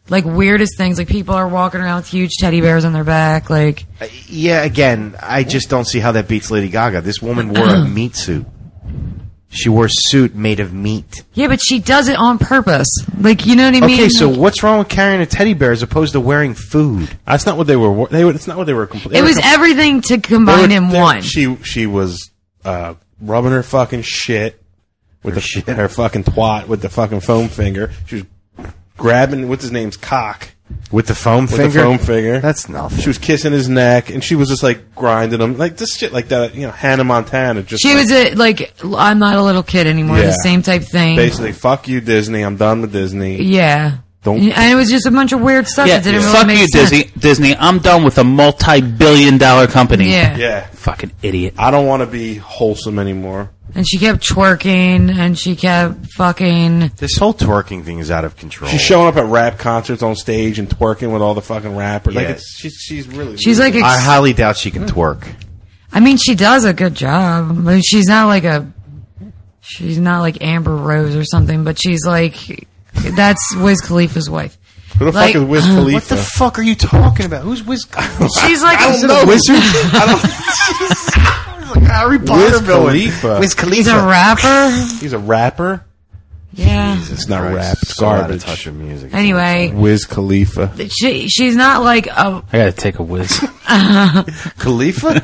like weirdest things. Like people are walking around with huge teddy bears on their back. Like, Yeah, again, I just don't see how that beats Lady Gaga. This woman wore a meat suit. She wore a suit made of meat. yeah, but she does it on purpose. Like, you know what I mean? Okay, so what's wrong with carrying a teddy bear as opposed to wearing food? That's not what they were. They were it's not what they were. Compl- they it were was compl- everything to they combine were- in they- one. She she was uh, rubbing her fucking shit with her, the, shit. her fucking twat with the fucking foam finger. She was grabbing what's his name's cock. With the foam With finger? the foam finger. That's nothing. She was kissing his neck, and she was just like grinding him, like this shit, like that. You know, Hannah Montana. Just She like, was a, like, I'm not a little kid anymore. Yeah. The same type thing. basically, fuck you, Disney. I'm done with Disney. Yeah. Don't. And it was just a bunch of weird stuff Yeah, that didn't fuck really make you, sense. Disney. Disney, I'm done with a multi-billion dollar company. Yeah. Yeah, fucking idiot. I don't want to be wholesome anymore. And she kept twerking, and she kept fucking... This whole twerking thing is out of control. She's showing up at rap concerts on stage and twerking with all the fucking rappers. Like Yeah. it's, she's she's really. She's like... Ex- I highly doubt she can twerk. I mean, she does a good job. But she's not like a... She's not like Amber Rose or something, but she's like... That's Wiz Khalifa's wife. Who the Like- fuck is Wiz Khalifa? What the fuck are you talking about? Who's Wiz? She's like... I Is don't it a know. wizard? I like Harry don't. Potter Wiz villain. Khalifa. Wiz Khalifa. He's a rapper? He's a rapper. Yeah. It's not Christ, rap. It's so out of garbage. touch with music. Anyway, Wiz Khalifa. she, she's not like a... I gotta take a whiz. Khalifa?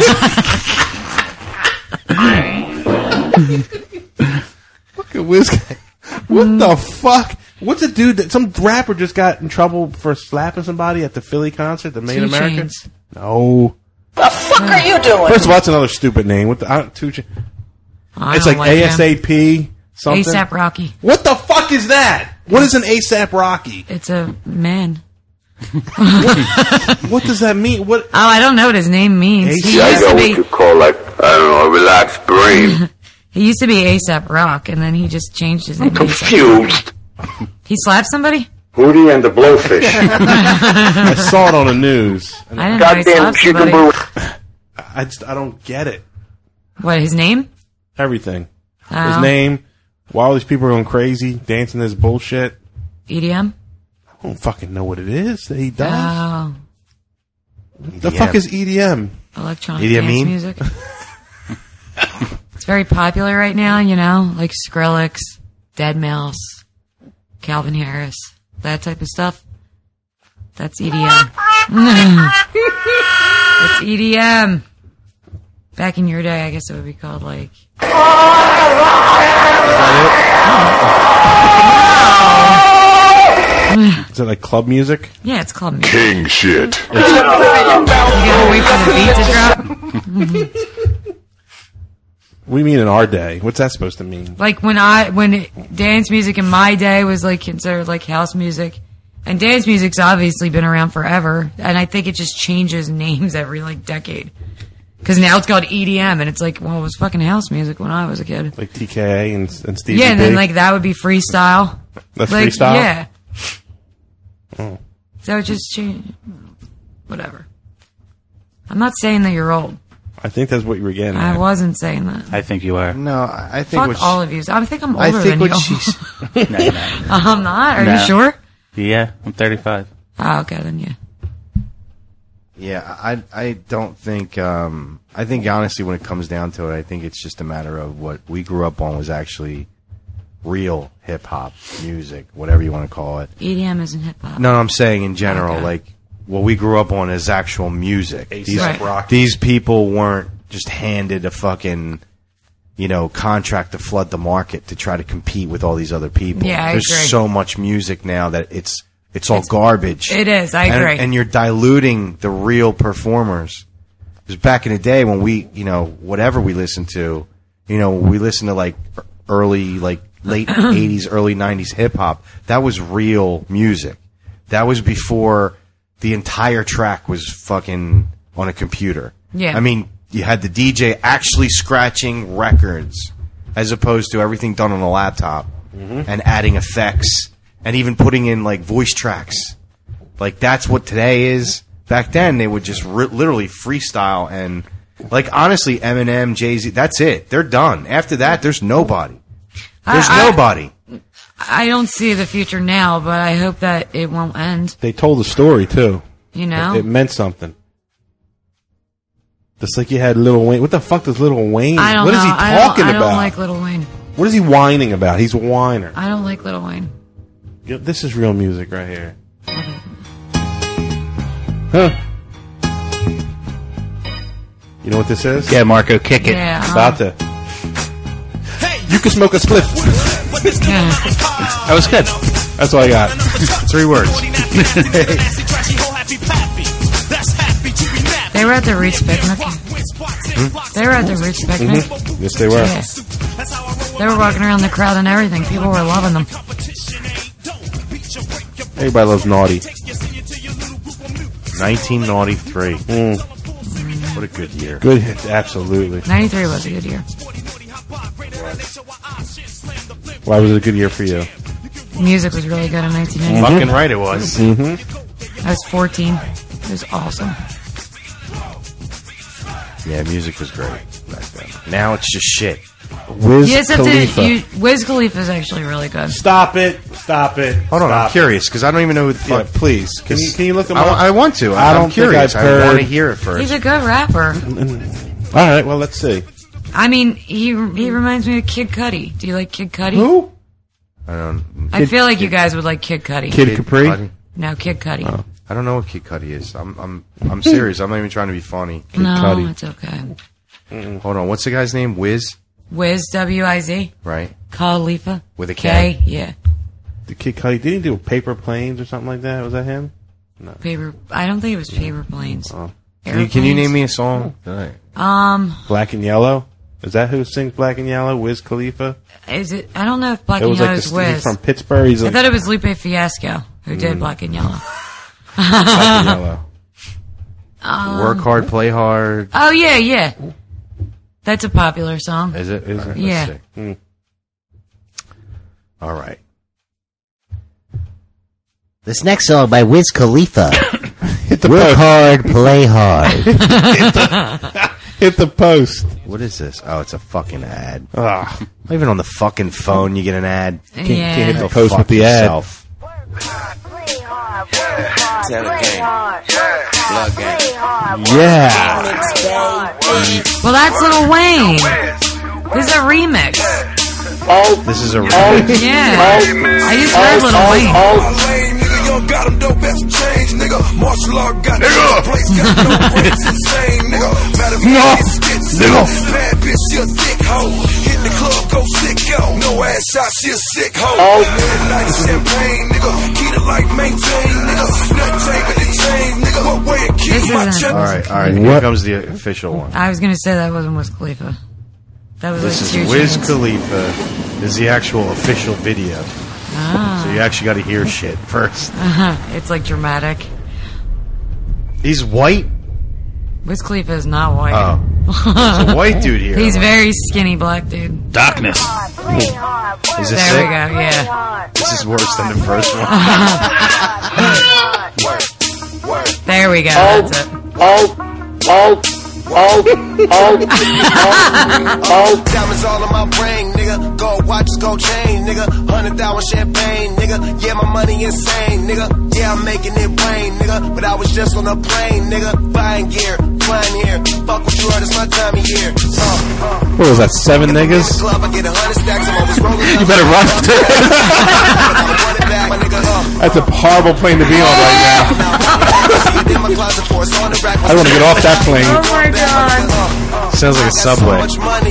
Look at Wiz. What the fuck? What's a dude that some rapper just got in trouble for slapping somebody at the Philly concert that made Two America? Chainz. No. The fuck are you doing? First of all, that's another stupid name. What the I don't, two Cha- I It's don't like him. ASAP something. ASAP Rocky. What the fuck is that? What is an ASAP Rocky? It's a man. What does that mean? What? Oh, I don't know what his name means. He Yeah, I used got to what be... you call like, I don't know, a relaxed brain. He used to be ASAP Rock, and then he just changed his name. to A$AP. Confused. He slapped somebody? Hootie and the Blowfish. I saw it on the news. And I didn't know he Goddamn slapped somebody. jigaboo. I just I don't get it. What, his name? Everything. Oh. His name. Why all these people are going crazy, dancing this bullshit. E D M? I don't fucking know what it is that he does. Oh, The fuck is E D M? electronic E D M dance mean? music. It's very popular right now, you know, like Skrillex, Deadmau5, Calvin Harris, that type of stuff. That's E D M. It's E D M. Back in your day, I guess it would be called like... Is it like club music? Yeah, it's club music. King shit. You gotta wait for the beat to drop. What do you mean in our day? What's that supposed to mean? Like when I when it, dance music in my day was like considered like house music, and dance music's obviously been around forever, and I think it just changes names every like decade. Because now it's called E D M, and it's like, well, it was fucking house music when I was a kid. Like T K A and, and Stevie Yeah, and B? then like that would be freestyle. That's like, freestyle? Yeah. Oh. So it just changed. Whatever. I'm not saying that you're old. I think that's what you were getting I at. wasn't saying that. I think you are. No, I think Fuck what all she- of you. I think I'm older I think than what you. she's. No, you're not. I'm not. Are No. you sure? Yeah, I'm thirty-five. Oh, okay, then yeah. Yeah, I I don't think um, I think honestly when it comes down to it, I think it's just a matter of what we grew up on was actually real hip hop music, whatever you want to call it. E D M isn't hip hop. No, I'm saying in general, Okay. like what we grew up on is actual music. These, Right. Rocky. these people weren't just handed a fucking you know contract to flood the market to try to compete with all these other people. Yeah, I There's agree. so much music now that it's it's all It's- garbage. It is. I and, agree. and you're diluting the real performers. Because back in the day when we, you know, whatever we listened to, you know, we listened to like early, like late eighties, early nineties hip hop. That was real music. That was before the entire track was fucking on a computer. Yeah. I mean, you had the D J actually scratching records as opposed to everything done on a laptop and adding effects and even putting in like voice tracks. Like that's what today is. Back then they would just ri literally freestyle and like honestly Eminem, Jay-Z, that's it. They're done. After that there's nobody. There's I- I- nobody. I don't see the future now, but I hope that it won't end. They told a story too. You know, it, it meant something. Just like you had Lil Wayne. What the fuck does Lil Wayne? I don't what know. is he I talking don't, I about? don't like Lil Wayne. What is he whining about? He's a whiner. I don't like Lil Wayne. Yep, this is real music right here. Huh? You know what this is? Yeah, Marco, kick it. Yeah, huh? About to. You can smoke a spliff. That was good. That's all I got. Three words. They were at the Roots picnic. Hmm? They were at the Roots picnic. Mm-hmm. Yes, they were. Yeah. They were walking around the crowd and everything. People were loving them. Everybody loves Naughty. nineteen ninety-three. Mm. What a good year. Good hit, absolutely. ninety-three was a good year. Why was it a good year for you? Music was really good in nineteen ninety. Mm-hmm. Fucking right it was. Mm-hmm. I was fourteen. It was awesome. Yeah, music was great back then. Now it's just shit. Wiz You just have Khalifa. to, you, Wiz Khalifa is actually really good. Stop it! Stop it! Hold on, Stop I'm curious because I don't even know who the Yeah, fuck. please. Can you, can you look him I, up? I want to. I I'm don't think curious. I've I heard- want to hear it first. He's a good rapper. All right, well, let's see. I mean, he he reminds me of Kid Cudi. Do you like Kid Cudi? Who? I don't. I feel like you guys would like Kid Cudi. Kid Capri? Cudi? No, Kid Cudi. Oh. I don't know what Kid Cudi is. I'm I'm I'm serious. I'm not even trying to be funny. Kid no, Cudi. it's okay. Mm-mm. Hold on. What's the guy's name? Wiz, Wiz, W I Z. right? Khalifa. With a K? K, yeah. The Kid Cudi. Did he do Paper Planes or something like that? Was that him? No. Paper. I don't think it was Paper Planes. Oh. Can you, can you name me a song? Right. Um, Black and Yellow? Is that who sings Black and Yellow? Wiz Khalifa? is it? I don't know if Black It and was Yellow like is the, Wiz. he's from Pittsburgh. He's I like thought it was Lupe Fiasco who did Mm. Black and Yellow. Black and Yellow. Um, Work hard, play hard. Oh yeah, yeah. That's a popular song. Is it? Is it? Let's Yeah. see. Mm. All right. This next song by Wiz Khalifa. Hit the Work post. hard, play hard. Hit, the, hit the post. What is this? Oh, it's a fucking ad. Ah. Not even on the fucking phone you get an ad. Yeah. Can't, can't hit the Go post fuck with the ad. yourself. Yeah. Well, that's Lil Wayne. This is a remix. This is a remix. Yeah. I just heard Lil Wayne. Got them dope as some change, nigga. Martial art got no place, got no breaks, insane, nigga. Matter of fact, it's nigga. Bad bitch, she a thick hoe. Hit the club, go sicko. No ass shot, she a sick hoe. Night champagne, nigga. Keep it like maintain, nigga. Nothing change but the chain, nigga. What way it keep This my isn't- check? All right, all right. Here What? comes the official one. I was gonna say that wasn't Wiz Khalifa. That was This like is two Wiz Chainz. Khalifa. This is the actual official video. Ah. So you actually got to hear shit first. Uh-huh. It's like dramatic. He's white. Wiz Khalifa is not white. Oh, there's a white dude here. He's very skinny black dude. Darkness. Is this There it? we go. Yeah. This is worse than the first one. There we go. That's it. Oh, oh, oh, oh, oh. Diamonds all in my brain, nigga. Gold watches, gold chain, nigga. Hundred thousand champagne, nigga. Yeah, my money insane, nigga. Yeah, I'm making it rain, nigga. But I was just on a plane, nigga. Buying gear, flying here. Fuck what you heard, it's my time of year. Uh, uh. What was that, seven niggas? Club, I get a hundred stacks, I'm always rolling. You better run. That's a horrible plane to be on right now. I want to get off that plane. Oh my god. Sounds like a subway.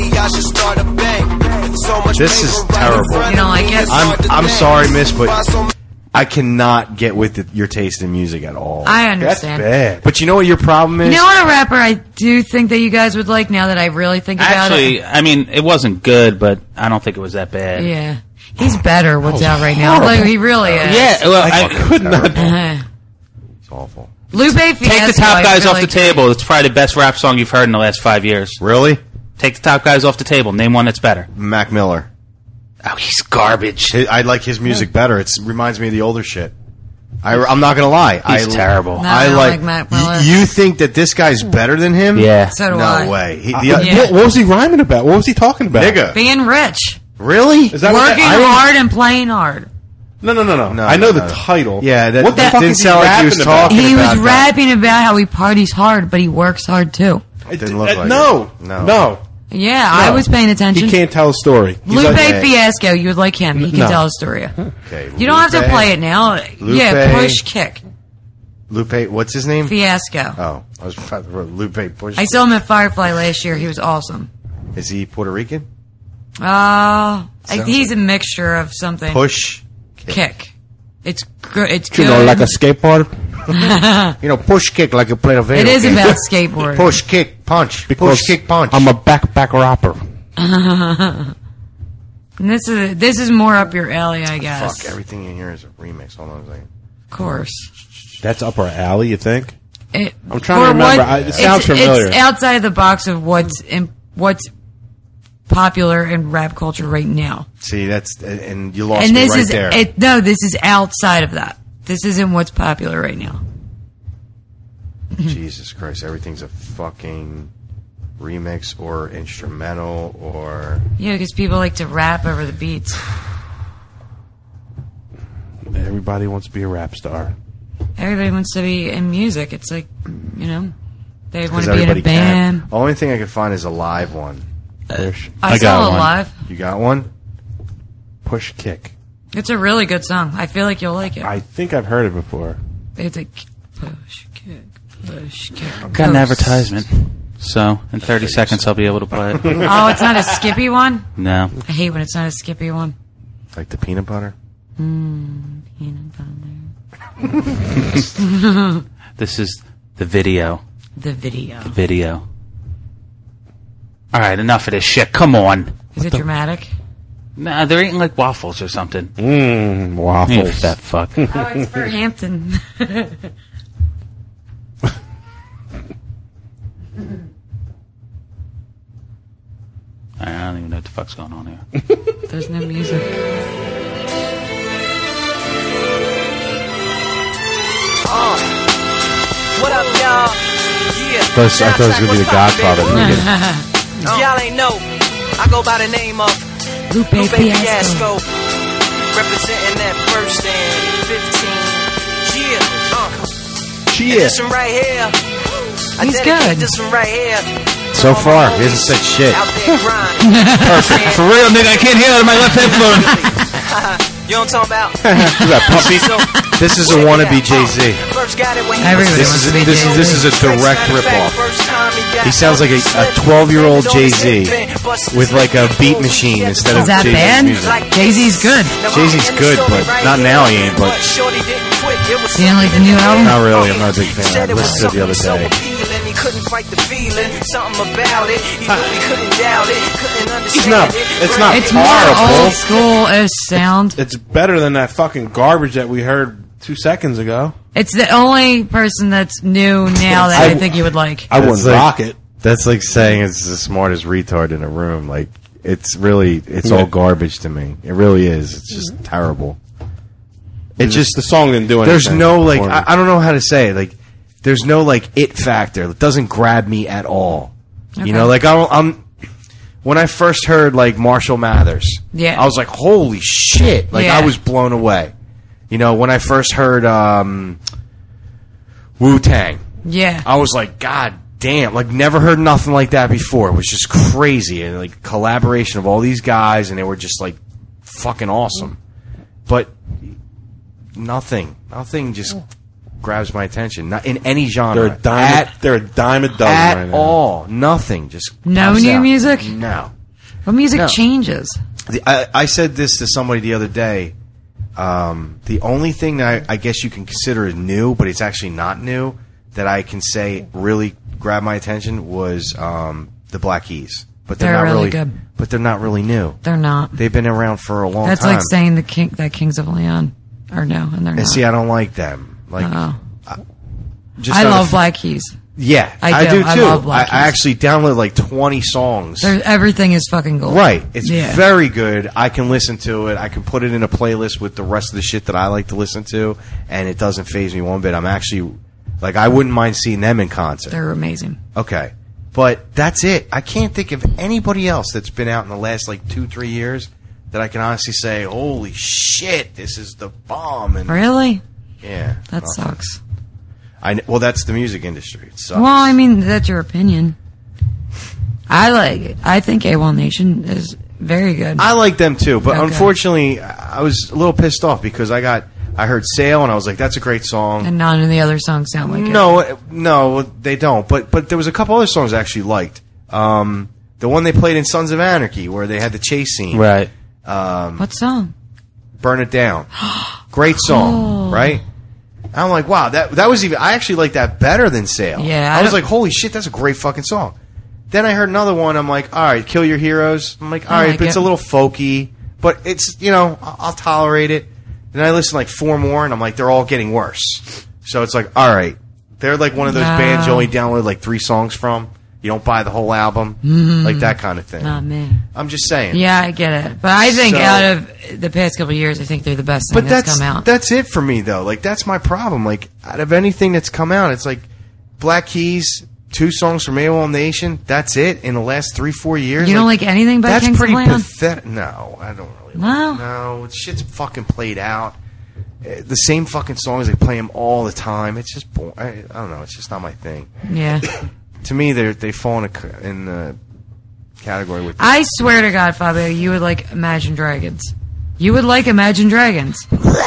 This is terrible. You don't like it? I'm I'm sorry, miss, but I cannot get with the, your taste in music at all. I understand. Bad. But you know what your problem is? You know what a rapper I do think that you guys would like now that I really think about Actually, it? I mean, it wasn't good, but I don't think it was that bad. Yeah. He's better what's out right now. Like, he really is. Yeah, well, I, could not. It's awful. Lupe Fiasco. Take the top I guys feel off the like- table. It's probably the best rap song you've heard in the last five years. Really? Take the top guys off the table. Name one that's better. Mac Miller. Oh, he's garbage. Hi- I like his music better. It reminds me of the older shit. I, am not gonna lie. He's I, terrible. No, I, I don't like. like Mac y- Miller. you think that this guy's better than him? Yeah. So do no I. way. He, the, Uh, Yeah. what, what was he rhyming about? What was he talking about? Nigga. Being rich. Really? Is that what Working that, I hard and playing hard. No, no, no, no. No, I know no, the no. title. Yeah, that, what the that fuck didn't is he sound like he was rapping about? talking He about was that. rapping about how he parties hard, but he works hard too. It didn't look Uh, like no, it. No. no. Yeah, No. I was paying attention. He can't tell a story. He's Lupe like- Fiasco, you would like him. He can No. tell a story. Okay, You don't have to Lupe- play it now. Lupe- Yeah, push kick. Lupe, what's his name? Fiasco. Oh, I was about to wrote Lupe Push. I saw him at Firefly last year. He was awesome. Is he Puerto Rican? Uh, I, Sounds he's a mixture of something. Push kick. It's good. It's You good. know, like a skateboard. You know, push kick like you play the video It is game. about skateboarding. Push kick punch. Because push kick punch. I'm a backpack rapper. And this is this is more up your alley, I guess. Fuck, everything in here is a remix. Hold on a second. Of course. That's up our alley, you think? It, I'm trying to for remember. what- I, it sounds it's, familiar. It's outside the box of what's in, what's popular in rap culture right now. See, that's and you lost And me this right is there. it. No, this is outside of that. This isn't what's popular right now. Jesus Christ, everything's a fucking remix or instrumental or Yeah, because people like to rap over the beats. Everybody wants to be a rap star. Everybody wants to be in music. It's like, you know, they want because to be in a everybody band. can. The only thing I can find is a live one. Push. I, I got saw it one. live. You got one? Push kick. It's a really good song. I feel like you'll like it. I think I've heard it before. It's like push, kick, push, kick. Got an push. advertisement. So, in thirty seconds, I'll be able to play it. Oh, it's not a Skippy one? No. I hate when it's not a Skippy one. Like the peanut butter? Mm, peanut butter. This is the video. The video. The video. Alright, enough of this shit. Come on. Is it dramatic? Nah, they're eating like waffles or something. Mmm, waffles. You fat fuck. Oh, it's for Hampton. I don't even know what the fuck's going on here. There's no music. Uh, what up, y'all? Yeah. I thought, I thought it was going to be the Godfather. If y'all ain't know, I go by the name of Lupe, Lupe Fiasco. Fiasco. Representing that first and fifteen. Yeah. Uh. Yeah. This one right here. I He's dedicate good. This one right here. So far, he hasn't said shit. Out there grinding. Perfect. For real, nigga, I can't hear out of my left headphone. You know what I'm talking about? Is that puppy? So, This is a wannabe Jay-Z. first got it when he Everybody This was is wants to be this is this is a direct ripoff. He He sounds like a twelve-year-old Jay-Z with like a beat machine instead of Is that Jay-Z's bad? music. Jay-Z's good. Jay-Z's good, but not now he ain't. But You didn't like the new album? not really. I'm not a big fan. I listened to it the other day. He couldn't fight the feeling, something about it. He really couldn't doubt it, couldn't understand It's not- it. it's not It's more horrible. old school as sound. It's better than that fucking garbage that we heard two seconds ago. It's the only person that's new now that I, I- think you would like. I That's wouldn't like- rock it. That's like saying it's the smartest retard in a room. Like it's really, it's all Yeah. garbage to me. It really is. It's just terrible. It just the song didn't do anything. There's no like for me. I, I don't know how to say it. Like there's no like it factor. It doesn't grab me at all. Okay. You know, like I'm, I'm when I first heard like Marshall Mathers, Yeah. I was like, holy shit! Like Yeah. I was blown away. You know, when I first heard um, Wu Tang, Yeah. I was like, God damn! Like never heard nothing like that before. It was just crazy and like collaboration of all these guys, and they were just like fucking awesome. But nothing, nothing just grabs my attention. Not in any genre. They're a dime. at, they're a dime a dozen at right now. all. Nothing. Just No pops new out. music? No. What music No. changes? The, I, I said this to somebody the other day. Um, the only thing that I, I guess you can consider is new, but it's actually not new, that I can say really grabbed my attention was um, the Black Keys. But they're, They're not really really good. But they're not really new. They're not. They've been around for a long That's time. like saying the king that Kings of Leon or no, and they're and not. see, I don't like them. Like, Uh-oh. I, just I out love of- Black Keys. Yeah, I do. do too. I love Black I, I Keys. actually downloaded like twenty songs. There's, everything is fucking gold. Right. It's Yeah. very good. I can listen to it. I can put it in a playlist with the rest of the shit that I like to listen to, and it doesn't faze me one bit. I'm actually, like, I wouldn't mind seeing them in concert. They're amazing. Okay. But that's it. I can't think of anybody else that's been out in the last, like, two, three years that I can honestly say, holy shit, this is the bomb. And Really? Yeah. That nothing. sucks. I kn- well, that's the music industry. It sucks. Well, I mean, that's your opinion. I like it. I think AWOL Nation is very good. I like them too, but Okay. unfortunately, I was a little pissed off because I got I heard Sail and I was like, that's a great song. And none of the other songs sound like it. No, no, they don't. But but there was a couple other songs I actually liked. Um, the one they played in Sons of Anarchy where they had the chase scene. Right. Um, What song? Burn It Down. Great song, Oh. right? I'm like, wow, that that was even. I actually like that better than Sail. Yeah, I, I was don't- like, holy shit, that's a great fucking song. Then I heard another one. I'm like, all right, Kill Your Heroes. I'm like, all I right, like but it's it. a little folky, but it's you know, I'll, I'll tolerate it. Then I listen to like four more, and I'm like, they're all getting worse. So it's like, all right, they're like one of those No. bands you only download like three songs from. You don't buy the whole album, Mhm. like that kind of thing. Not me. I'm just saying. Yeah, I get it. But I think So- out of the past couple of years, I think they're the best thing But that's, that's come out. that's it for me though. Like that's my problem. Like out of anything that's come out, it's like Black Keys, two songs from AWOL Nation. That's it in the last three four years. You don't like anything by That's Kings of pretty Leon? pathetic. No, I don't really. No? Like, no, shit's fucking played out. Uh, The same fucking songs, they play them all the time. It's just boring. I, I don't know. It's just not my thing. Yeah. To me, they they fall in a, c- in the category with. I swear to God, Fabio, you would like Imagine Dragons. You would like Imagine Dragons.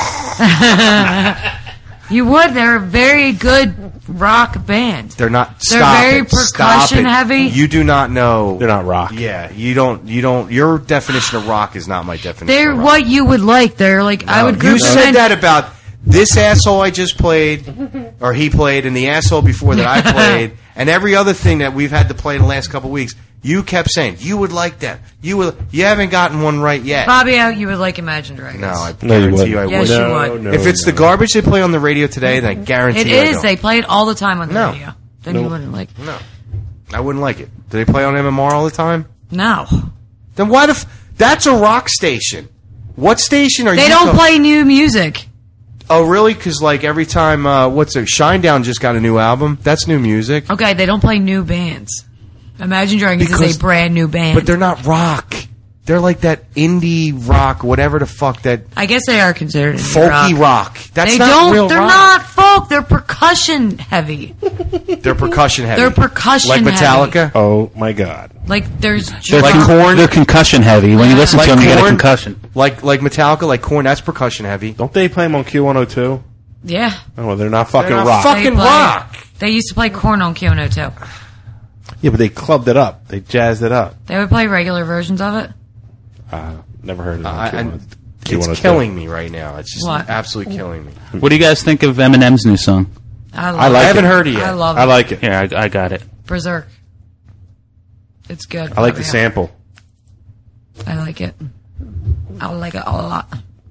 You would. They're a very good rock band. They're not. They're Stop very it, stop percussion it. heavy. You do not know. They're not rock. Yeah, you don't. You don't. Your definition of rock is not my definition. They're of rock. what you would like. They're like I No, would. you group said them in- that about this asshole I just played, or he played, and the asshole before that I played, and every other thing that we've had to play in the last couple of weeks. You kept saying you would like them. You will. You haven't gotten one right yet. Fabio, you would like Imagine Dragons. No, I No, you guarantee you, I Yes, would. you would. No, if it's no. the garbage they play on the radio today, then I guarantee It you I is. don't. They play it all the time on the No. radio. Then you Nope. wouldn't like. No, I wouldn't like it. Do they play on M M R all the time? No. Then why the? F- that's a rock station. What station are you? They don't talk- play new music. Oh, really? Because like every time, uh, what's it? Shinedown just got a new album. That's new music. Okay, they don't play new bands. Imagine Dragons Because- is a brand new band. But they're not rock. They're like that indie rock, whatever the fuck that I guess they are considered indie folky rock. That's they not don't. real they're rock. not folk. They're percussion heavy. They're percussion heavy. They're percussion like Metallica. Oh my god. Like there's They're, Like con- Korn? they're concussion heavy. When you listen Like to them, you get a Korn? concussion. Like like Metallica, like Korn. That's percussion heavy. Don't they play them on Q one oh two? yeah. Oh, well, they're not fucking not rock. fucking They play- rock. They used to play Korn on Q one oh two. Yeah, but they clubbed it up. They jazzed it up. They would play regular versions of it. Uh, never heard of it. on I, I, Q one oh two. it's killing me right now. It's just What? absolutely killing me. What do you guys think of Eminem's new song? I, love I like I haven't it. heard it yet. I love I it. like it. Yeah, I, I got it. Berserk. It's good. I like the Yeah. sample. I like it. I like it a lot.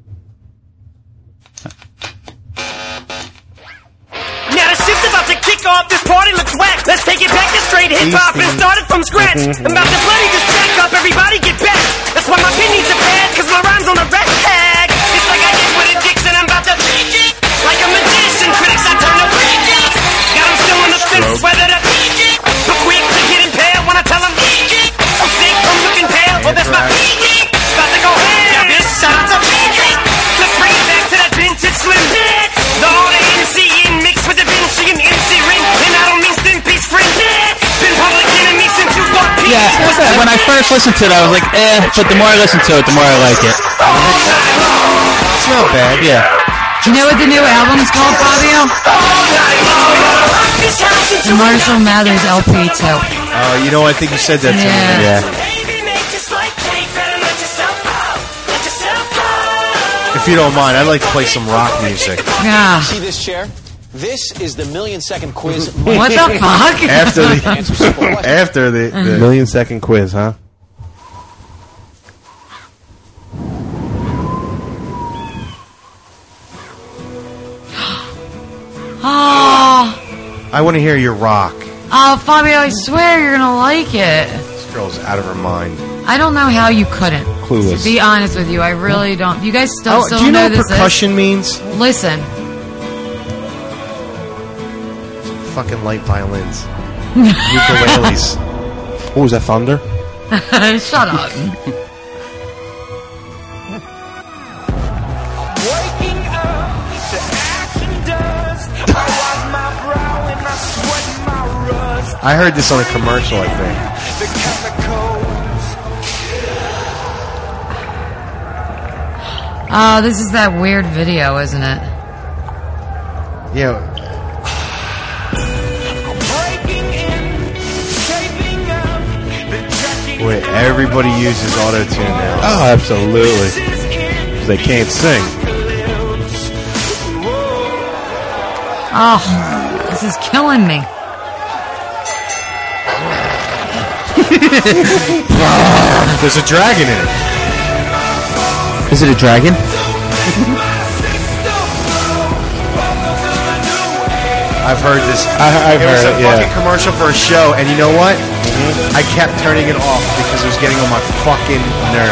Now the shit's about to kick off, this party looks whack. Let's take it back to straight hip-hop and start it from scratch. I'm about to bloody this track up, everybody get back. That's why my pen needs a pad, cause my rhyme's on a red tag. It's like I get with a Dixon, I'm about to peek it. Like a magician, critics I turn to weekends. Got them still on the fence, whether to peek it. But quick to get impaled when I tell them peek it. So sick from looking pale, well that's my peek it. About to go ham, yeah bitch, shout out to peek it. Let's bring it back to that vintage slim bitch. The all the MCing mixed with the Vinci and M C ring. And I don't mean Stimpy's friend. Been public enemy since you bought peace. Yeah, when I first listened to it, I was like, eh. But the more I listen to it, the more I like it. It's not bad. Yeah. Do you know what the new album's called, Fabio? The Marshall Mathers L P two. Uh, you know, I think you said that to Yeah. me. Yeah. If you don't mind, I'd like to play some rock music. Yeah. See this chair? This is the million second quiz. What the fuck? After the after the, the Million second quiz, huh? Oh, I want to hear your rock. oh, Fabio, I swear you're gonna like it. This girl's out of her mind. I don't know how you couldn't. Clueless. To be honest with you, I really don't. You guys still Oh, still do you know know what this percussion means? is? Listen. Fucking light violins, ukuleles. What was that, thunder? Shut up. I heard this on a commercial, I think. Oh, this is that weird video, isn't it? Yeah. Wait, everybody uses auto-tune now. Oh, absolutely. They can't sing. Oh, this is killing me. There's a dragon in it. Is it a dragon? I've heard this. I, I've it was heard a it, yeah. fucking commercial for a show, and you know what? Mm-hmm. I kept turning it off because it was getting on my fucking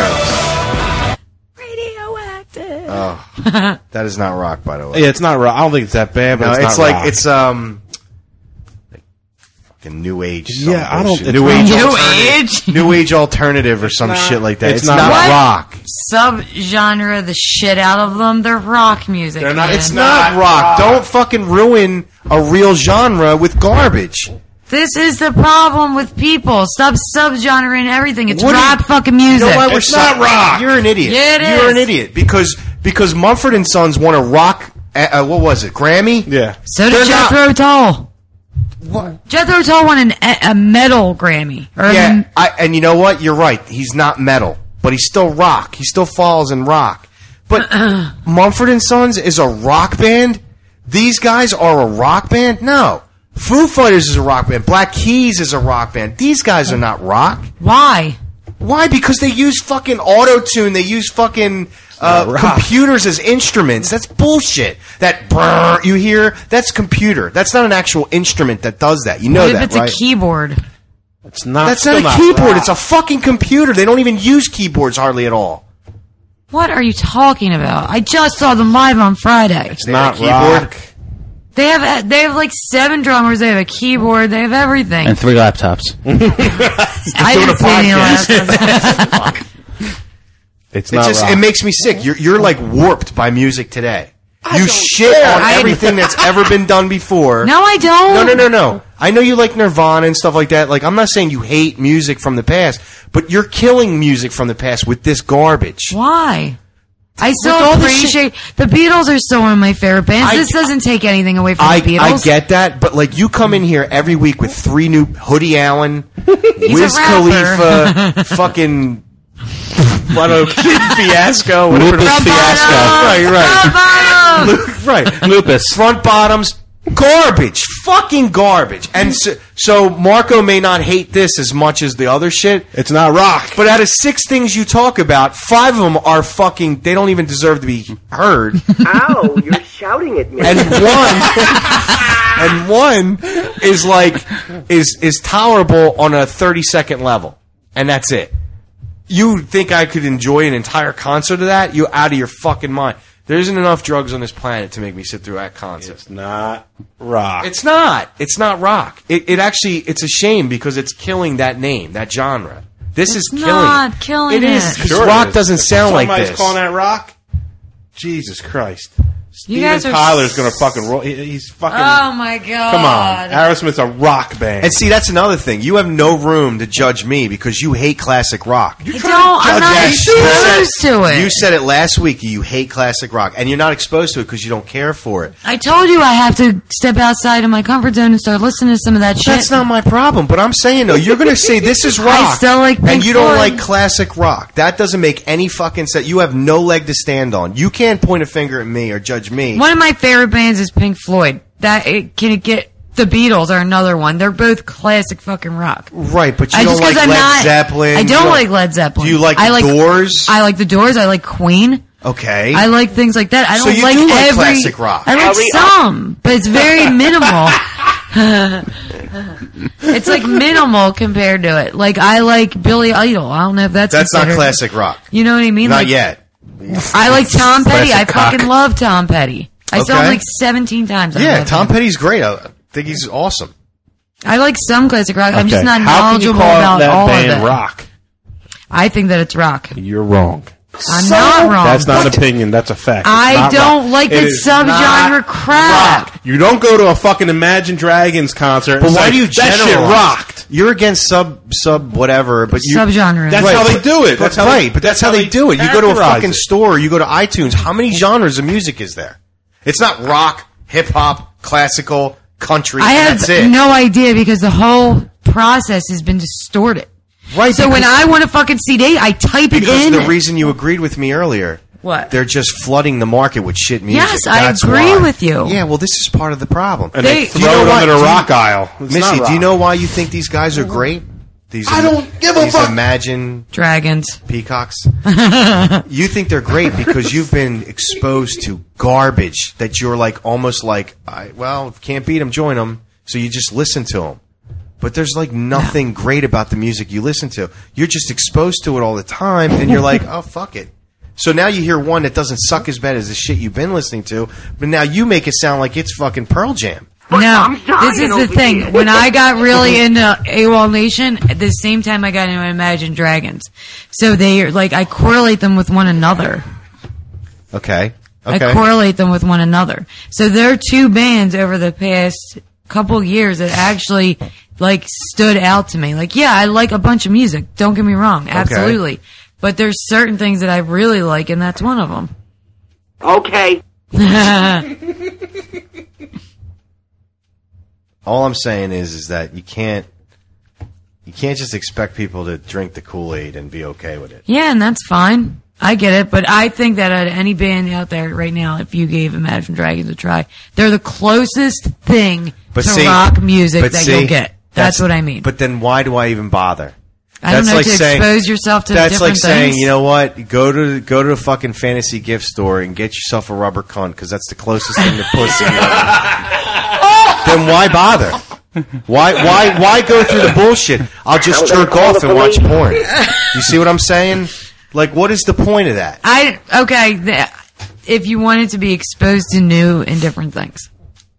nerves. Radioactive. Oh, that is not rock, by the way. Yeah, it's not rock. I don't think it's that bad, but No, it's, it's not like rock. it's um, like fucking new age. Yeah, I don't- bullshit. it's New not- age, New alternative- age? new age alternative or some not- shit like that. it's It's, not not, What? rock. Sub-genre the shit out of them. They're rock music. They're not- man. It's not, rock. Don't fucking ruin a real genre with garbage. This is the problem with people. Stop sub-genre and everything. It's What do rap you- fucking music. You know why we're It's so- not rock. You're an idiot. Yeah, it You're is. an idiot because because Mumford and Sons won a rock. Uh, uh, what was it? Grammy. Yeah. So They're did not- Jethro Tull. What? Jethro Tull won an, a, a metal Grammy. Or Yeah, a, I, and you know what? You're right. He's not metal, but he's still rock. He still falls in rock. But Mumford and Sons is a rock band. These guys are a rock band. No, Foo Fighters is a rock band. Black Keys is a rock band. These guys are not rock. why? Why? Because they use fucking auto-tune. They use fucking uh, not rock. computers as instruments. That's bullshit. That brrr you hear, that's computer. That's not an actual instrument that does that. You know What if that, it's right? a keyboard? It's not. That's still not a keyboard. rock. It's a fucking computer. They don't even use keyboards hardly at all. What are you talking about? I just saw them live on Friday. It's not They have a keyboard? rock. They have they have like seven drummers. They have a keyboard. They have everything. And three laptops. I didn't see any last. It's It not just rock. it makes me sick. You're you're like warped by music today. You shit care. on I- everything that's ever been done before. No, I don't. No, no, no, no. I know you like Nirvana and stuff like that. Like, I'm not saying you hate music from the past, but you're killing music from the past with this garbage. Why? I With still all this appreciate the Beatles are still one of my favorite bands. I- this doesn't take anything away from I, the I Beatles. get that, but like you come in here every week with three new Hoodie Allen, He's Wiz a rapper. Khalifa, fucking what a fiasco, whatever Lupus the- fiasco. Right, right. Lu- right. Lupus. Front bottoms, garbage, fucking garbage. And so, so Marco may not hate this as much as the other shit. It's not rock. But out of six things you talk about, five of them are fucking. They don't even deserve to be heard. Ow, you're shouting at me. And one, and one is like is is tolerable on a thirty second level, and that's it. You think I could enjoy an entire concert of that? You out of your fucking mind. There isn't enough drugs on this planet to make me sit through that concert. It's not rock. It's not. It's not rock. It, it actually, it's a shame because it's killing that name, that genre. This is killing not it. killing It is. it. Because Sure it rock is. doesn't If sound like somebody's this. calling that rock? Jesus Christ. You Steven guys are Tyler's s- going to fucking roll. he- He's fucking. Oh my god! Come on. Aerosmith's a rock band. And see, that's another thing. You have no room to judge me because you hate classic rock. I don't. I'm not Yes, you exposed said- to it. You said it last week. You hate classic rock, and you're not exposed to it because you don't care for it. I told you I have to step outside of my comfort zone and start listening to some of that shit. That's not my problem. But I'm saying though, you're going to say this is rock. I still like Pink and you don't Floyd. like classic rock. That doesn't make any fucking sense. You have no leg to stand on. You can't point a finger at me or judge me. One of my favorite bands is Pink Floyd. That it, can it get the Beatles are another one. They're both classic fucking rock. Right, but you I, don't just 'cause like I'm Led not, Zeppelin. I You don't, like Led Zeppelin. Do you like I the like Doors? I like the Doors. I like Queen. Okay. I like things like that. I So don't you like do like every classic rock. I like Hurry some, but it's very minimal. It's like minimal compared to it. Like I like Billy Idol. I don't know if that's That's not considered- classic rock. You know what I mean? Not Like, yet. I like Tom Petty. I Classic cock. fucking love Tom Petty. I saw him Okay. like seventeen times. I Yeah, love Tom him. Petty's great. I think he's awesome. I like some classic rock. I'm just Okay. not How can you knowledgeable call about that all band of it. rock? I think that it's rock. You're wrong. I'm So- not wrong. That's not an opinion. That's a fact. It's I not don't rock. like It the is subgenre not crap. rock. You don't go to a fucking Imagine Dragons concert. But and why say, do you that shit generalize? rocked? You're against sub sub whatever, but you Subgenre. That's Right, how they but- do it. But, That's how right, they, but that's how they do it. You go to a characterize fucking it. store, you go to iTunes. How many genres of music is there? It's not rock, hip hop, classical, country. I and have that's it. no idea because the whole process has been distorted. Right, So when because- I want a fucking C D, I type it Because in. the reason you agreed with me earlier. What? They're just flooding the market with shit music. Yes, I That's agree why. with you. Yeah, well, this is part of the problem. And they, They- throw Do you know it why- under the do you- rock aisle. It's Missy, not do you rock. know why you think these guys are great? These I don't give a these fuck. Imagine Dragons. peacocks. You think they're great because you've been exposed to garbage that you're like almost like, I, well, can't beat them, join them. So you just listen to them. But there's like nothing great about the music you listen to. You're just exposed to it all the time, and you're like, oh, fuck it. So now you hear one that doesn't suck as bad as the shit you've been listening to, but now you make it sound like it's fucking Pearl Jam. No, this is the thing. When I got really into AWOL Nation, at the same time I got into Imagine Dragons. So they like I correlate them with one another. Okay. I Okay. correlate them with one another. So there are two bands over the past couple years that actually like stood out to me. Like, yeah, I like a bunch of music. Don't get me wrong, absolutely. But there's certain things that I really like, and that's one of them. Okay. All I'm saying is, is that you can't, you can't just expect people to drink the Kool-Aid and be okay with it. Yeah, and that's fine. I get it, but I think that at any band out there right now, if you gave Imagine Dragons a try, they're the closest thing But to see- rock music but that see, you'll get. That's, what I mean. But then why do I even bother? I don't know, to expose yourself to That's different like saying, things. you know what? Go to go to a fucking fantasy gift store and get yourself a rubber cunt because that's the closest thing to pussy. you know. Then why bother? Why why why go through the bullshit? I'll just Now we're jerk gonna call off the and watch police. porn. You see what I'm saying? Like, what is the point of that? I okay. th- If you wanted to be exposed to new and different things,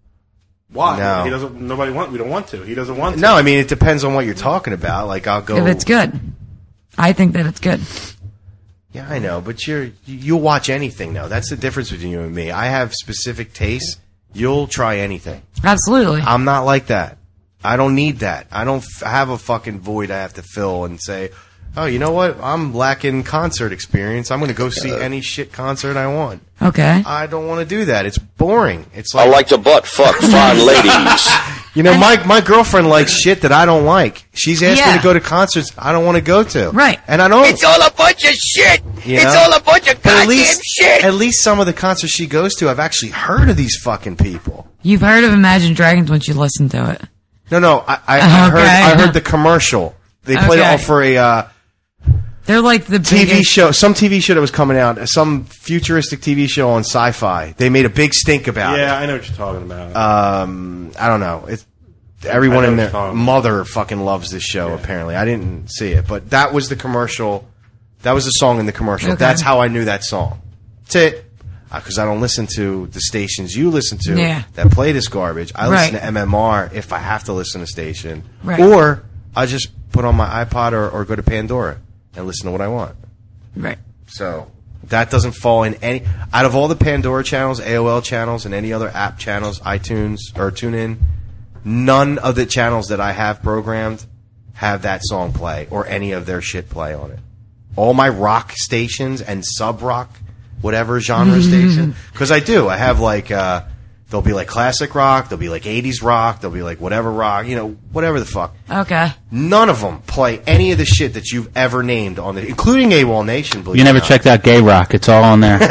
Why? No. He doesn't. Nobody want. We don't want to. He doesn't want to. No, I mean it depends on what you're talking about. Like, I'll go. if it's good, I think that it's good. Yeah, I know, but you're you- you'll watch anything now. That's the difference between you and me. I have specific tastes. You'll try anything. Absolutely. I'm not like that. I don't need that. I don't f- have a fucking void I have to fill and say, oh, you know what? I'm lacking concert experience. I'm going to go see any shit concert I want. Okay. I don't want to do that. It's boring. It's like I like to butt fuck fine ladies. you know, my my girlfriend likes shit that I don't like. She's asked Yeah. me to go to concerts I don't want to go to. Right. And I don't. It's all a bunch of shit. You It's know? all a bunch of But goddamn at least, shit. at least some of the concerts she goes to, I've actually heard of these fucking people. You've heard of Imagine Dragons once you listen to it. No, no, I, I, I Okay. heard I heard the commercial. They played Okay. it for a uh, They're like the T V biggest- show, some T V show that was coming out, some futuristic T V show on Sci-Fi. They made a big stink about Yeah, I know what you're talking about. it. Um, I don't know. It's everyone I know in what their you're talking about. mother fucking loves this show. Apparently, I didn't see it, but that was the commercial. That was the song in the commercial. Okay. That's how I knew that song. That's it. Because I don't listen to the stations you listen to Yeah. that play this garbage. I Right. listen to M M R if I have to listen to station, Right. or I just put on my iPod or, or go to Pandora and listen to what I want. Right. So that doesn't fall in any out of all the Pandora channels, A O L channels, and any other app channels, iTunes or TuneIn. None of the channels that I have programmed have that song play or any of their shit play on it. All my rock stations and sub rock, whatever genre station, because I do. I have like uh, there'll be like classic rock, there'll be like eighties rock, there'll be like whatever rock, you know, whatever the fuck. Okay. None of them play any of the shit that you've ever named on the, including AWOL Nation. Believe You it never or not. checked out Gay Rock. It's all on there. I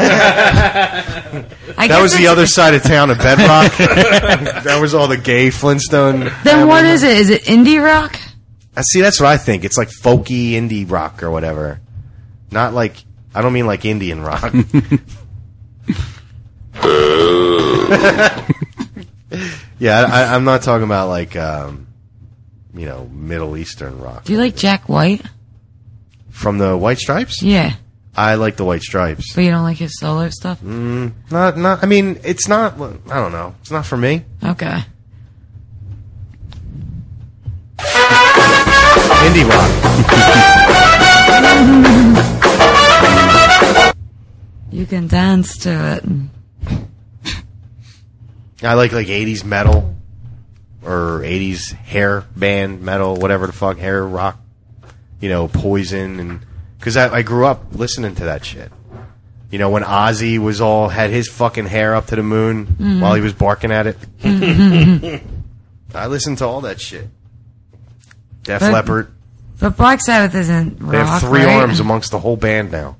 That guess was the it's- other side of town of Bedrock. That was all the gay Flintstone. Then what is it? Is it indie rock? I see. That's what I think. It's like folky indie rock or whatever. Not like I don't mean like Indian rock. Yeah, I, I'm not talking about like um, you know Middle Eastern rock. Do you like Jack White? From the White Stripes? Yeah. I like the White Stripes. But you don't like his solo stuff? Mm, not, not. I mean, it's not. I don't know. It's not for me. Okay. Indie rock. You can dance to it. I like like eighties metal or eighties hair band metal, whatever the fuck, hair rock. You know, Poison, and because I, I grew up listening to that shit. You know, when Ozzy was all had his fucking hair up to the moon Mhm. while he was barking at it. Mhm. I listened to all that shit. Def But- Leppard. But Black Sabbath isn't rock, They have three right? arms amongst the whole band now.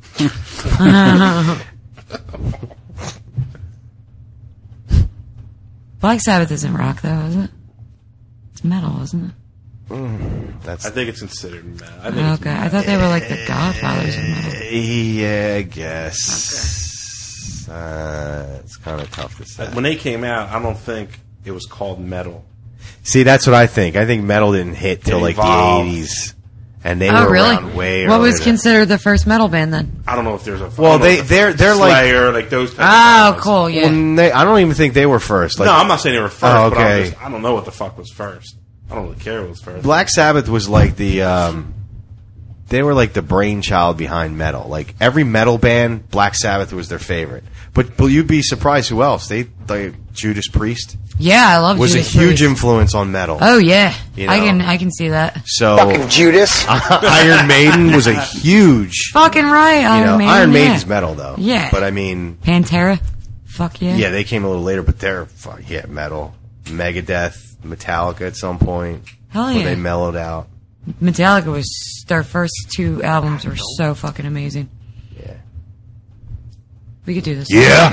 Black Sabbath isn't rock, though, is it? It's metal, isn't it? Mm, that's I think it's considered metal. I think it's Okay, I thought they were like the Godfathers of metal. Yeah, I guess. Uh, it's kind of tough to say. When they came out, I don't think it was called metal. See, that's what I think. I think metal didn't hit till It like evolved. the eighties, and they Oh, were really? around way What was earlier. considered the first metal band then? I don't know if there's a. I Well, don't know they if they're they're Slayer, like like those. Type Oh, of bands. cool, yeah. Well, they, I don't even think they were first. Like, no, I'm not saying they were first. Oh, But I'm okay. just, I don't know what the fuck was first. I don't really care what was first. Black Sabbath was like the um, they were like the brainchild behind metal. Like every metal band, Black Sabbath was their favorite. But but you'd be surprised who else they like Judas Priest. Yeah, I love was Judas a huge Priest. influence on metal. Oh yeah, You I know. can I can see that. So Fucking Judas. Iron Maiden was a huge. Fucking right, You Iron know, Maiden. Iron yeah. Maiden's metal though. Yeah. But I mean, Pantera. Fuck yeah. yeah, they came a little later, but they're fuck yeah, metal. Megadeth, Metallica at some point. Hell Where yeah. they mellowed out. Metallica was their first two albums were so fucking amazing. Yeah. We could do this. Yeah.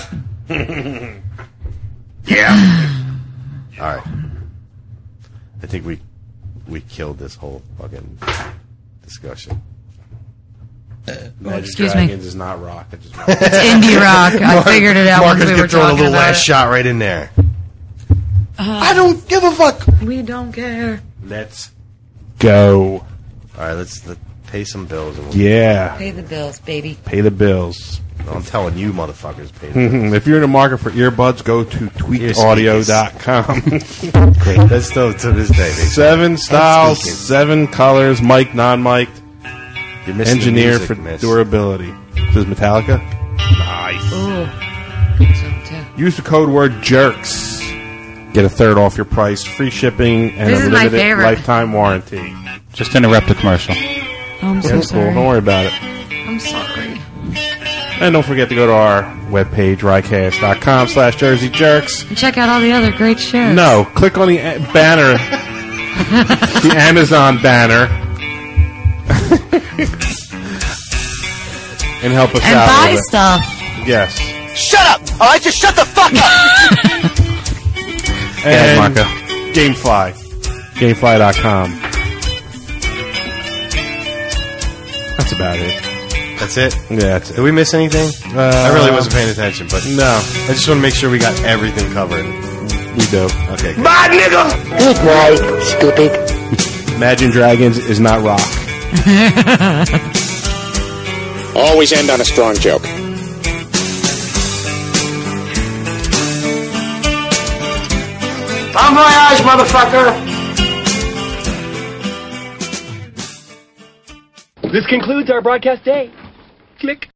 yeah. All right. I think we we killed this whole fucking discussion. Magic excuse me. Dragons is not rock. It just It's indie rock. I figured it out Marcus once we could were throw a talking little about last it. shot right in there. I don't give a fuck. We don't care. Let's go. All right, let's let, pay some bills. And we'll Yeah. Pay the bills, baby. Pay the bills. I'm telling you, motherfuckers, pay the bills. If you're in the market for earbuds, go to tweaked audio dot com. That's still to this day. They Seven styles, speaking. seven colors, mic, non-mic'd. You're missing the Engineer music, for miss. durability. Says Metallica. Nice. Ooh. Use the code word jerks. Get a third off your price, free shipping, and This a is my limited favorite. lifetime warranty. Just interrupt the commercial. Oh, I'm so That's cool. sorry. Don't worry about it. I'm sorry. And don't forget to go to our webpage, rycast dot com slash Jersey Jerks. And check out all the other great shows. No, click on the a- banner, the Amazon banner, and help us And out. a buy little bit. stuff. Yes. Shut up! Alright, just shut the fuck up! And Marco. Gamefly. Gamefly dot com. That's about it. That's it? Yeah, that's it. Did we miss anything? Uh, I really wasn't paying attention, but No. I just want to make sure we got everything covered. We do. Okay. Good. Bye, nigga! Good night, stupid. Imagine Dragons is not rock. Always end on a strong joke. Bon voyage, motherfucker! This concludes our broadcast day. Click.